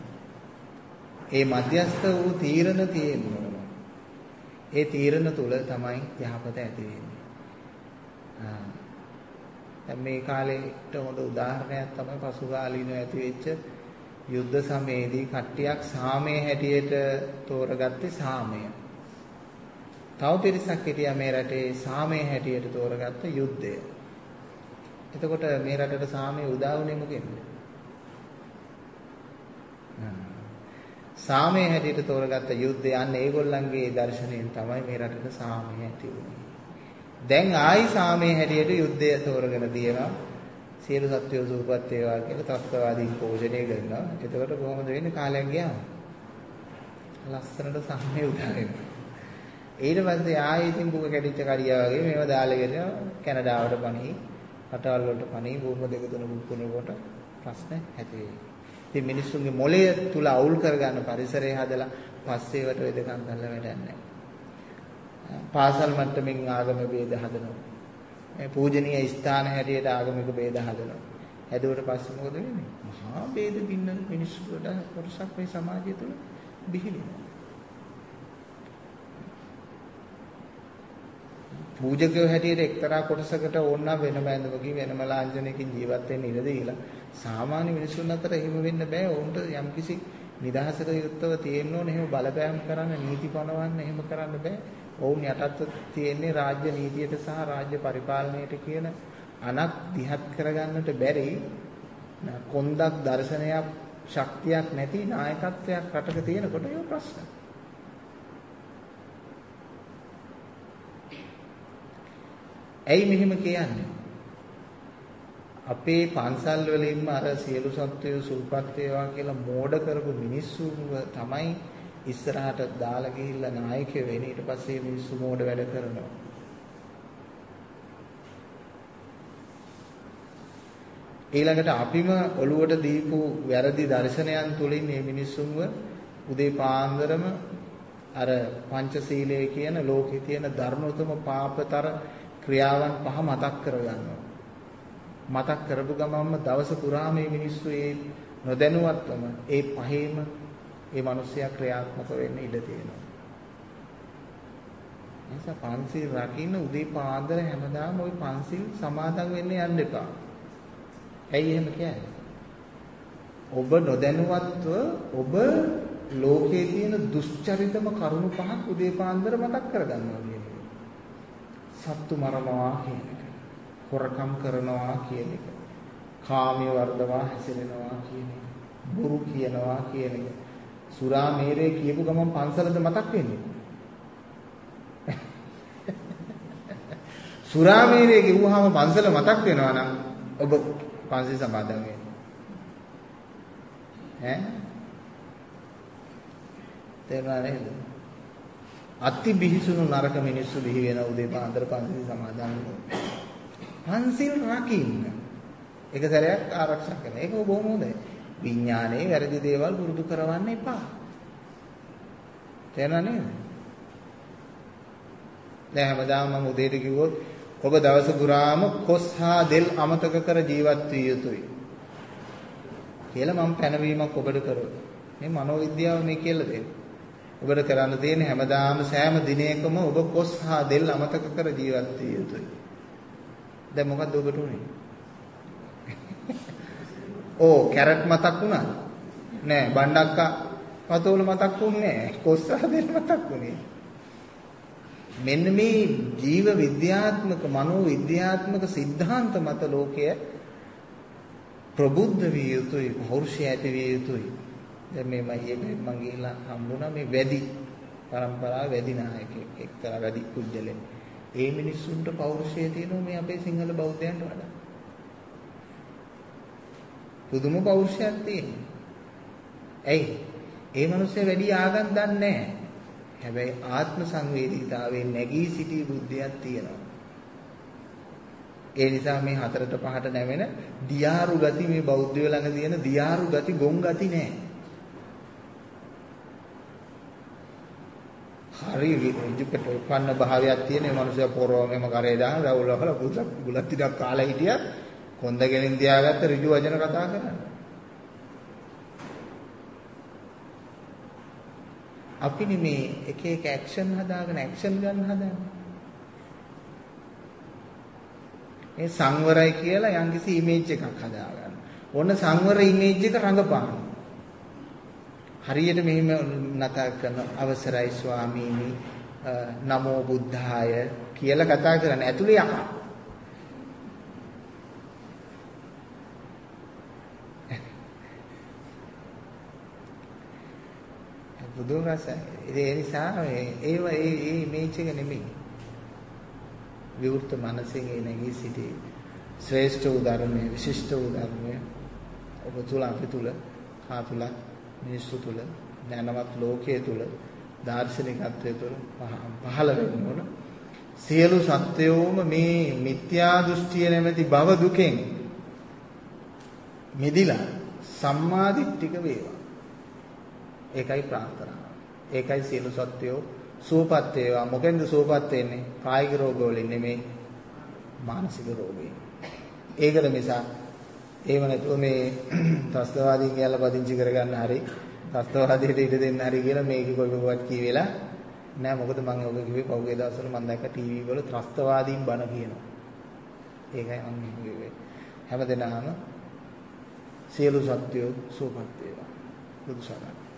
ඒ මධ්‍යස්ථ වූ තීරණ තියෙනවා. ඒ තීරණ තුල තමයි යහපත ඇති වෙන්නේ. ආ. දැන් මේ කාලේට හොඳ උදාහරණයක් තමයි පසුකාලීනව ඇති වෙච්ච යුද්ධ සමයේදී කට්ටියක් සාමයේ හැටියට තෝරගත්තේ සාමය. තව පිරිසක් හිටියා මේ රටේ සාමයේ හැටියට තෝරගත්ත යුද්ධය. එතකොට මේ රටට සාමය උදා වුණේ මොකෙන්ද? සාමයේ හැටියට තෝරගත්ත යුද්ධය අන්න ඒගොල්ලන්ගේ දර්ශනයෙන් තමයි මේ රටට සාමය ඇති වුණේ. දැන් ආයි සාමයේ හැටියට යුද්ධය තෝරගෙන තියෙනවා. සියලු සත්වයෝ සූපත් වේවා කියලා ත්‍ස්තවාදීන් පෝෂණය කරනවා. එතකොට කොහොමද වෙන්නේ කාලයක් ගියාම? ලස්සනට සාමය උදා වෙනවා. ඊට පස්සේ ආයෙ ඉතින් බුක කැඩිච්ච කරියා වගේ මේව දාලාගෙන කැනඩාවට පණී රටවල් වලට පණී භූම දෙක තුන මුක්කුනකොට ප්‍රශ්න ඇති වෙයි. ඉතින් මිනිස්සුන්ගේ මොළය තුල අවුල් කරගන්න පරිසරය හදලා පස්සේ වට වෙදකම් කරලා වැඩක් නැහැ. පාසල් මට්ටමින් ආගම ભેද හදනවා. මේ පූජනීය ස්ථාන හැටියට ආගමික ભેද හදනවා. හැදුවට පස්සේ මොකද වෙන්නේ? මහා ભેද බින්න මිනිස්සු වල කොටසක් මේ සමාජය තුල බිහිවෙනවා. පූජකයෝ හැටියට එක්තරා කොටසකට ඕන නම් වෙනම ඇඳවකින් වෙනම ලාංඡනයකින් ජීවත් වෙන්න ඉඩ දීලා සාමාන්‍ය මිනිසුන් අතර එහෙම වෙන්න බෑ. ඔවුන්ට යම්කිසි නිදහසක යුක්තව තියෙන්න ඕනේ. එහෙම බලපෑම් කරන්න, නීති පනවන්න එහෙම කරන්න බෑ. ඔවුන් යටත්ව තියෙන්නේ රාජ්‍ය නීතියට සහ රාජ්‍ය පරිපාලනයට කියන අනක් දිහත් කරගන්නට බැරි කොන්දක් දර්ශනයක් ශක්තියක් නැති නායකත්වයක් රටක තියෙනකොට ඒක ප්‍රශ්න. ඇයි මෙහෙම කියන්නේ? අපේ පන්සල් වලින්ම අර සියලු සත්වයෝ සූපත් වේවා කියලා මෝඩ කරපු මිනිස්සුව තමයි ඉස්සරහට දාලා ගිහිල්ලා නායකයෝ වෙන්නේ. ඊට පස්සේ මිනිස්සු මෝඩ වැඩ කරනවා. ඊළඟට අපිම ඔළුවට දීපු වැරදි දර්ශනයන් තුලින් මේ මිනිස්සුන්ව උදේ පාන්දරම අර පංචශීලයේ කියන ලෝකේ තියෙන ධර්මතම පාපතර ක්‍රියාවන් පහ මතක් කරගන්නවා. මතක් කරපු ගමන්ම දවස පුරාම මේ මිනිස්සු ඒ නොදැනුවත්වම ඒ පහේම ඒ මිනිස්සයා ක්‍රියාත්මක වෙන්න ඉඩ තියෙනවා. එනිසා පංචශීල රකින්න උදේ පාන්දර හැමදාම ওই පංචශීල සමාදන් වෙන්න යන්න එපා. ඇයි එහෙම කියන්නේ? ඔබ නොදැනුවත්ව ඔබ ලෝකයේ තියෙන දුෂ්චරිතම කරුණු පහක් උදේ පාන්දර මතක් කරගන්නවා කියන එක. සත්තු මරනවා කියන එක. හොරකම් කරනවා කියන එක. කාමයේ වර්ධවා හැසිරෙනවා කියන එක. බොරු කියනවා කියන එක. සුරා මේරේ කියපු ගමන් පන්සලද මතක් වෙන්නේ. සුරා මේරේ කිව්වහම පන්සල මතක් වෙනවා නම් ඔබ පන්සල් සමාදන් වෙන්න. ඈ තේරුණා නේද? අති බිහිසුණු නරක මිනිස්සු බිහි වෙන උදේ පාන්දර පන්සල් සමාදන් වෙනවා. පන්සල් රකින්න. එක සැරයක් ආරක්ෂා කරන. ඒක බොහොම හොඳයි. විඥානයේ වැරදි දේවල් පුරුදු කරවන්න එපා. තේරුණා නේද? දැන් හැමදාම මම උදේට කිව්වොත් ඔබ දවස පුරාම කොස් හා දෙල් අමතක කර ජීවත් විය යුතුයි කියලා මම පැනවීමක් ඔබට කරුවා. මේ මනෝවිද්‍යාව මේ කියලා දෙන්නේ. ඔබට කරන්න තියෙන්නේ හැමදාම සෑම දිනයකම ඔබ කොස් හා දෙල් අමතක කර ජීවත් විය යුතුයි. දැන් මොකද්ද ඔබට උනේ? ඕ කැරට් මතක් වුණා? නෑ බණ්ඩක්කා වතෝල මතක් වුණේ නෑ. කොස් හා දෙල් මතක් වුණේ. මෙන්න මේ ජීව විද්‍යාත්මක මනෝ විද්‍යාත්මක સિદ્ધාන්ත මත ලෝකය ප්‍රබුද්ධ විය යුතුයි, පෞරුෂය ඇති විය යුතුයි. දැන් මේ මම මම ගිහිල්ලා හම්බුණා මේ වැඩි පරම්පරාව වැඩි නායකයෙක් එක්තරා වැඩි කුජලෙක්. ඒ මිනිස්සුන්ට පෞරුෂය තියෙනවා මේ අපේ සිංහල බෞද්ධයන්ට වඩා. පුදුම පෞරුෂයක් තියෙනවා. ඇයි? ඒ මිනිස්සු වැඩි ආගම් දන්නේ නැහැ. හැබැයි ආත්ම සංවේදීතාවයෙන් නැගී සිටි බුද්ධියක් තියෙනවා. ඒ නිසා මේ හතරට පහට නැවෙන දියාරු ගති මේ බෞද්ධයෝ ළඟ තියෙන දියාරු ගති ගොන් ගති නෑ. හරි විදිහට උපන්න භාවයක් තියෙන මේ මිනිස්සු පොරොමෙම කරේ දාන රවුල වල බුලත් ටිකක් කාලා හිටියත් කොන්ද ගෙලින් තියාගත්ත ඍජු වචන කතා කරන්නේ. අපි මේ එක එක ඇක්ෂන් හදාගෙන ඇක්ෂන් ගන්න හදන්නේ. මේ සංවරයි කියලා යම්කිසි ඉමේජ් එකක් හදාගන්න. ඕන සංවර ඉමේජ් එක රඟපාන. හරියට මෙහිම නතර කරන අවසරයි ස්වාමීනි නමෝ බුද්ධාය කියලා කතා කරන්නේ. ඇතුලේ යකා. බුදුන් රසයි. ඒ නිසා ඒව ඒ ඒ ඉමේජ් එක නෙමෙයි. විවෘත මනසෙන් ඒ නැගී සිටි ශ්‍රේෂ්ඨ උදාහරණය, විශිෂ්ට උදාහරණය ඔබ තුල අපි තුල, කා තුල, මිනිස්සු තුල, ඥානවත් ලෝකයේ තුල, දාර්ශනිකත්වයේ තුල පහළ වෙන්න ඕන. සියලු සත්වයෝම මේ මිත්‍යා දෘෂ්ටිය නැමැති භව දුකෙන් මිදිලා සම්මා දිට්ඨික වේවා. ඒකයි ප්‍රාර්ථනාව. ඒකයි සියලු සත්වයෝ සුවපත් වේවා. මොකෙන්ද සුවපත් වෙන්නේ? කායික රෝග වලින් නෙමෙයි මානසික රෝගයෙන්. ඒකද නිසා ඒව නැතුව මේ ත්‍ස්තවාදී කියලා පදිංචි කරගන්න හරි ත්‍ස්තවාදීට ඉඩ දෙන්න හරි කියලා මේක කොයිවවත් කියවිලා නෑ. මොකද මම ඔබ කිව්වේ පහුගිය දවස්වල මම දැක්ක ටීවී වල ත්‍ස්තවාදීන් බණ කියනවා. ඒකයි මම කිව්වේ. හැමදෙනාම සියලු සත්වයෝ සුවපත් වේවා. බුදු සරණයි.